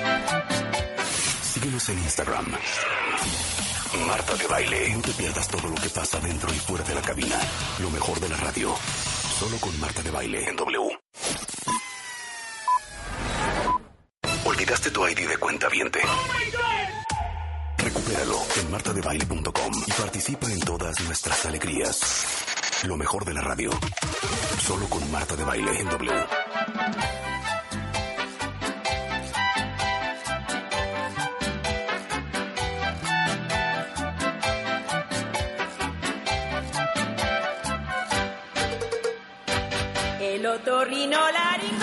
[SPEAKER 1] Síguenos en Instagram. Marta de Baile. No te pierdas todo lo que pasa dentro y fuera de la cabina. Lo mejor de la radio. Solo con Marta de Baile en W. ¿Olvidaste tu I D de cuentaviente? Oh recupéralo en marta de baile punto com y participa en todas nuestras alegrías. Lo mejor de la radio. Solo con Marta de Baile en W.
[SPEAKER 11] El otorrinolaringólogo.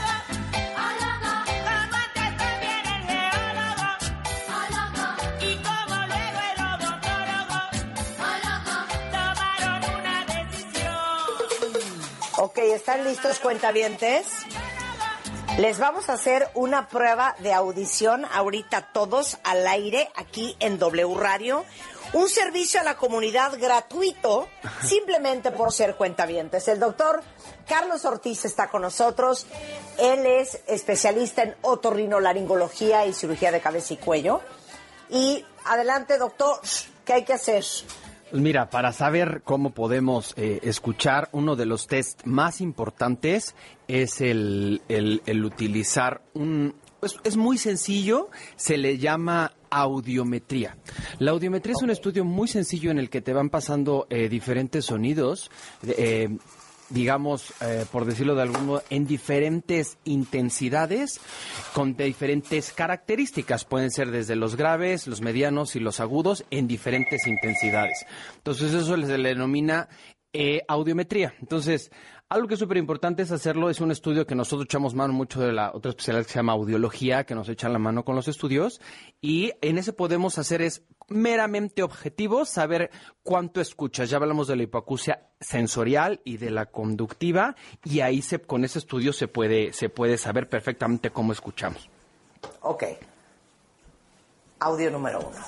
[SPEAKER 2] Ok, ¿están listos, cuentavientes? Les vamos a hacer una prueba de audición ahorita todos al aire aquí en W Radio. Un servicio a la comunidad gratuito, simplemente por ser cuentavientes. El doctor Carlos Ortiz está con nosotros. Él es especialista en otorrinolaringología y cirugía de cabeza y cuello. Y adelante, doctor, ¿qué hay que hacer?
[SPEAKER 9] Pues mira, para saber cómo podemos eh, escuchar, uno de los test más importantes es el, el, el utilizar un... Pues es muy sencillo, se le llama audiometría. La audiometría okay. es un estudio muy sencillo en el que te van pasando eh, diferentes sonidos, eh, digamos, eh, por decirlo de algún modo, en diferentes intensidades, con diferentes características. Pueden ser desde los graves, los medianos y los agudos, en diferentes intensidades. Entonces eso se le denomina eh, audiometría. Entonces, algo que es súper importante es hacerlo. Es un estudio que nosotros echamos mano mucho de la otra especialidad que se llama audiología, que nos echan la mano con los estudios. Y en ese podemos hacer es meramente objetivo, saber cuánto escuchas. Ya hablamos de la hipoacusia sensorial y de la conductiva, y ahí se, con ese estudio se puede, se puede saber perfectamente cómo escuchamos.
[SPEAKER 2] Ok. Audio número uno.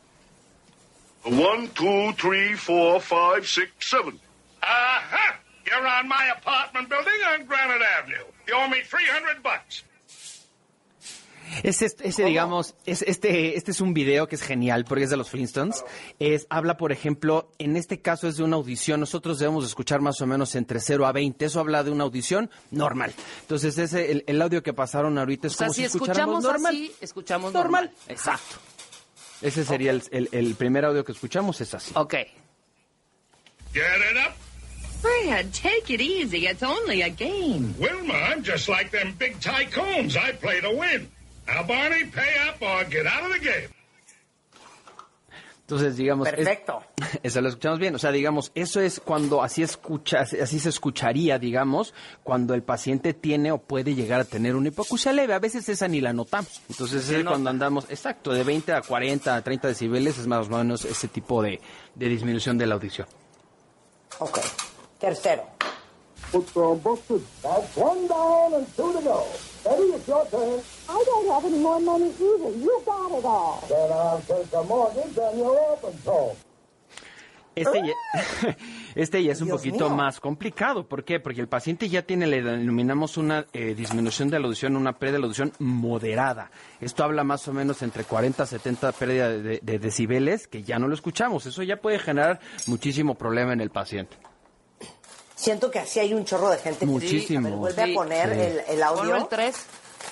[SPEAKER 12] One, two, three, four, five, six, seven. Aha! You're on my apartment building on Granite Avenue. You owe me three hundred bucks.
[SPEAKER 9] Ese, ese digamos, es, este, este es un video que es genial porque es de los Flintstones. Es, habla, por ejemplo, en este caso es de una audición. Nosotros debemos escuchar más o menos entre cero a veinte. Eso habla de una audición normal. Entonces, ese, el, el audio que pasaron ahorita es
[SPEAKER 10] o sea,
[SPEAKER 9] como
[SPEAKER 10] si,
[SPEAKER 9] si escucháramos normal.
[SPEAKER 10] Así, escuchamos
[SPEAKER 9] normal.
[SPEAKER 10] normal.
[SPEAKER 9] Exacto. Ese sería okay. el, el, el primer audio que escuchamos, es así.
[SPEAKER 10] Ok.
[SPEAKER 12] Get it up.
[SPEAKER 11] Fred, take it easy. It's only a game.
[SPEAKER 12] Wilma, I'm just like them big tycoons. I play to win. Now, Barney, pay up or get out of the game.
[SPEAKER 9] Entonces, digamos...
[SPEAKER 2] Perfecto.
[SPEAKER 9] Es, eso lo escuchamos bien. O sea, digamos, eso es cuando así escucha, así se escucharía, digamos, cuando el paciente tiene o puede llegar a tener una hipoacusia leve. A veces esa ni la notamos. Entonces, es cuando andamos, exacto, de veinte a cuarenta, a treinta decibeles, es más o menos ese tipo de, de disminución de la audición.
[SPEAKER 2] Ok. Tercero.
[SPEAKER 13] That's one down and two to go. Eddie, it's your turn. I don't have any more money either. You got it all. Then I'll take a mortgage on your open soul.
[SPEAKER 9] Este ya, este ya es un
[SPEAKER 2] Dios
[SPEAKER 9] poquito
[SPEAKER 2] mío.
[SPEAKER 9] más complicado. ¿Por qué? Porque el paciente ya tiene, le denominamos una eh, disminución de la audición, una pérdida de audición moderada. Esto habla más o menos entre cuarenta a setenta pérdida de, de decibeles, que ya no lo escuchamos. Eso ya puede generar muchísimo problema en el paciente.
[SPEAKER 2] Siento que así hay un chorro de gente.
[SPEAKER 9] Muchísimo.
[SPEAKER 2] Que... A ver, vuelve
[SPEAKER 10] Sí.
[SPEAKER 2] a poner
[SPEAKER 9] Sí.
[SPEAKER 2] el, el audio.
[SPEAKER 10] Ponlo el tres.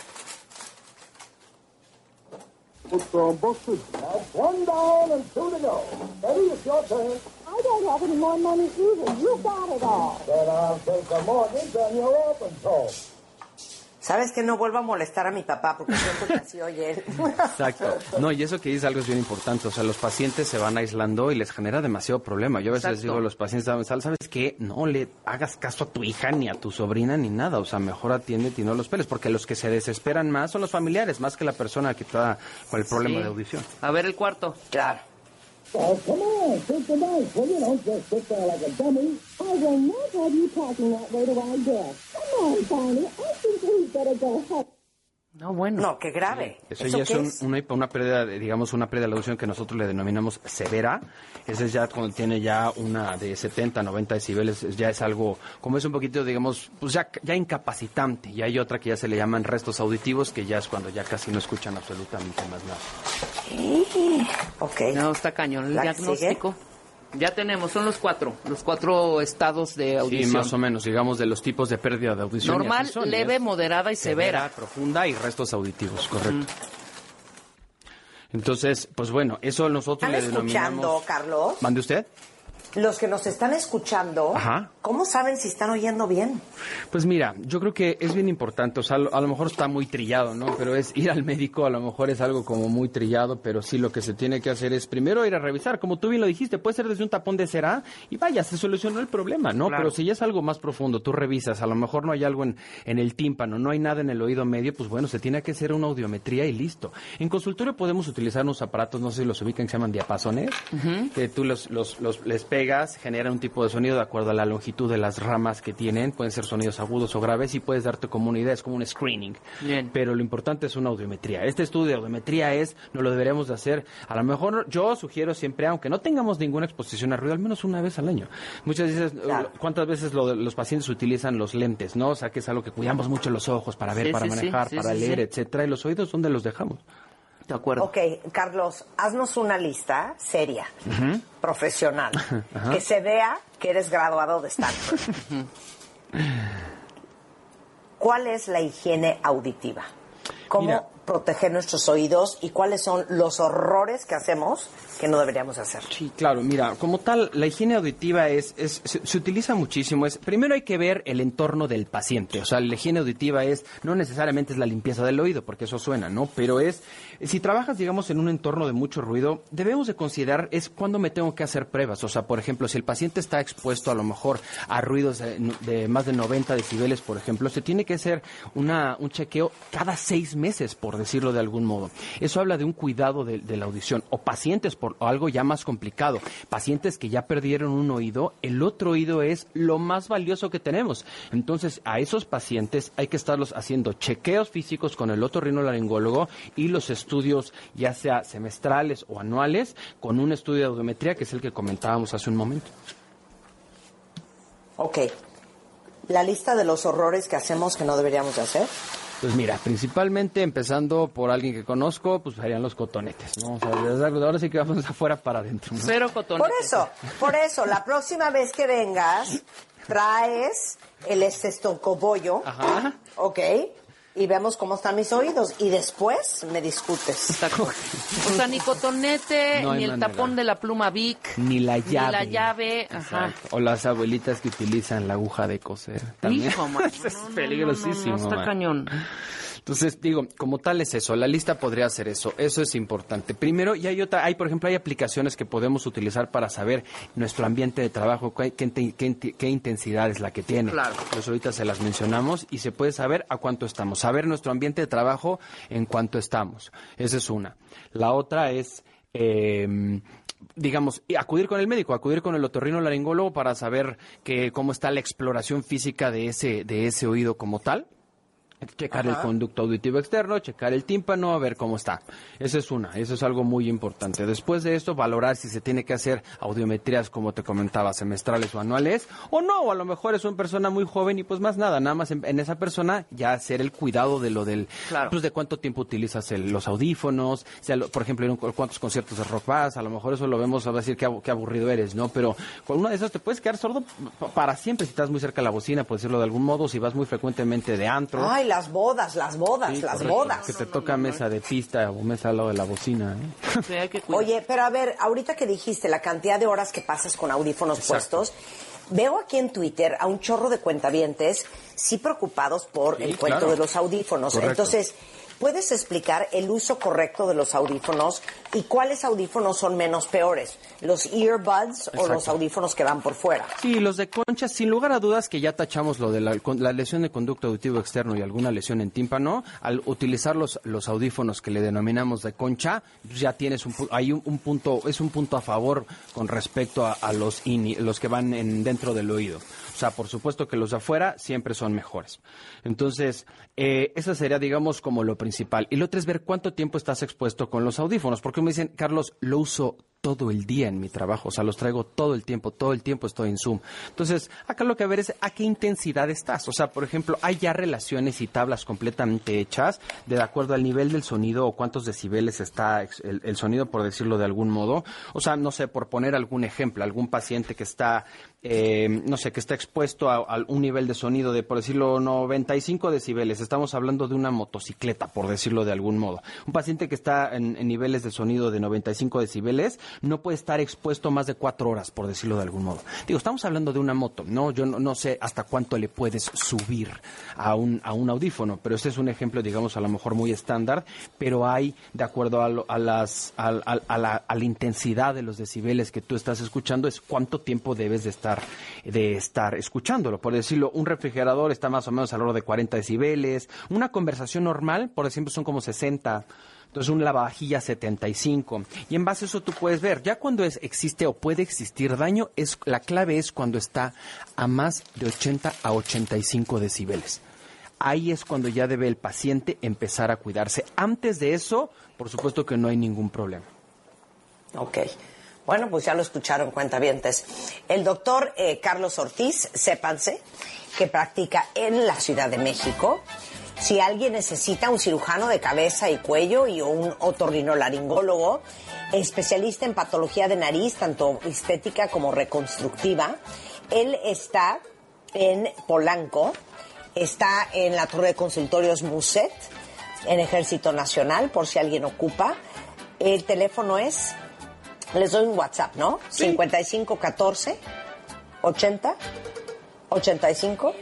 [SPEAKER 13] That's one down and two to go. Eddie, it's your turn. I don't have any more money either. You got it all. Then I'll take a mortgage on your open soul.
[SPEAKER 2] ¿Sabes que no vuelvo a molestar a mi papá? Porque siento que así oye él.
[SPEAKER 9] Exacto. No, y eso que dices algo es bien importante. O sea, los pacientes se van aislando y les genera demasiado problema. Yo a veces
[SPEAKER 10] Exacto.
[SPEAKER 9] digo a los pacientes, ¿sabes qué? No le hagas caso a tu hija, ni a tu sobrina, ni nada. O sea, mejor atiéndete y no los peles. Porque los que se desesperan más son los familiares, más que la persona que está con el problema
[SPEAKER 10] Sí.
[SPEAKER 9] de audición.
[SPEAKER 10] A ver el cuarto.
[SPEAKER 2] Claro.
[SPEAKER 13] Oh, come on, take the dice, will you? Don't just sit there like a dummy. I will not have you talking that way to our guest. Come on, Barney. I think we better go home.
[SPEAKER 10] No, bueno.
[SPEAKER 2] No, qué grave.
[SPEAKER 9] Eso,
[SPEAKER 2] ¿Eso
[SPEAKER 9] ya es,
[SPEAKER 2] qué
[SPEAKER 9] un-
[SPEAKER 2] es?
[SPEAKER 9] Una, hipo- una pérdida, de, digamos, una pérdida de la audición que nosotros le denominamos severa. Esa es ya cuando tiene ya una de setenta, noventa decibeles, es- ya es algo, como es un poquito, digamos, pues ya, ya incapacitante. Y hay otra que ya se le llaman restos auditivos, que ya es cuando ya casi no escuchan absolutamente más nada.
[SPEAKER 2] Ok.
[SPEAKER 10] No, está cañón. El
[SPEAKER 2] ¿La que
[SPEAKER 10] diagnóstico. Ya tenemos, son los cuatro. Los cuatro estados de
[SPEAKER 9] Sí,
[SPEAKER 10] audición.
[SPEAKER 9] más o menos, digamos, de los tipos de pérdida de audición. y
[SPEAKER 10] Normal,
[SPEAKER 9] así son,
[SPEAKER 10] leve,
[SPEAKER 9] es
[SPEAKER 10] moderada y severa.
[SPEAKER 9] profunda y restos auditivos, correcto. Entonces, pues bueno, eso nosotros
[SPEAKER 2] ¿Están
[SPEAKER 9] le
[SPEAKER 2] escuchando,
[SPEAKER 9] denominamos...
[SPEAKER 2] Carlos?
[SPEAKER 9] ¿Mande usted?
[SPEAKER 2] Los que nos están escuchando,
[SPEAKER 9] Ajá.
[SPEAKER 2] ¿cómo saben si están oyendo bien?
[SPEAKER 9] Pues mira, yo creo que es bien importante, o sea, a lo mejor está muy trillado, ¿no? Pero es ir al médico, a lo mejor es algo como muy trillado, pero sí lo que se tiene que hacer es primero ir a revisar, como tú bien lo dijiste, puede ser desde un tapón de cera y vaya, se solucionó el problema, ¿no?
[SPEAKER 10] Claro.
[SPEAKER 9] Pero si ya es algo más profundo, tú revisas, a lo mejor no hay algo en, en el tímpano, no hay nada en el oído medio, pues bueno, se tiene que hacer una audiometría y listo. En consultorio podemos utilizar unos aparatos, no sé si los ubican, que se llaman diapasones, que tú los, los, los les pegas, generan un tipo de sonido de acuerdo a la longitud de las ramas que tienen, pueden ser sonidos agudos o graves y puedes darte como una idea, es como un screening.
[SPEAKER 10] Bien.
[SPEAKER 9] Pero lo importante es una audiometría. Este estudio de audiometría es, no lo deberíamos de hacer, a lo mejor yo sugiero siempre, aunque no tengamos ninguna exposición a ruido, al menos una vez al año. Muchas veces,
[SPEAKER 2] Claro.
[SPEAKER 9] ¿cuántas veces lo- los pacientes utilizan los lentes, no? O sea, que es algo que cuidamos mucho los ojos para ver,
[SPEAKER 10] Sí,
[SPEAKER 9] para
[SPEAKER 10] sí, sí,
[SPEAKER 9] manejar,
[SPEAKER 10] sí,
[SPEAKER 9] para
[SPEAKER 10] sí,
[SPEAKER 9] leer,
[SPEAKER 10] sí.
[SPEAKER 9] etcétera, y los oídos, ¿dónde los dejamos?
[SPEAKER 10] De acuerdo.
[SPEAKER 2] Ok, Carlos, haznos una lista seria, profesional,
[SPEAKER 9] Ajá.
[SPEAKER 2] que se vea que eres graduado de Stanford. ¿Cuál es la higiene auditiva? ¿Cómo
[SPEAKER 9] Mira.
[SPEAKER 2] proteger nuestros oídos y cuáles son los horrores que hacemos que no deberíamos hacer?
[SPEAKER 9] Sí, claro, mira, como tal, la higiene auditiva es, es se, se utiliza muchísimo. Es, primero hay que ver el entorno del paciente. O sea, la higiene auditiva es, no necesariamente es la limpieza del oído, porque eso suena, ¿no? Pero es, si trabajas, digamos, en un entorno de mucho ruido, debemos de considerar es cuándo me tengo que hacer pruebas. O sea, por ejemplo, si el paciente está expuesto a lo mejor a ruidos de, de más de noventa decibeles, por ejemplo, se tiene que hacer una, un chequeo cada seis meses, por decirlo de algún modo. Eso habla de un cuidado de, de la audición. O pacientes, por o algo ya más complicado, pacientes que ya perdieron un oído, el otro oído es lo más valioso que tenemos. Entonces, a esos pacientes hay que estarlos haciendo chequeos físicos con el otorrinolaringólogo y los estudios, ya sea semestrales o anuales, con un estudio de audiometría, que es el que comentábamos hace un momento.
[SPEAKER 2] Ok. La lista de los horrores que hacemos que no deberíamos de hacer.
[SPEAKER 9] Pues mira, principalmente empezando por alguien que conozco, pues serían los cotonetes, ¿no? O sea, desde ahora sí que vamos afuera para adentro, ¿no?
[SPEAKER 10] Cero cotonetes.
[SPEAKER 2] Por eso, por eso, la próxima vez que vengas, traes el estetoscopio,
[SPEAKER 9] Ajá.
[SPEAKER 2] ok, y vemos cómo están mis oídos, y después me discutes.
[SPEAKER 10] O sea, ni cotonete,
[SPEAKER 9] No hay
[SPEAKER 10] ni el
[SPEAKER 9] manera.
[SPEAKER 10] tapón de la pluma Bic,
[SPEAKER 9] Ni la llave.
[SPEAKER 10] ni la llave. Ajá.
[SPEAKER 9] Exacto. O las abuelitas que utilizan la aguja de coser. También.
[SPEAKER 10] Hijo, man.
[SPEAKER 9] Eso es
[SPEAKER 10] No, no,
[SPEAKER 9] peligrosísimo.
[SPEAKER 10] no, no, no, está
[SPEAKER 9] man.
[SPEAKER 10] cañón.
[SPEAKER 9] Entonces, Entonces, digo, como tal es eso, la lista podría ser eso, eso es importante. Primero, y hay otra, hay, por ejemplo, hay aplicaciones que podemos utilizar para saber nuestro ambiente de trabajo, qué, qué, qué, qué intensidad es la que tiene.
[SPEAKER 10] Claro.
[SPEAKER 9] Pues ahorita se las mencionamos y se puede saber a cuánto estamos, saber nuestro ambiente de trabajo en cuánto estamos. Esa es una. La otra es... Eh, digamos, acudir con el médico, acudir con el otorrinolaringólogo para saber que, cómo está la exploración física de ese, de ese oído como tal. Checar Ajá. el conducto auditivo externo, checar el tímpano, a ver cómo está. Esa es una, eso es algo muy importante. Después de esto, valorar si se tiene que hacer audiometrías, como te comentaba, semestrales o anuales, o no, o a lo mejor es una persona muy joven y pues más nada, nada más en, en esa persona ya hacer el cuidado de lo del, claro. pues de cuánto tiempo utilizas el, los audífonos, o sea, lo, por ejemplo, en un, cuántos conciertos de rock vas, a lo mejor eso lo vemos, a decir qué, qué aburrido eres, ¿no? Pero con una de esas te puedes quedar sordo para siempre si estás muy cerca de la bocina, por decirlo de algún modo, si vas muy frecuentemente de antro.
[SPEAKER 2] Ay, las bodas, las bodas, sí, las correcto. bodas.
[SPEAKER 9] Que te toca mesa de pista o mesa al lado de la bocina. ¿eh?
[SPEAKER 10] Sí, hay que
[SPEAKER 2] Oye, pero a ver, ahorita que dijiste la cantidad de horas que pasas con audífonos Exacto. puestos, veo aquí en Twitter a un chorro de cuentavientes sí preocupados por sí, el cuento claro. de los audífonos. Correcto. Entonces, ¿puedes explicar el uso correcto de los audífonos y cuáles audífonos son menos peores? ¿Los earbuds Exacto. o los audífonos que van por fuera?
[SPEAKER 9] Sí, los de concha, sin lugar a dudas que ya tachamos lo de la, la lesión de conducto auditivo externo y alguna lesión en tímpano. Al utilizar los, los audífonos que le denominamos de concha, ya tienes un, hay un, un punto, es un punto a favor con respecto a, a los, in, los que van en, dentro del oído. O sea, por supuesto que los de afuera siempre son mejores. Entonces, eh, eso sería, digamos, como lo principal. Y lo otro es ver cuánto tiempo estás expuesto con los audífonos. Porque me dicen, Carlos, lo uso todo el día en mi trabajo. O sea, los traigo todo el tiempo, todo el tiempo estoy en Zoom. Entonces, acá lo que a ver es a qué intensidad estás. O sea, por ejemplo, hay ya relaciones y tablas completamente hechas de acuerdo al nivel del sonido o cuántos decibeles está el, el sonido, por decirlo de algún modo. O sea, no sé, por poner algún ejemplo, algún paciente que está... Eh, no sé, que está expuesto a, a un nivel de sonido de, por decirlo, noventa y cinco decibeles. Estamos hablando de una motocicleta, por decirlo de algún modo. Un paciente que está en, en niveles de sonido de noventa y cinco decibeles no puede estar expuesto más de cuatro horas, por decirlo de algún modo. Digo, estamos hablando de una moto, ¿no? Yo no, no sé hasta cuánto le puedes subir a un, a un audífono, pero este es un ejemplo, digamos, a lo mejor muy estándar, pero hay, de acuerdo a, lo, a, las, a, a, a, la, a la intensidad de los decibeles que tú estás escuchando, es cuánto tiempo debes de estar de estar escuchándolo. Por decirlo, un refrigerador está más o menos alrededor de cuarenta decibeles, una conversación normal, por ejemplo, son como sesenta, entonces un lavavajillas setenta y cinco, y en base a eso tú puedes ver, ya cuando es, existe o puede existir daño, es la clave es cuando está a más de ochenta a ochenta y cinco decibeles. Ahí es cuando ya debe el paciente empezar a cuidarse. Antes de eso, por supuesto que no hay ningún problema.
[SPEAKER 2] Ok. Bueno, pues ya lo escucharon, cuentavientes. El doctor eh, Carlos Ortiz, sépanse, que practica en la Ciudad de México. Si alguien necesita un cirujano de cabeza y cuello y un otorrinolaringólogo, especialista en patología de nariz, tanto estética como reconstructiva, él está en Polanco, está en la Torre de Consultorios Muset, en Ejército Nacional, por si alguien ocupa. El teléfono es... Les doy un WhatsApp, ¿no? Sí. cincuenta y cinco catorce ochenta ochenta y cinco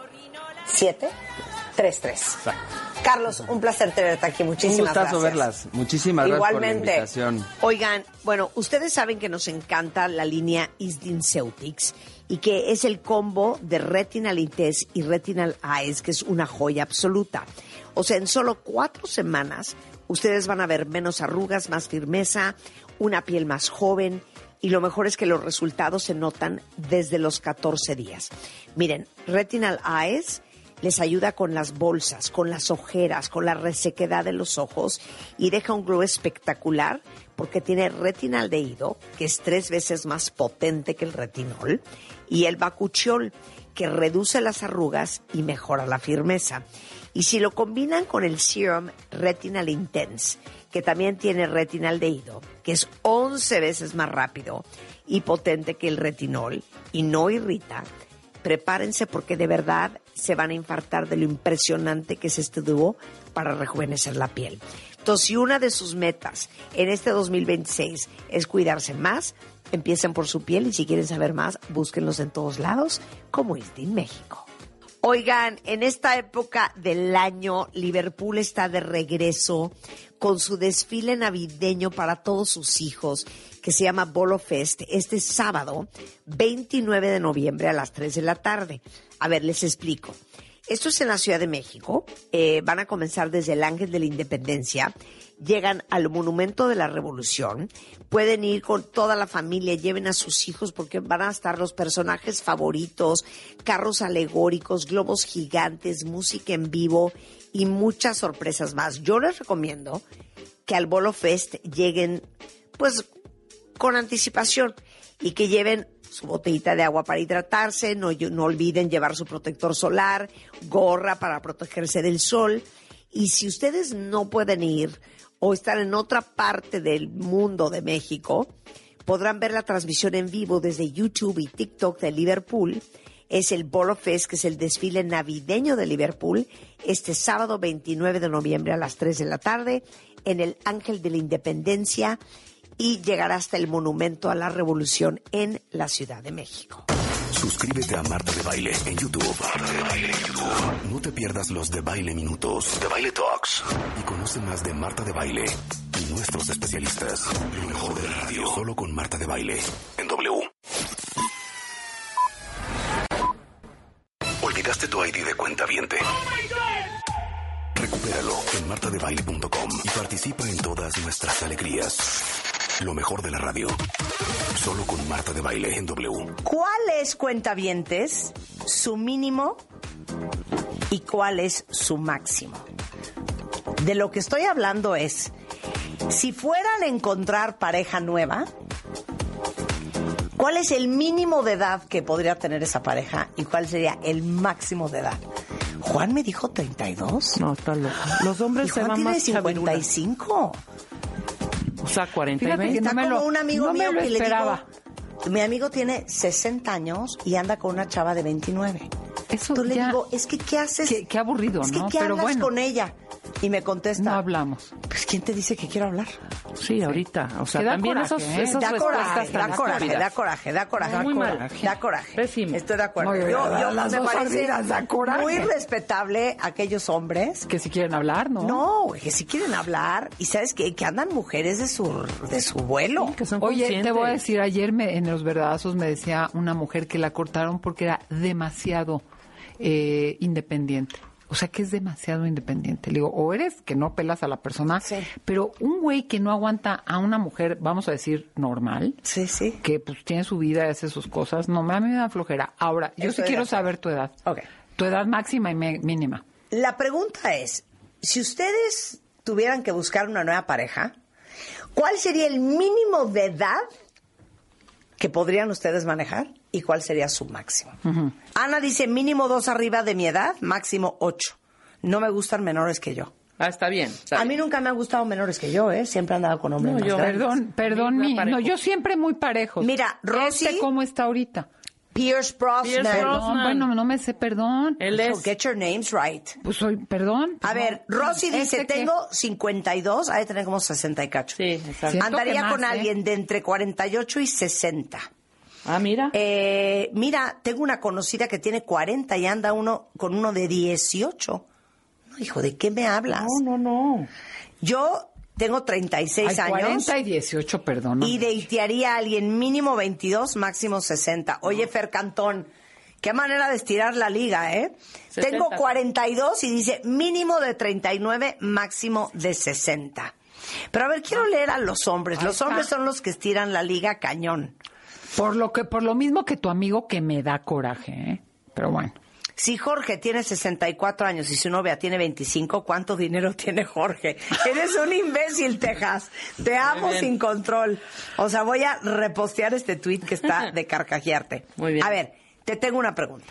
[SPEAKER 2] siete treinta y tres. Exacto. Carlos, un placer tenerte aquí. Muchísimas gracias. Un gustazo
[SPEAKER 9] gracias. verlas. Muchísimas
[SPEAKER 2] Igualmente.
[SPEAKER 9] gracias por la invitación.
[SPEAKER 2] Oigan, bueno, ustedes saben que nos encanta la línea Isdin Ceutics y que es el combo de Retinal Intense y Retinal Eyes, que es una joya absoluta. O sea, en solo cuatro semanas ustedes van a ver menos arrugas, más firmeza, una piel más joven, y lo mejor es que los resultados se notan desde los catorce días. Miren, Retinal Eyes les ayuda con las bolsas, con las ojeras, con la resequedad de los ojos y deja un glow espectacular porque tiene retinaldehído, que es tres veces más potente que el retinol, y el bakuchiol, que reduce las arrugas y mejora la firmeza. Y si lo combinan con el Serum Retinal Intense, que también tiene retinaldehído, que es once veces más rápido y potente que el retinol y no irrita, prepárense porque de verdad se van a infartar de lo impresionante que es este dúo para rejuvenecer la piel. Entonces, si una de sus metas en este dos mil veintiséis es cuidarse más, empiecen por su piel y si quieren saber más, búsquenlos en todos lados como Isdin México. Oigan, en esta época del año, Liverpool está de regreso con su desfile navideño para todos sus hijos, que se llama Bolo Fest, este sábado, veintinueve de noviembre a las tres de la tarde. A ver, les explico. Esto es en la Ciudad de México. Eh, van a comenzar desde el Ángel de la Independencia. Llegan al Monumento de la Revolución. Pueden ir con toda la familia, lleven a sus hijos porque van a estar los personajes favoritos, carros alegóricos, globos gigantes, música en vivo y muchas sorpresas más. Yo les recomiendo que al Bolo Fest lleguen pues con anticipación y que lleven su botellita de agua para hidratarse, no, no olviden llevar su protector solar, gorra para protegerse del sol. Y si ustedes no pueden ir o están en otra parte del mundo de México, podrán ver la transmisión en vivo desde YouTube y TikTok de Liverpool. Es el Bolo Fest, que es el desfile navideño de Liverpool, este sábado veintinueve de noviembre a las tres de la tarde en el Ángel de la Independencia y llegará hasta el Monumento a la Revolución en la Ciudad de México.
[SPEAKER 1] Suscríbete a Marta de Baile en YouTube. Marta de Baile en YouTube. No te pierdas los de Baile Minutos, de Baile Talks. Y conoce más de Marta de Baile y nuestros especialistas. Lo mejor de la radio, solo con Marta de Baile en W. ¿Olvidaste tu I D de cuentaviente? Recupéralo en marta de baile punto com y participa en todas nuestras alegrías. Lo mejor de la radio, solo con Marta de Baile en W.
[SPEAKER 2] ¿Cuál es, cuentavientes, su mínimo y cuál es su máximo? De lo que estoy hablando es, si fueran a encontrar pareja nueva, ¿cuál es el mínimo de edad que podría tener esa pareja y cuál sería el máximo de edad? Juan me dijo treinta y dos.
[SPEAKER 10] No, está loco. Los hombres se van más
[SPEAKER 2] cincuenta y cinco.
[SPEAKER 10] O sea, cuarenta y
[SPEAKER 2] Fíjate,
[SPEAKER 10] veinte.
[SPEAKER 2] está
[SPEAKER 10] No me
[SPEAKER 2] como
[SPEAKER 10] lo,
[SPEAKER 2] un amigo
[SPEAKER 10] no
[SPEAKER 2] mío
[SPEAKER 10] me lo
[SPEAKER 2] que
[SPEAKER 10] esperaba.
[SPEAKER 2] le digo, mi amigo tiene sesenta años y anda con una chava de veintinueve.
[SPEAKER 10] Eso
[SPEAKER 2] Tú le
[SPEAKER 10] ya-
[SPEAKER 2] digo, es que ¿qué haces?
[SPEAKER 10] Qué, qué aburrido,
[SPEAKER 2] es que
[SPEAKER 10] ¿no?
[SPEAKER 2] ¿qué
[SPEAKER 10] Pero
[SPEAKER 2] hablas
[SPEAKER 10] bueno,
[SPEAKER 2] con ella? Y me contesta,
[SPEAKER 10] no hablamos.
[SPEAKER 2] pues ¿quién te dice que quiero hablar?
[SPEAKER 10] Sí, ahorita. O sea,
[SPEAKER 2] Que da
[SPEAKER 10] también
[SPEAKER 2] coraje,
[SPEAKER 10] esos,
[SPEAKER 2] ¿eh?
[SPEAKER 10] esas
[SPEAKER 2] Da
[SPEAKER 10] respuestas
[SPEAKER 2] coraje,
[SPEAKER 10] tan
[SPEAKER 2] da coraje,
[SPEAKER 10] estúpidas.
[SPEAKER 2] da coraje, da coraje.
[SPEAKER 10] Muy
[SPEAKER 2] da
[SPEAKER 10] mal.
[SPEAKER 2] coraje, da coraje.
[SPEAKER 10] Pésimo.
[SPEAKER 2] Estoy de acuerdo.
[SPEAKER 10] Muy bien,
[SPEAKER 2] yo yo
[SPEAKER 10] las
[SPEAKER 2] me
[SPEAKER 10] dos
[SPEAKER 2] parece
[SPEAKER 10] ardidas, da coraje.
[SPEAKER 2] muy respetable aquellos hombres
[SPEAKER 10] que si quieren hablar, ¿no?
[SPEAKER 2] No, que si quieren hablar y sabes que, que andan mujeres de su de su vuelo.
[SPEAKER 10] que son
[SPEAKER 14] Oye,
[SPEAKER 10] conscientes.
[SPEAKER 14] te voy a decir, ayer me, en los verdadazos me decía una mujer que la cortaron porque era demasiado eh, independiente. O sea, que es demasiado independiente. Le digo, o eres que no pelas a la persona, pero un güey que no aguanta a una mujer, vamos a decir, normal,
[SPEAKER 2] sí, sí,
[SPEAKER 14] que pues tiene su vida y hace sus cosas, no, a mí me da flojera. Ahora, yo
[SPEAKER 2] Estoy
[SPEAKER 14] sí quiero
[SPEAKER 2] de acuerdo.
[SPEAKER 14] saber tu edad.
[SPEAKER 2] Ok.
[SPEAKER 14] Tu edad máxima y me- mínima.
[SPEAKER 2] La pregunta es, si ustedes tuvieran que buscar una nueva pareja, ¿cuál sería el mínimo de edad que podrían ustedes manejar y cuál sería su máximo? Ana dice mínimo dos arriba de mi edad, máximo ocho. No me gustan menores que yo.
[SPEAKER 10] Ah, está bien. está
[SPEAKER 2] A mí nunca me han gustado menores que yo, ¿eh? Siempre he andado con hombres
[SPEAKER 14] No,
[SPEAKER 2] más
[SPEAKER 14] yo,
[SPEAKER 2] grandes.
[SPEAKER 14] perdón, perdón,
[SPEAKER 10] Muy
[SPEAKER 14] mi,
[SPEAKER 10] parejo.
[SPEAKER 14] no, yo siempre muy parejos.
[SPEAKER 2] Mira, Rosy-
[SPEAKER 14] Este, ¿cómo está ahorita?
[SPEAKER 2] Pierce Brosnan.
[SPEAKER 14] Perdón, bueno, no me sé, perdón.
[SPEAKER 10] Él es.
[SPEAKER 2] Get your names right.
[SPEAKER 14] Pues soy, perdón.
[SPEAKER 2] A ver, Rosy
[SPEAKER 14] Este
[SPEAKER 2] dice,
[SPEAKER 14] que-
[SPEAKER 2] tengo cincuenta y dos, hay que tener como sesenta y cacho.
[SPEAKER 10] Sí, exacto.
[SPEAKER 14] Siento
[SPEAKER 2] Andaría
[SPEAKER 14] que más,
[SPEAKER 2] con
[SPEAKER 14] ¿eh?
[SPEAKER 2] alguien de entre cuarenta y ocho y sesenta.
[SPEAKER 10] Ah, mira.
[SPEAKER 2] Eh, mira, tengo una conocida que tiene cuarenta y anda uno con uno de dieciocho. No, hijo, ¿de qué me hablas?
[SPEAKER 10] No, no, no.
[SPEAKER 2] Yo tengo treinta y seis
[SPEAKER 14] Ay,
[SPEAKER 2] años
[SPEAKER 14] cuarenta y dieciocho, perdón.
[SPEAKER 2] y datearía a alguien mínimo veintidós, máximo sesenta. Oye, Fer Cantón, qué manera de estirar la liga, ¿eh?
[SPEAKER 10] sesenta.
[SPEAKER 2] Tengo cuarenta y dos y dice mínimo de treinta y nueve, máximo de sesenta. Pero a ver, quiero leer a los hombres.
[SPEAKER 14] Ahí
[SPEAKER 2] Los
[SPEAKER 14] está.
[SPEAKER 2] hombres son los que estiran la liga cañón.
[SPEAKER 14] Por lo que, por lo mismo que tu amigo que me da coraje, ¿eh? Pero bueno.
[SPEAKER 2] Si Jorge tiene sesenta y cuatro años y su novia tiene veinticinco, ¿cuánto dinero tiene Jorge? Eres un imbécil, Texas. Te amo
[SPEAKER 10] bien.
[SPEAKER 2] sin control. O sea, voy a repostear este tweet que está de carcajearte.
[SPEAKER 10] Muy bien.
[SPEAKER 2] A ver, te tengo una pregunta.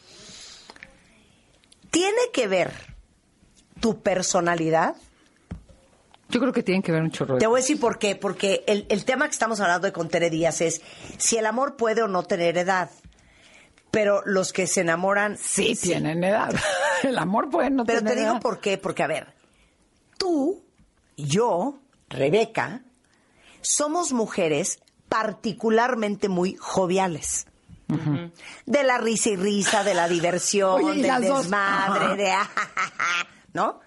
[SPEAKER 2] ¿Tiene que ver tu personalidad?
[SPEAKER 14] Yo creo que tienen que ver un chorro de...
[SPEAKER 2] Te voy a decir por qué. Porque el, el tema que estamos hablando de con Tere Díaz es si el amor puede o no tener edad. Pero los que se enamoran...
[SPEAKER 14] Sí, tienen edad. El amor puede no
[SPEAKER 2] Pero
[SPEAKER 14] tener
[SPEAKER 2] te digo
[SPEAKER 14] edad.
[SPEAKER 2] por qué. Porque, a ver, tú, yo, Rebeca, somos mujeres particularmente muy joviales. Uh-huh. De la risa y risa, de la diversión,
[SPEAKER 14] Oye,
[SPEAKER 2] del
[SPEAKER 14] dos?
[SPEAKER 2] desmadre, de... ¿no?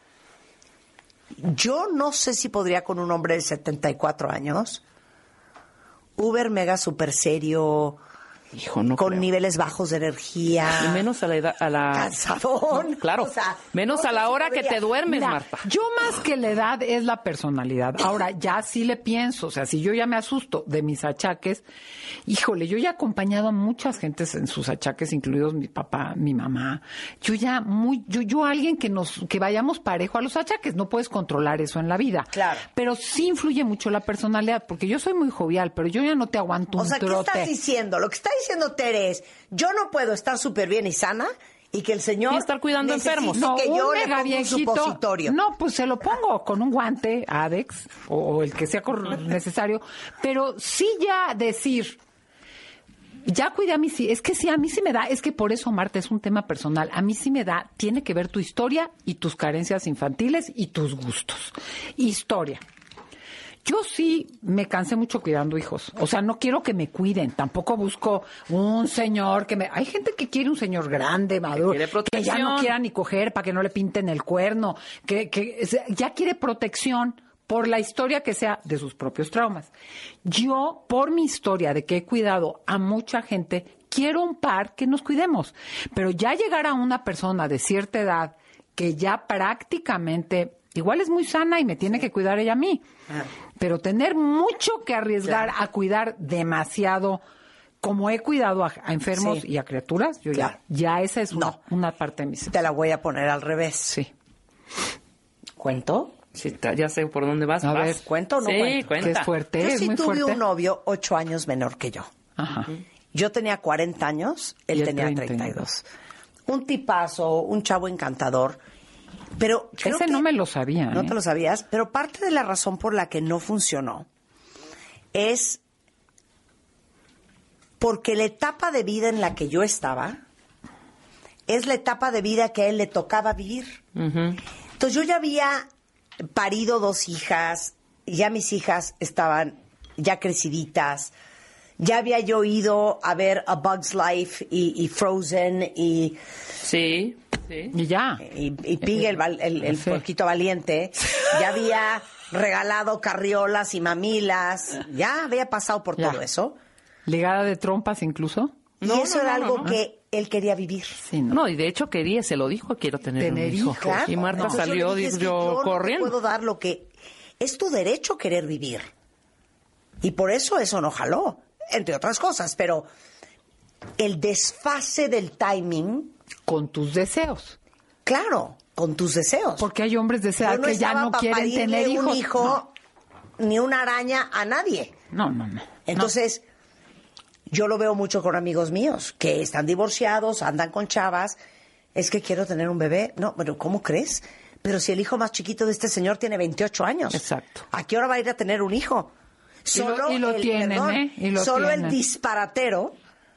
[SPEAKER 2] Yo no sé si podría con un hombre de setenta y cuatro años, uber mega super serio...
[SPEAKER 10] Hijo, no
[SPEAKER 2] con
[SPEAKER 10] creo.
[SPEAKER 2] niveles bajos de energía.
[SPEAKER 10] Y menos a la edad, a la...
[SPEAKER 2] Cansadón.
[SPEAKER 10] No, claro.
[SPEAKER 2] O sea,
[SPEAKER 10] menos
[SPEAKER 2] no
[SPEAKER 10] a la
[SPEAKER 2] sé si
[SPEAKER 10] hora que
[SPEAKER 2] podría.
[SPEAKER 10] te duermes,
[SPEAKER 14] Mira,
[SPEAKER 10] Marta.
[SPEAKER 14] yo más que la edad es la personalidad. Ahora, ya sí le pienso, o sea, si yo ya me asusto de mis achaques, híjole, yo ya he acompañado a muchas gentes en sus achaques, incluidos mi papá, mi mamá. Yo ya muy, yo, yo alguien que nos, que vayamos parejo a los achaques, no puedes controlar eso en la vida.
[SPEAKER 2] Claro.
[SPEAKER 14] Pero sí influye mucho la personalidad, porque yo soy muy jovial, pero yo ya no te aguanto un
[SPEAKER 2] O sea, ¿qué
[SPEAKER 14] trote.
[SPEAKER 2] estás diciendo? Lo que está diciendo Tere es, yo no puedo estar súper bien y sana y que el señor...
[SPEAKER 10] Y estar cuidando
[SPEAKER 2] necesite
[SPEAKER 10] enfermos.
[SPEAKER 14] No,
[SPEAKER 2] que
[SPEAKER 14] un
[SPEAKER 2] yo le
[SPEAKER 14] mega
[SPEAKER 2] ponga un
[SPEAKER 14] viejito.
[SPEAKER 2] supositorio.
[SPEAKER 14] No, pues se lo pongo con un guante, Adex, o, o el que sea cor- necesario. Pero sí ya decir, ya cuidé a mí sí, es que sí, a mí sí me da, es que por eso, Marta, es un tema personal. A mí sí me da, tiene que ver tu historia y tus carencias infantiles y tus gustos. Historia. Yo sí me cansé mucho cuidando hijos. O sea, no quiero que me cuiden. Tampoco busco un señor que me... Hay gente que quiere un señor grande, maduro.
[SPEAKER 10] quiere
[SPEAKER 14] Que
[SPEAKER 10] protección.
[SPEAKER 14] ya no quiera ni coger para que no le pinten el cuerno. Que, que o sea, ya quiere protección por la historia que sea de sus propios traumas. Yo, por mi historia de que he cuidado a mucha gente, quiero un par que nos cuidemos. Pero ya llegar a una persona de cierta edad que ya prácticamente... Igual es muy sana y me tiene que cuidar ella a mí.
[SPEAKER 2] Ah.
[SPEAKER 14] Pero tener mucho que arriesgar
[SPEAKER 2] Claro.
[SPEAKER 14] a cuidar demasiado, como he cuidado a, a enfermos
[SPEAKER 2] Sí.
[SPEAKER 14] y a criaturas, yo
[SPEAKER 2] Claro.
[SPEAKER 14] ya, ya esa es una,
[SPEAKER 2] No.
[SPEAKER 14] una parte de mi
[SPEAKER 2] Te la voy a poner al revés.
[SPEAKER 14] Sí.
[SPEAKER 2] ¿Cuento?
[SPEAKER 10] Sí, ta- ya sé por dónde vas.
[SPEAKER 14] A
[SPEAKER 10] vas.
[SPEAKER 14] ver,
[SPEAKER 2] ¿cuento o no
[SPEAKER 10] sí,
[SPEAKER 2] cuento?
[SPEAKER 10] cuenta.
[SPEAKER 14] Que es fuerte,
[SPEAKER 2] Yo
[SPEAKER 14] es
[SPEAKER 2] sí
[SPEAKER 14] muy
[SPEAKER 2] tuve
[SPEAKER 14] fuerte.
[SPEAKER 2] un novio ocho años menor que yo.
[SPEAKER 14] Ajá.
[SPEAKER 2] Yo tenía cuarenta años, él
[SPEAKER 14] Y él
[SPEAKER 2] tenía
[SPEAKER 14] treinta y
[SPEAKER 2] treinta y dos. Un tipazo, un chavo encantador. Pero creo
[SPEAKER 14] Ese
[SPEAKER 2] que-
[SPEAKER 14] no me lo sabía.
[SPEAKER 2] No
[SPEAKER 14] ¿eh?
[SPEAKER 2] te lo sabías, pero parte de la razón por la que no funcionó es porque la etapa de vida en la que yo estaba es la etapa de vida que a él le tocaba vivir.
[SPEAKER 10] Ujú.
[SPEAKER 2] Entonces yo ya había parido dos hijas, ya mis hijas estaban ya creciditas, ya había yo ido a ver A Bug's Life y, y Frozen y,
[SPEAKER 10] Sí, sí.
[SPEAKER 14] Y ya.
[SPEAKER 2] y, y Pig, el, val- el, el
[SPEAKER 14] Sí.
[SPEAKER 2] puerquito valiente, ya había regalado carriolas y mamilas, ya había pasado por
[SPEAKER 14] Ya.
[SPEAKER 2] todo eso.
[SPEAKER 14] Ligada de trompas incluso.
[SPEAKER 2] Y
[SPEAKER 10] No,
[SPEAKER 2] eso
[SPEAKER 10] no,
[SPEAKER 2] era
[SPEAKER 10] no,
[SPEAKER 2] algo
[SPEAKER 10] no, no.
[SPEAKER 2] que él quería vivir.
[SPEAKER 14] Sí, no.
[SPEAKER 10] No, y de hecho quería, se lo dijo, quiero tener,
[SPEAKER 14] Tener
[SPEAKER 10] un hijo.
[SPEAKER 14] hijos.
[SPEAKER 2] Claro.
[SPEAKER 10] Y Marta
[SPEAKER 2] Entonces
[SPEAKER 10] salió,
[SPEAKER 2] yo le dije,
[SPEAKER 10] dijo,
[SPEAKER 2] es que
[SPEAKER 10] yo
[SPEAKER 2] yo no te
[SPEAKER 10] corriendo.
[SPEAKER 2] puedo dar lo que... Es tu derecho querer vivir. Y por eso eso no jaló, entre otras cosas. Pero el desfase del timing,
[SPEAKER 14] Con tus deseos.
[SPEAKER 2] claro, con tus deseos.
[SPEAKER 14] Porque hay hombres de esa edad
[SPEAKER 2] Yo no
[SPEAKER 14] que ya
[SPEAKER 2] estaba
[SPEAKER 14] no
[SPEAKER 2] pa'
[SPEAKER 14] quieren
[SPEAKER 2] parirle
[SPEAKER 14] tener hijos.
[SPEAKER 2] un hijo ni una araña a nadie.
[SPEAKER 14] No, no, no. no.
[SPEAKER 2] Entonces, yo lo veo mucho con amigos míos que están divorciados, andan con chavas. Es que quiero tener un bebé. No, pero ¿cómo crees? Pero si el hijo más chiquito de este señor tiene veintiocho años.
[SPEAKER 14] Exacto.
[SPEAKER 2] ¿A qué hora va a ir a tener un hijo?
[SPEAKER 14] Y lo- y lo
[SPEAKER 2] el,
[SPEAKER 14] tienen,
[SPEAKER 2] perdón,
[SPEAKER 14] ¿eh? Y lo
[SPEAKER 2] solo
[SPEAKER 14] tienen.
[SPEAKER 2] el disparatero.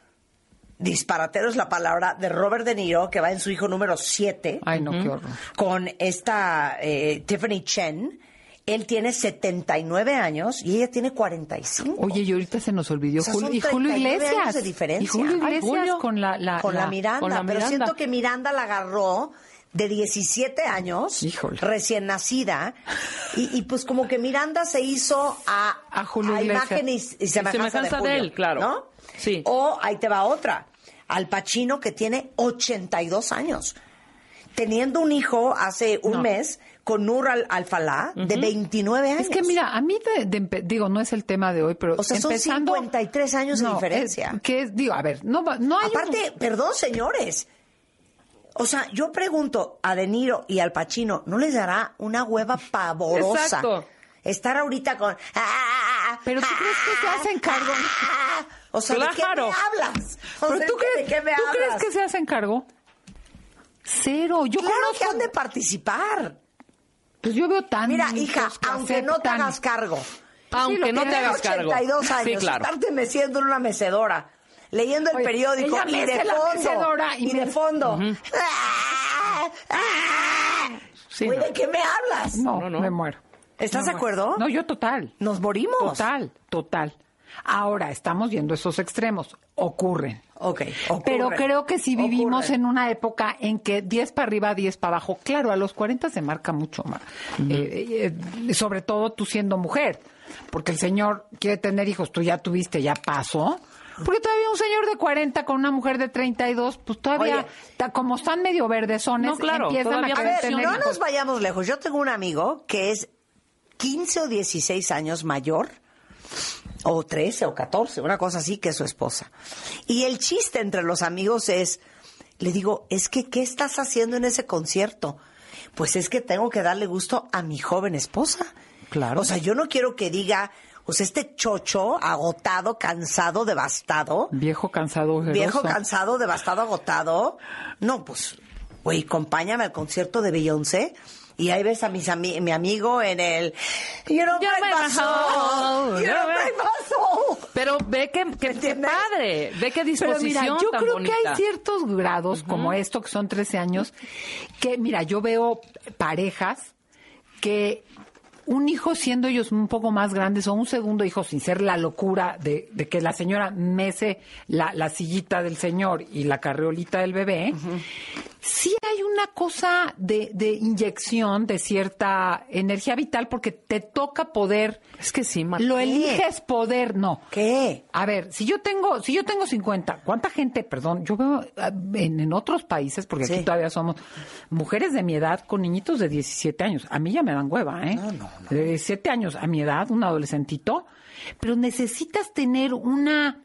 [SPEAKER 2] Disparatero es la palabra de Robert De Niro, que va en su hijo número siete.
[SPEAKER 14] Ay, no, qué horror.
[SPEAKER 2] Con esta eh, Tiffany Chen. Él tiene setenta y nueve años y ella tiene cuarenta y cinco.
[SPEAKER 14] Oye, y ahorita se nos olvidó
[SPEAKER 2] O sea,
[SPEAKER 14] Julio,
[SPEAKER 2] son
[SPEAKER 14] y Julio
[SPEAKER 2] treinta y nueve
[SPEAKER 14] Iglesias.
[SPEAKER 2] años de diferencia.
[SPEAKER 14] Y Julio
[SPEAKER 2] Ay,
[SPEAKER 14] Iglesias
[SPEAKER 10] Julio.
[SPEAKER 14] con la, la,
[SPEAKER 2] con la, Miranda,
[SPEAKER 10] con la
[SPEAKER 2] pero
[SPEAKER 10] Miranda.
[SPEAKER 2] siento que Miranda la agarró de diecisiete años,
[SPEAKER 14] Híjole.
[SPEAKER 2] recién nacida, y, y pues como que Miranda se hizo a,
[SPEAKER 14] A Julio
[SPEAKER 2] imagen y,
[SPEAKER 14] Iglesias.
[SPEAKER 2] y semejanza,
[SPEAKER 10] semejanza
[SPEAKER 2] de,
[SPEAKER 10] de
[SPEAKER 2] Julio,
[SPEAKER 10] él, claro.
[SPEAKER 2] ¿no?
[SPEAKER 10] Sí.
[SPEAKER 2] O ahí te va otra, Al Pacino, que tiene ochenta y dos años, teniendo un hijo hace un
[SPEAKER 14] No.
[SPEAKER 2] mes con Nur Al Alfalá, de veintinueve años.
[SPEAKER 14] Es que mira, a mí, de, de empe- digo, no es el tema de hoy, pero
[SPEAKER 2] O sea, son
[SPEAKER 14] empezando...
[SPEAKER 2] cincuenta y tres años de
[SPEAKER 14] No,
[SPEAKER 2] diferencia.
[SPEAKER 14] es- que es, digo, a ver, no, va- no hay un-
[SPEAKER 2] Aparte, perdón, señores. O sea, yo pregunto a De Niro y Al Pacino, ¿no les dará una hueva pavorosa
[SPEAKER 10] Exacto.
[SPEAKER 2] estar ahorita con... ah,
[SPEAKER 14] Pero ¿tú crees que se hacen cargo?
[SPEAKER 2] ah, o sea, ¿de qué
[SPEAKER 10] Claro.
[SPEAKER 2] me hablas? O
[SPEAKER 14] ¿Pero
[SPEAKER 2] sea,
[SPEAKER 14] tú
[SPEAKER 2] ¿de
[SPEAKER 14] crees,
[SPEAKER 2] qué me
[SPEAKER 14] ¿tú
[SPEAKER 2] hablas?
[SPEAKER 14] crees que se hacen cargo? Cero. Yo
[SPEAKER 2] Claro
[SPEAKER 14] conozco...
[SPEAKER 2] que han de participar.
[SPEAKER 14] Pues yo veo tan...
[SPEAKER 2] Mira, hija, aunque no te hagas cargo.
[SPEAKER 10] Aunque no te hagas cargo.
[SPEAKER 2] ochenta y dos años,
[SPEAKER 10] Sí, claro.
[SPEAKER 2] estarte meciendo en una mecedora, leyendo el
[SPEAKER 14] Oye,
[SPEAKER 2] periódico
[SPEAKER 14] ella
[SPEAKER 2] y de
[SPEAKER 14] mece la
[SPEAKER 2] fondo,
[SPEAKER 14] mecedora y
[SPEAKER 2] y,
[SPEAKER 14] me-
[SPEAKER 2] de fondo. ¡Ah! ¡Ah!
[SPEAKER 10] Sí,
[SPEAKER 2] Güey,
[SPEAKER 10] no.
[SPEAKER 2] ¿de qué me hablas?
[SPEAKER 14] No,
[SPEAKER 10] No, no.
[SPEAKER 14] me muero.
[SPEAKER 2] ¿Estás
[SPEAKER 14] Me
[SPEAKER 2] de
[SPEAKER 14] muero.
[SPEAKER 2] acuerdo?
[SPEAKER 14] No, yo total.
[SPEAKER 2] Nos morimos.
[SPEAKER 14] Total, total. Ahora, estamos viendo esos extremos. Ocurren.
[SPEAKER 2] Ok, ocurren.
[SPEAKER 14] Pero creo que si vivimos
[SPEAKER 2] Ocurren.
[SPEAKER 14] en una época en que diez para arriba, diez para abajo, claro, a los cuarenta se marca mucho más. Uh-huh. eh, eh, sobre todo tú siendo mujer, porque el señor quiere tener hijos, tú ya tuviste, ya pasó. Porque todavía un señor de cuarenta con una mujer de treinta y dos, pues todavía,
[SPEAKER 2] Oye,
[SPEAKER 14] ta, como están medio verdesones,
[SPEAKER 10] no, claro,
[SPEAKER 14] empiezan a
[SPEAKER 2] A
[SPEAKER 14] querer
[SPEAKER 2] ver,
[SPEAKER 14] tener
[SPEAKER 2] no
[SPEAKER 14] hijos.
[SPEAKER 2] nos vayamos lejos. Yo tengo un amigo que es quince o dieciséis años mayor, o trece o catorce, una cosa así, que su esposa. Y el chiste entre los amigos es, le digo, es que, ¿qué estás haciendo en ese concierto? Pues es que tengo que darle gusto a mi joven esposa.
[SPEAKER 14] Claro.
[SPEAKER 2] O sea, yo no quiero que diga, o sea, este chocho, agotado, cansado, devastado.
[SPEAKER 14] Viejo, cansado, ojeroso.
[SPEAKER 2] Viejo, cansado, devastado, agotado. No, pues, güey, acompáñame al concierto de Beyoncé. Y ahí ves a mis ami- mi amigo en el... You don't break my soul. You don't break my soul.
[SPEAKER 10] Pero ve que, que, que padre, ve qué disposición
[SPEAKER 14] Pero mira, yo
[SPEAKER 10] tan
[SPEAKER 14] creo
[SPEAKER 10] bonita.
[SPEAKER 14] que hay ciertos grados, uh-huh. como esto, que son trece años, que, mira, yo veo parejas que un hijo siendo ellos un poco más grandes o un segundo hijo sin ser la locura de, de que la señora mece la, la sillita del señor y la carreolita del bebé, uh-huh. sí hay una cosa de, de inyección de cierta energía vital porque te toca poder.
[SPEAKER 10] Es que sí, Marta.
[SPEAKER 14] Lo eliges poder, no.
[SPEAKER 2] ¿Qué?
[SPEAKER 14] A ver, si yo tengo, si yo tengo cincuenta, ¿cuánta gente, perdón, yo veo en, en otros países, porque sí. aquí todavía somos mujeres de mi edad con niñitos de diecisiete años? A mí ya me dan hueva, ¿eh?
[SPEAKER 2] No, no, no.
[SPEAKER 14] De diecisiete años a mi edad, un adolescentito, pero necesitas tener una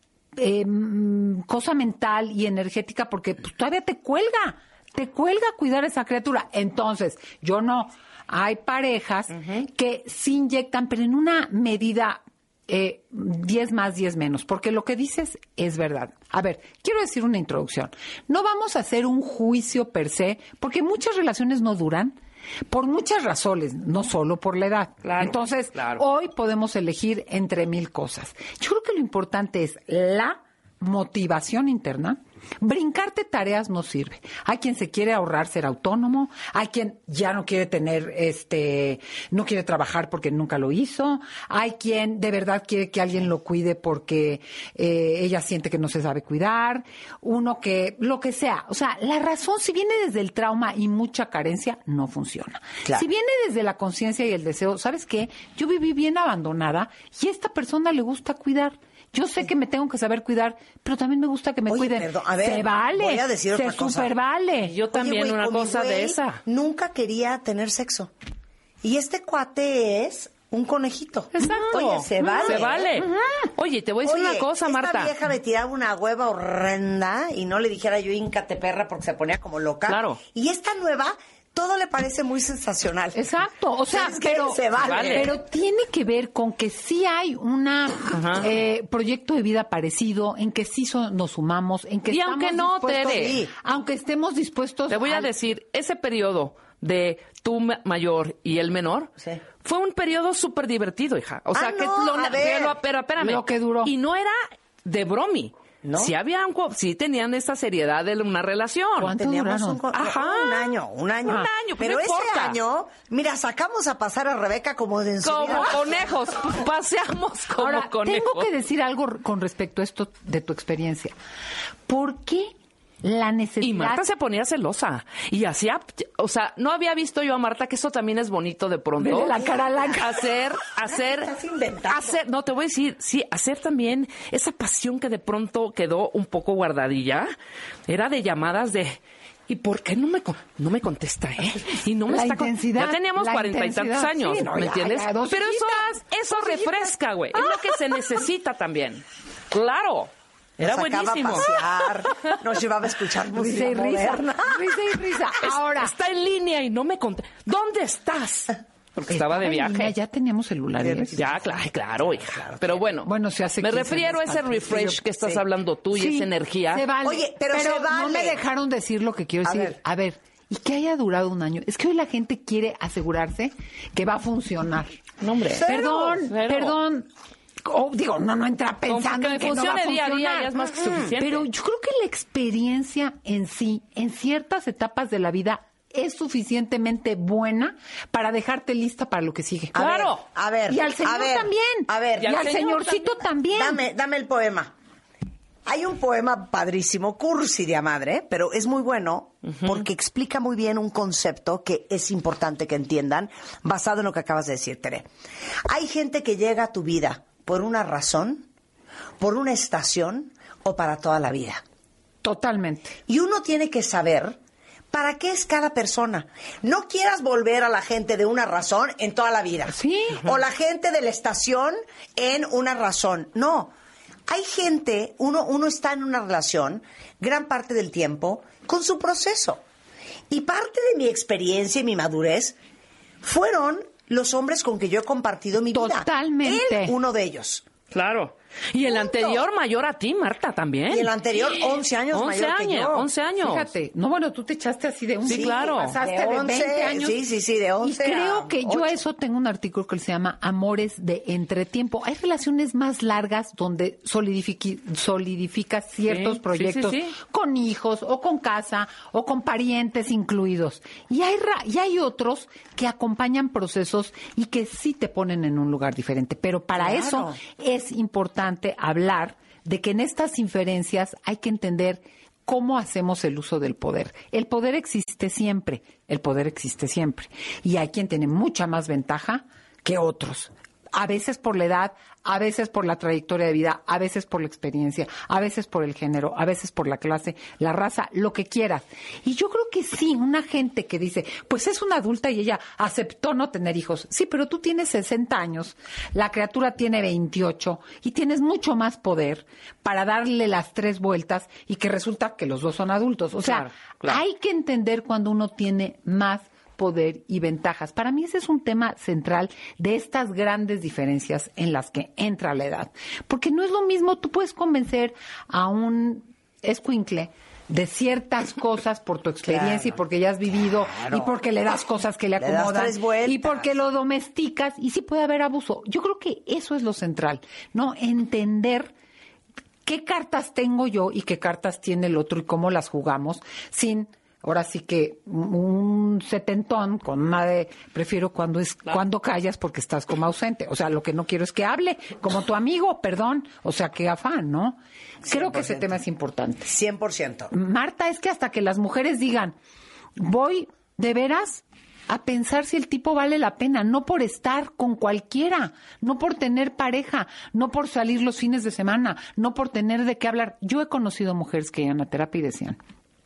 [SPEAKER 14] eh, cosa mental y energética porque pues, todavía te cuelga, te cuelga cuidar a esa criatura. Entonces, yo no. Hay parejas uh-huh. que sí inyectan, pero en una medida eh, diez más, diez menos, porque lo que dices es verdad. A ver, quiero decir una introducción. No vamos a hacer un juicio per se, porque muchas relaciones no duran por muchas razones, no solo por la edad.
[SPEAKER 10] Claro,
[SPEAKER 14] Entonces,
[SPEAKER 10] claro.
[SPEAKER 14] hoy podemos elegir entre mil cosas. Yo creo que lo importante es la motivación interna. Brincarte tareas no sirve. Hay quien se quiere ahorrar ser autónomo, hay quien ya no quiere tener, este, no quiere trabajar porque nunca lo hizo, hay quien de verdad quiere que alguien lo cuide porque eh, ella siente que no se sabe cuidar, uno que, lo que sea. O sea, la razón, si viene desde el trauma y mucha carencia, no funciona. Claro. Si viene desde la conciencia y el deseo, ¿sabes qué? Yo viví bien abandonada y a esta persona le gusta cuidar. Yo sé que me tengo que saber cuidar, pero también me gusta que me
[SPEAKER 2] Oye,
[SPEAKER 14] cuiden.
[SPEAKER 2] Perdón, a ver,
[SPEAKER 14] se vale.
[SPEAKER 2] Voy a decir
[SPEAKER 14] se
[SPEAKER 2] otra cosa.
[SPEAKER 14] super vale.
[SPEAKER 10] Yo también
[SPEAKER 2] Oye, güey,
[SPEAKER 10] una cosa
[SPEAKER 2] güey
[SPEAKER 10] de esa.
[SPEAKER 2] Nunca quería tener sexo. Y este cuate es un conejito.
[SPEAKER 10] Exacto.
[SPEAKER 2] Oye, se vale.
[SPEAKER 10] Se vale.
[SPEAKER 2] Uh-huh.
[SPEAKER 10] Oye, te voy a decir
[SPEAKER 2] Oye,
[SPEAKER 10] una cosa,
[SPEAKER 2] esta
[SPEAKER 10] Marta.
[SPEAKER 2] Esta vieja me tiraba una hueva horrenda y no le dijera yo híncate perra porque se ponía como loca.
[SPEAKER 10] Claro.
[SPEAKER 2] Y esta nueva... todo le parece muy sensacional.
[SPEAKER 14] Exacto, o sea,
[SPEAKER 2] es que
[SPEAKER 14] pero,
[SPEAKER 2] se vale.
[SPEAKER 10] vale.
[SPEAKER 14] pero tiene que ver con que sí hay un eh, proyecto de vida parecido, en que sí so, nos sumamos, en que
[SPEAKER 10] y
[SPEAKER 14] estamos
[SPEAKER 10] aunque no,
[SPEAKER 14] dispuestos,
[SPEAKER 10] Tere,
[SPEAKER 14] sí, aunque estemos dispuestos.
[SPEAKER 10] Te voy a
[SPEAKER 14] al...
[SPEAKER 10] decir, ese periodo de tú mayor y el menor
[SPEAKER 2] sí.
[SPEAKER 10] fue un periodo súper divertido, hija. O sea,
[SPEAKER 2] ah,
[SPEAKER 10] que
[SPEAKER 2] no,
[SPEAKER 10] lo,
[SPEAKER 2] a ver,
[SPEAKER 10] pero, pero espérame.
[SPEAKER 14] Lo que duró.
[SPEAKER 10] Y no era de bromi.
[SPEAKER 2] ¿No?
[SPEAKER 10] Sí, habían, sí tenían esta seriedad de una relación.
[SPEAKER 14] ¿Cuánto
[SPEAKER 2] Teníamos
[SPEAKER 14] duraron?
[SPEAKER 2] un,
[SPEAKER 10] Ajá.
[SPEAKER 2] un año, un año.
[SPEAKER 10] Un año,
[SPEAKER 2] pero
[SPEAKER 10] no
[SPEAKER 2] ese
[SPEAKER 10] importa.
[SPEAKER 2] año, mira, sacamos a pasar a Rebeca como de en su
[SPEAKER 10] Como
[SPEAKER 2] vida.
[SPEAKER 10] conejos, paseamos como
[SPEAKER 14] Ahora,
[SPEAKER 10] conejos.
[SPEAKER 14] tengo que decir algo con respecto a esto de tu experiencia. ¿Por qué la necesidad?
[SPEAKER 10] Y Marta se ponía celosa. Y hacía, o sea, no había visto yo a Marta, que eso también es bonito de pronto.
[SPEAKER 14] Vele la cara blanca.
[SPEAKER 10] Hacer, hacer,
[SPEAKER 2] Estás inventando.
[SPEAKER 10] hacer, no, te voy a decir, sí, hacer también esa pasión que de pronto quedó un poco guardadilla. Era de llamadas de... ¿Y por qué no me con- no me contesta, eh? Y no me
[SPEAKER 14] La
[SPEAKER 10] está con-
[SPEAKER 14] intensidad,
[SPEAKER 10] Ya teníamos
[SPEAKER 14] la
[SPEAKER 10] cuarenta y tantos
[SPEAKER 14] intensidad,
[SPEAKER 10] años,
[SPEAKER 14] sí, no,
[SPEAKER 10] ¿me
[SPEAKER 14] ya,
[SPEAKER 10] entiendes?
[SPEAKER 14] ya, dos
[SPEAKER 10] Pero eso,
[SPEAKER 14] hijitas,
[SPEAKER 10] eso
[SPEAKER 14] dos hijitas.
[SPEAKER 10] refresca, güey. Es lo que se necesita también. Claro. Era
[SPEAKER 2] Nos sacaba
[SPEAKER 10] buenísimo.
[SPEAKER 2] a pasear, nos llevaba a escuchar música
[SPEAKER 14] Risa y risa,
[SPEAKER 2] moderna.
[SPEAKER 14] risa y risa.
[SPEAKER 10] Es-
[SPEAKER 14] Ahora,
[SPEAKER 10] está en línea y no me contesta. ¿Dónde estás? Porque estaba de
[SPEAKER 14] en
[SPEAKER 10] viaje.
[SPEAKER 14] línea, ya teníamos celulares.
[SPEAKER 10] Ya, claro, claro, hija. Pero bueno,
[SPEAKER 14] Bueno, se hace
[SPEAKER 10] me
[SPEAKER 14] quince
[SPEAKER 10] refiero a
[SPEAKER 14] años
[SPEAKER 10] ese
[SPEAKER 14] antes.
[SPEAKER 10] refresh que estás
[SPEAKER 2] Sí.
[SPEAKER 10] hablando tú y
[SPEAKER 14] Sí,
[SPEAKER 10] esa energía.
[SPEAKER 14] se vale.
[SPEAKER 2] Oye, pero se
[SPEAKER 14] no
[SPEAKER 2] vale.
[SPEAKER 14] me dejaron decir lo que quiero
[SPEAKER 2] A
[SPEAKER 14] decir.
[SPEAKER 2] ver.
[SPEAKER 14] A ver, y que haya durado un año. Es que hoy la gente quiere asegurarse que va a funcionar.
[SPEAKER 10] No, hombre.
[SPEAKER 14] Perdón,
[SPEAKER 10] Cero.
[SPEAKER 14] perdón. Oh, digo, no, no entra
[SPEAKER 10] Con
[SPEAKER 14] pensando
[SPEAKER 10] que
[SPEAKER 14] en que no va a
[SPEAKER 10] funcione día a día
[SPEAKER 14] funcionar.
[SPEAKER 10] ya es más que suficiente.
[SPEAKER 14] Pero yo creo que la experiencia en sí, en ciertas etapas de la vida, es suficientemente buena para dejarte lista para lo que sigue.
[SPEAKER 2] A
[SPEAKER 14] Claro.
[SPEAKER 2] ver, a ver.
[SPEAKER 14] Y al señor
[SPEAKER 2] a ver,
[SPEAKER 14] también.
[SPEAKER 2] A ver.
[SPEAKER 14] Y, al señor señorcito también.
[SPEAKER 2] Dame, dame el poema. Hay un poema padrísimo, cursi de a madre, pero es muy bueno porque explica muy bien un concepto que es importante que entiendan, basado en lo que acabas de decir, Tere. Hay gente que llega a tu vida por una razón, por una estación o para toda la vida.
[SPEAKER 14] Totalmente.
[SPEAKER 2] Y uno tiene que saber para qué es cada persona. No quieras volver a la gente de una razón en toda la vida.
[SPEAKER 14] Sí.
[SPEAKER 2] O la gente de la estación en una razón. No. Hay gente, uno, uno está en una relación gran parte del tiempo con su proceso. Y parte de mi experiencia y mi madurez fueron los hombres con que yo he compartido mi vida.
[SPEAKER 14] Totalmente.
[SPEAKER 2] Él, uno de ellos.
[SPEAKER 10] Claro. Y el
[SPEAKER 2] Punto.
[SPEAKER 10] anterior mayor a ti, Marta, también.
[SPEAKER 2] Y el anterior, once años
[SPEAKER 10] once
[SPEAKER 2] mayor
[SPEAKER 10] años,
[SPEAKER 2] que yo.
[SPEAKER 10] once años.
[SPEAKER 14] Fíjate, no, bueno, tú te echaste así de un
[SPEAKER 10] Sí, claro.
[SPEAKER 14] pasaste
[SPEAKER 2] De
[SPEAKER 14] de,
[SPEAKER 2] once,
[SPEAKER 14] veinte años.
[SPEAKER 2] sí, sí, sí, de once
[SPEAKER 14] Y creo
[SPEAKER 2] a
[SPEAKER 14] que yo
[SPEAKER 2] ocho.
[SPEAKER 14] a eso tengo un artículo que se llama Amores de Entretiempo. Hay relaciones más largas donde solidifiqui- solidificas ciertos
[SPEAKER 10] Sí,
[SPEAKER 14] proyectos
[SPEAKER 10] sí, sí, sí.
[SPEAKER 14] con hijos o con casa o con parientes incluidos. Y hay, ra- y hay otros que acompañan procesos y que sí te ponen en un lugar diferente. Pero para
[SPEAKER 2] Claro.
[SPEAKER 14] eso es importante hablar de que en estas inferencias hay que entender cómo hacemos el uso del poder. El poder existe siempre, el poder existe siempre. Y hay quien tiene mucha más ventaja que otros. A veces por la edad, a veces por la trayectoria de vida, a veces por la experiencia, a veces por el género, a veces por la clase, la raza, lo que quieras. Y yo creo que sí, una gente que dice, pues es una adulta y ella aceptó no tener hijos. Sí, pero tú tienes sesenta años, la criatura tiene veintiocho y tienes mucho más poder para darle las tres vueltas y que resulta que los dos son adultos. O sea,
[SPEAKER 10] Claro, claro.
[SPEAKER 14] hay que entender cuando uno tiene más poder y ventajas. Para mí ese es un tema central de estas grandes diferencias en las que entra la edad. Porque no es lo mismo, tú puedes convencer a un escuincle de ciertas cosas por tu experiencia
[SPEAKER 2] Claro,
[SPEAKER 14] y porque ya has vivido
[SPEAKER 2] claro.
[SPEAKER 14] y porque le das cosas que le
[SPEAKER 2] Le das
[SPEAKER 14] acomodan
[SPEAKER 2] tres vueltas.
[SPEAKER 14] y porque lo domesticas y sí puede haber abuso. Yo creo que eso es lo central, ¿no? Entender qué cartas tengo yo y qué cartas tiene el otro y cómo las jugamos sin... Ahora sí que un setentón con una de prefiero cuando es cuando callas porque estás como ausente. O sea, lo que no quiero es que hable como tu amigo, perdón. O sea, qué afán, ¿no? Creo que ese tema es importante.
[SPEAKER 2] cien por ciento.
[SPEAKER 14] Marta, es que hasta que las mujeres digan, voy de veras a pensar si el tipo vale la pena, no por estar con cualquiera, no por tener pareja, no por salir los fines de semana, no por tener de qué hablar. Yo he conocido mujeres que iban a terapia y decían,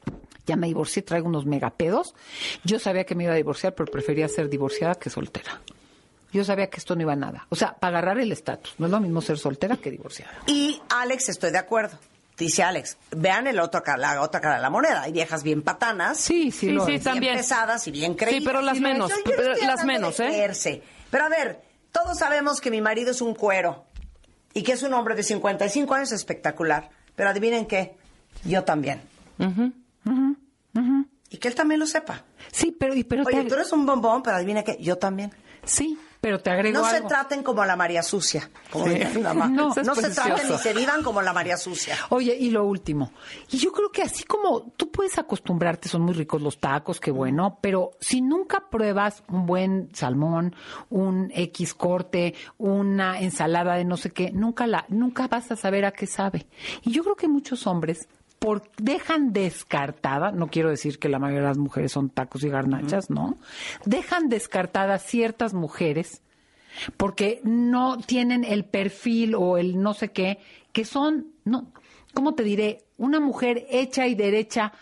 [SPEAKER 14] ya me divorcié, traigo unos megapedos. Yo sabía que me iba a divorciar, pero prefería ser divorciada que soltera. Yo sabía que esto no iba a nada. O sea, para agarrar el estatus. No es lo mismo ser soltera que divorciada.
[SPEAKER 2] Y Alex, estoy de acuerdo. Dice Alex, vean el otro, ca- la otra cara de la moneda. Hay viejas bien patanas.
[SPEAKER 14] Sí, sí,
[SPEAKER 10] Sí,
[SPEAKER 14] lo
[SPEAKER 10] sí,
[SPEAKER 14] es.
[SPEAKER 2] bien
[SPEAKER 10] también.
[SPEAKER 2] pesadas y bien creídas.
[SPEAKER 10] Sí, pero las
[SPEAKER 2] Y no,
[SPEAKER 10] menos,
[SPEAKER 2] yo- yo
[SPEAKER 10] pero
[SPEAKER 2] no estoy
[SPEAKER 10] las
[SPEAKER 2] hablando
[SPEAKER 10] menos,
[SPEAKER 2] de
[SPEAKER 10] ¿eh?
[SPEAKER 2] creerse. Pero a ver, todos sabemos que mi marido es un cuero y que es un hombre de cincuenta y cinco años espectacular. Pero adivinen qué, yo también.
[SPEAKER 10] Ujú.
[SPEAKER 14] Ujú, ujú.
[SPEAKER 2] Y que él también lo sepa.
[SPEAKER 14] Sí, pero... Y, pero
[SPEAKER 2] Oye,
[SPEAKER 14] te-
[SPEAKER 2] tú eres un bombón, pero adivina qué, yo también.
[SPEAKER 14] Sí, pero te agrego
[SPEAKER 2] No se
[SPEAKER 14] algo.
[SPEAKER 2] traten como la María Sucia, como
[SPEAKER 10] Sí.
[SPEAKER 2] diría mi mamá.
[SPEAKER 14] No,
[SPEAKER 2] No,
[SPEAKER 14] eso es
[SPEAKER 2] se traten
[SPEAKER 10] precioso.
[SPEAKER 2] ni se vivan como la María Sucia.
[SPEAKER 14] Oye, y lo último. Y yo creo que así como tú puedes acostumbrarte, son muy ricos los tacos, qué bueno, pero si nunca pruebas un buen salmón, un X corte, una ensalada de no sé qué, nunca la, nunca vas a saber a qué sabe. Y yo creo que muchos hombres por, dejan descartada, no quiero decir que la mayoría de las mujeres son tacos y garnachas, ¿no? Dejan descartadas ciertas mujeres porque no tienen el perfil o el no sé qué, que son, no, ¿cómo te diré? Una mujer hecha y derecha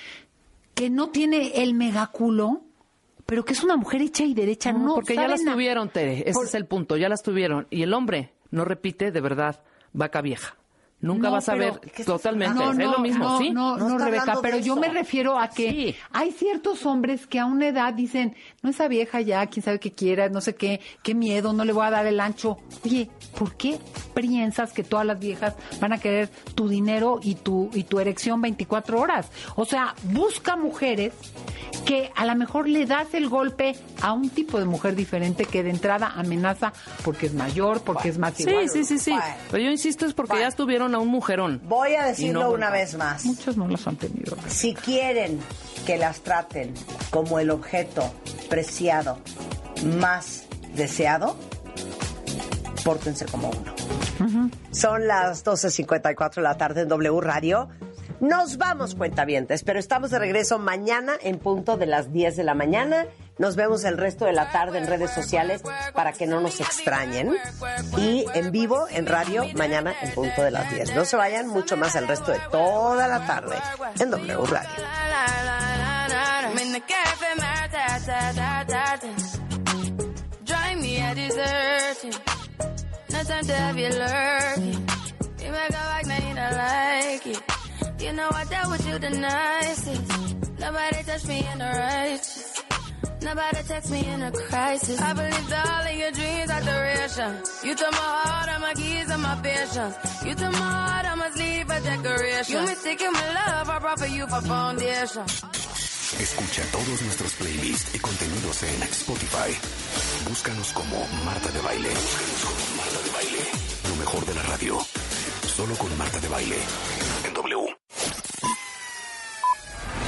[SPEAKER 14] que no tiene el megaculo, pero que es una mujer hecha y derecha, no,
[SPEAKER 10] No, porque ya
[SPEAKER 14] sabe
[SPEAKER 10] las
[SPEAKER 14] na-
[SPEAKER 10] tuvieron, Tere. Ese
[SPEAKER 14] Por-
[SPEAKER 10] es el punto, ya las tuvieron. Y el hombre no repite, de verdad, vaca vieja. Nunca
[SPEAKER 14] No,
[SPEAKER 10] vas a
[SPEAKER 14] pero-
[SPEAKER 10] ver
[SPEAKER 14] ¿qué estás
[SPEAKER 10] totalmente.
[SPEAKER 14] hablando?
[SPEAKER 10] es lo mismo,
[SPEAKER 14] no,
[SPEAKER 10] ¿sí?
[SPEAKER 14] No,
[SPEAKER 2] No
[SPEAKER 14] no,
[SPEAKER 2] está
[SPEAKER 14] Rebeca,
[SPEAKER 2] hablando de
[SPEAKER 14] pero yo
[SPEAKER 2] eso.
[SPEAKER 14] me refiero a que
[SPEAKER 10] Sí.
[SPEAKER 14] hay ciertos hombres que a una edad dicen, no, esa vieja ya, quién sabe qué quiera, no sé qué, qué miedo, no le voy a dar el ancho. Oye, ¿por qué piensas que todas las viejas van a querer tu dinero y tu, y tu erección veinticuatro horas? O sea, busca mujeres que a lo mejor le das el golpe a un tipo de mujer diferente que de entrada amenaza porque es mayor, porque es más
[SPEAKER 10] Sí,
[SPEAKER 14] igual.
[SPEAKER 10] sí, sí, sí.
[SPEAKER 2] Bueno.
[SPEAKER 10] Pero yo insisto, es porque
[SPEAKER 2] Bueno.
[SPEAKER 10] ya estuvieron tuvieron a un mujerón.
[SPEAKER 2] Voy a decirlo
[SPEAKER 10] no
[SPEAKER 2] una
[SPEAKER 10] aguantaron.
[SPEAKER 2] vez más.
[SPEAKER 14] Muchos no los han tenido.
[SPEAKER 2] Si quieren que las traten como el objeto preciado más deseado, pórtense como uno. Uh-huh. Son las doce cincuenta y cuatro de la tarde en W Radio. Nos vamos, cuentavientes, pero estamos de regreso mañana en punto de las diez de la mañana. Nos vemos el resto de la tarde en redes sociales para que no nos extrañen. Y en vivo, en radio, mañana en punto de las diez. No se vayan, mucho más el resto de toda la tarde en W Radio.
[SPEAKER 15] You know I dealt with you the nicest. Nobody touched me in the righteous. Nobody text me in a crisis. I believed all of your dreams are duration. You took my heart, all my keys, and my patience. You took my heart, I must leave a decoration. You mistaken my love, I brought for you for foundation.
[SPEAKER 1] Escucha todos nuestros playlists y contenidos en Spotify. Búscanos como Marta de Baile. Búscanos como Marta de Baile. Lo mejor de la radio. Solo con Marta de Baile.